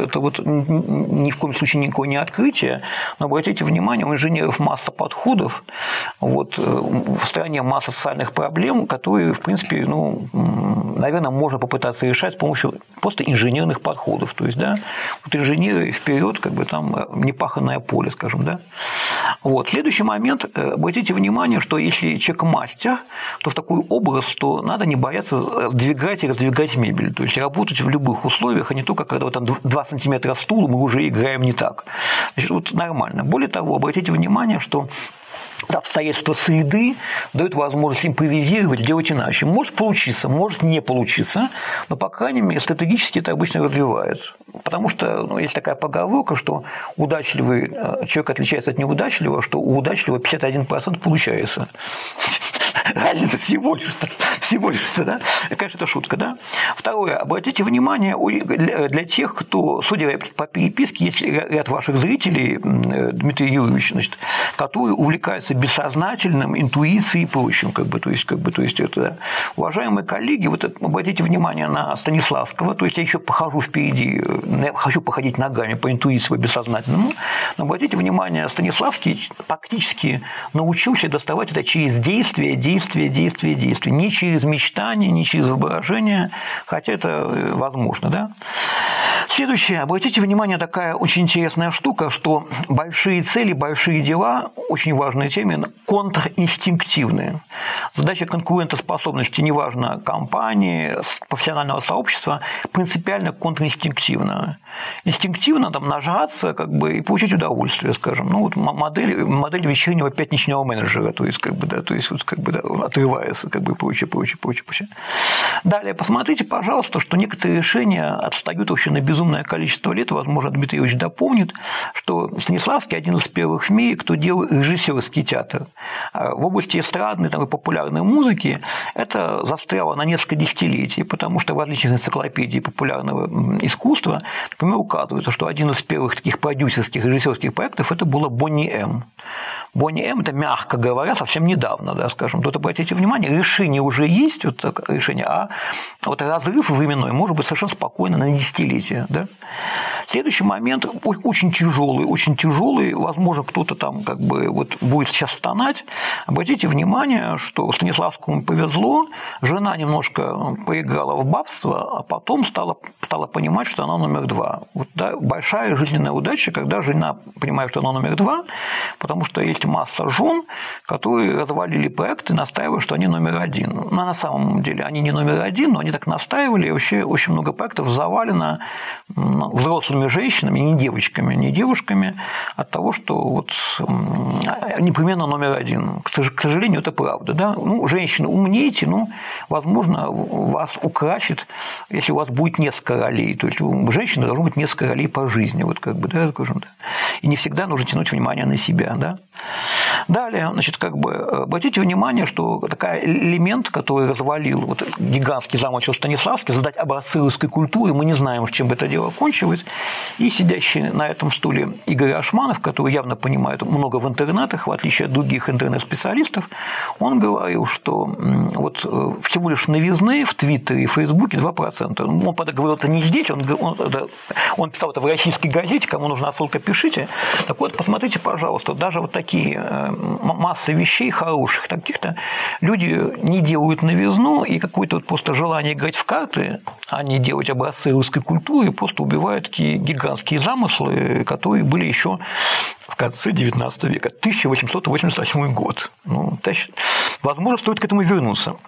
ни в коем случае никакое не открытие, но обратите внимание, у инженеров масса подходов, вот, в стране масса социальных проблем, которые, в принципе, ну, наверное, можно попытаться решать с помощью просто инженерных подходов. То есть, да, вот инженеры вперед, как бы там непаханное поле, скажем, да. Вот. Следующий момент. Обратите внимание, что если человек мастер, то в такой образ, то надо не бояться двигать и раздвигать мебель. То есть работать в любых условиях, а не только когда вот там 2 сантиметра стула, мы уже играем не так. Значит, вот нормально. Более того, обратите внимание, что обстоятельства среды дают возможность импровизировать, делать иначе. Может получиться, может не получиться, но, по крайней мере, стратегически это обычно развивает. Потому что, ну, есть такая поговорка, что удачливый человек отличается от неудачливого, что у удачливого 51% получается. Разница всего лишь, да? Конечно, это шутка, да? Второе. Обратите внимание, для тех, кто, судя по переписке, есть ряд ваших зрителей, Дмитрий Юрьевич, значит, которые увлекаются бессознательным, интуицией и прочим, то есть это, да. Уважаемые коллеги, вот обратите внимание на Станиславского, то есть я еще похожу впереди, хочу походить ногами по интуиции, по бессознательному, но обратите внимание, Станиславский практически научился доставать это через действие, не через мечтание, не через воображение, хотя это возможно, да. Следующее. Обратите внимание, такая очень интересная штука, что большие цели, большие дела, очень важный термин, контринстинктивные. Задача конкурентоспособности, неважно, компании, профессионального сообщества, принципиально контринстинктивна. Инстинктивно там нажраться как бы, и получить удовольствие, скажем. Ну, вот модель вечернего пятничного менеджера, то есть, отрывается, и прочее. Далее, посмотрите, пожалуйста, что некоторые решения отстают вообще на безумное количество лет. Возможно, Дмитрий Ильич дополнит, что Станиславский один из первых в мире, кто делал режиссерский театр. В области эстрадной и популярной музыки это застряло на несколько десятилетий, потому что в различных энциклопедиях популярного искусства, например, указывается, что один из первых таких продюсерских режиссерских проектов это было Бонни М. Бонни М. это, мягко говоря, совсем недавно, да, скажем. Тут обратите внимание, решение уже есть, вот решение, а вот разрыв временной может быть совершенно спокойно на десятилетия. Да? Следующий момент очень тяжелый, возможно, кто-то там как бы вот будет сейчас стонать. Обратите внимание, что Станиславскому повезло, жена немножко поиграла в бабство, а потом стала понимать, что она номер 2. Вот, да, большая жизненная удача, когда жена понимает, что она номер 2, потому что есть масса жен, которые развалили проекты, настаивая, что они номер 1. Но на самом деле они не номер 1, но они так настаивали, и вообще очень много проектов завалено взрослыми женщинами, не девушками, от того, что вот непременно номер 1. К сожалению, это правда. Да? Ну, женщины, умнейте, возможно, вас украсит, если у вас будет несколько ролей. То есть у женщины должно быть несколько ролей по жизни. Вот да, скажем, да. И не всегда нужно тянуть внимание на себя. Да? Далее, значит, обратите внимание, что такой элемент, который развалил вот гигантский замысел Станиславский, задать образцы русской культуры, мы не знаем, чем бы это дело кончилось, и сидящий на этом стуле Игорь Ашманов, который явно понимает много в интернетах, в отличие от других интернет-специалистов, он говорил, что вот всего лишь новизны в Твиттере и Фейсбуке 2%. Он говорил это не здесь, он писал это в российской газете, кому нужна ссылка, пишите. Так вот, посмотрите, пожалуйста, даже вот такие массы вещей хороших, таких-то люди не делают новизну, и какое-то вот просто желание играть в карты, а не делать образцы русской культуры, просто убивают такие гигантские замыслы, которые были еще в конце XIX века, 1888 год. Возможно, стоит к этому вернуться.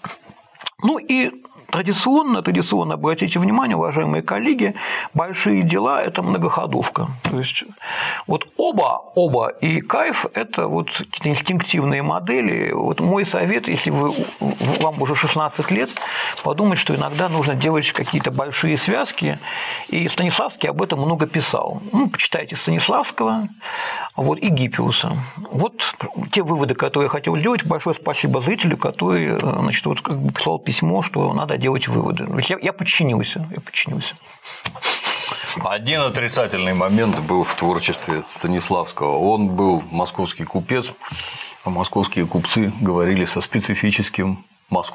И традиционно, обратите внимание, уважаемые коллеги, большие дела – это многоходовка. То есть вот оба и кайф – это вот какие-то инстинктивные модели. Вот мой совет, если вам уже 16 лет, подумать, что иногда нужно делать какие-то большие связки. И Станиславский об этом много писал. Почитайте Станиславского и Гиппиуса. Вот те выводы, которые я хотел сделать. Большое спасибо зрителю, который прислал письмо, что надо делать выводы. Я подчинился. Один отрицательный момент был в творчестве Станиславского. Он был московский купец, а московские купцы говорили со специфическим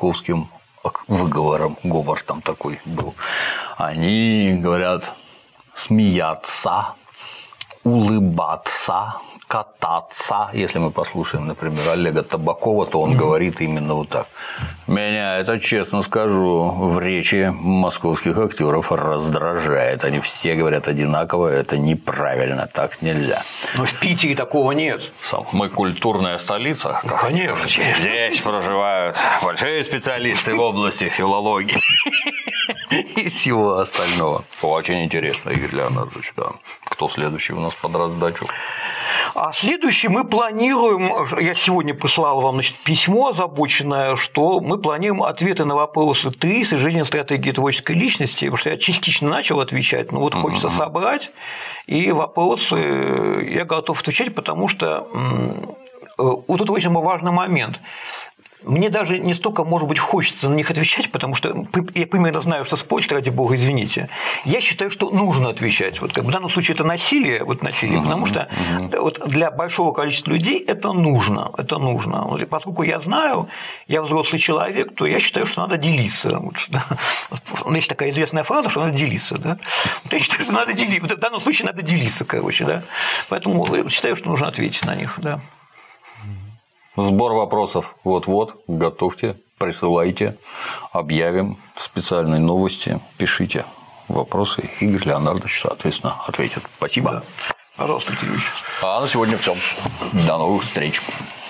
московским выговором, говор там такой был. Они говорят смеяться, улыбаться, кататься. Если мы послушаем, например, Олега Табакова, то он говорит именно вот так. Меня это, честно скажу, в речи московских актеров раздражает. Они все говорят одинаково, это неправильно, так нельзя. Но в Питере такого нет. Мы культурная столица. Конечно. Здесь проживают большие специалисты в области филологии и всего остального. Очень интересно, Игорь Леонардович. Да. Кто следующий у нас под раздачу? А следующий мы планируем, я сегодня прислал вам, значит, письмо озабоченное, что мы планируем ответы на вопросы ТРИС и жизненной стратегии творческой личности, потому что я частично начал отвечать, но вот хочется собрать, и вопросы я готов отвечать, потому что вот тут очень важный момент. Мне даже не столько, может быть, хочется на них отвечать, потому что я примерно знаю, что спорить, ради бога, извините. Я считаю, что нужно отвечать. Вот, в данном случае это насилие, потому что вот для большого количества людей это нужно. Это нужно. Вот, поскольку я знаю, я взрослый человек, то я считаю, что надо делиться. Вот, да. Есть такая известная фраза, что надо делиться. Да? Вот я считаю, что надо делиться. В данном случае надо делиться, короче. Да? Поэтому считаю, что нужно ответить на них. Да. Сбор вопросов вот-вот, готовьте, присылайте, объявим в специальной новости, пишите вопросы, Игорь Леонардович, соответственно, ответит. Спасибо. Да. Пожалуйста, Кирилл. А на сегодня все. До новых встреч.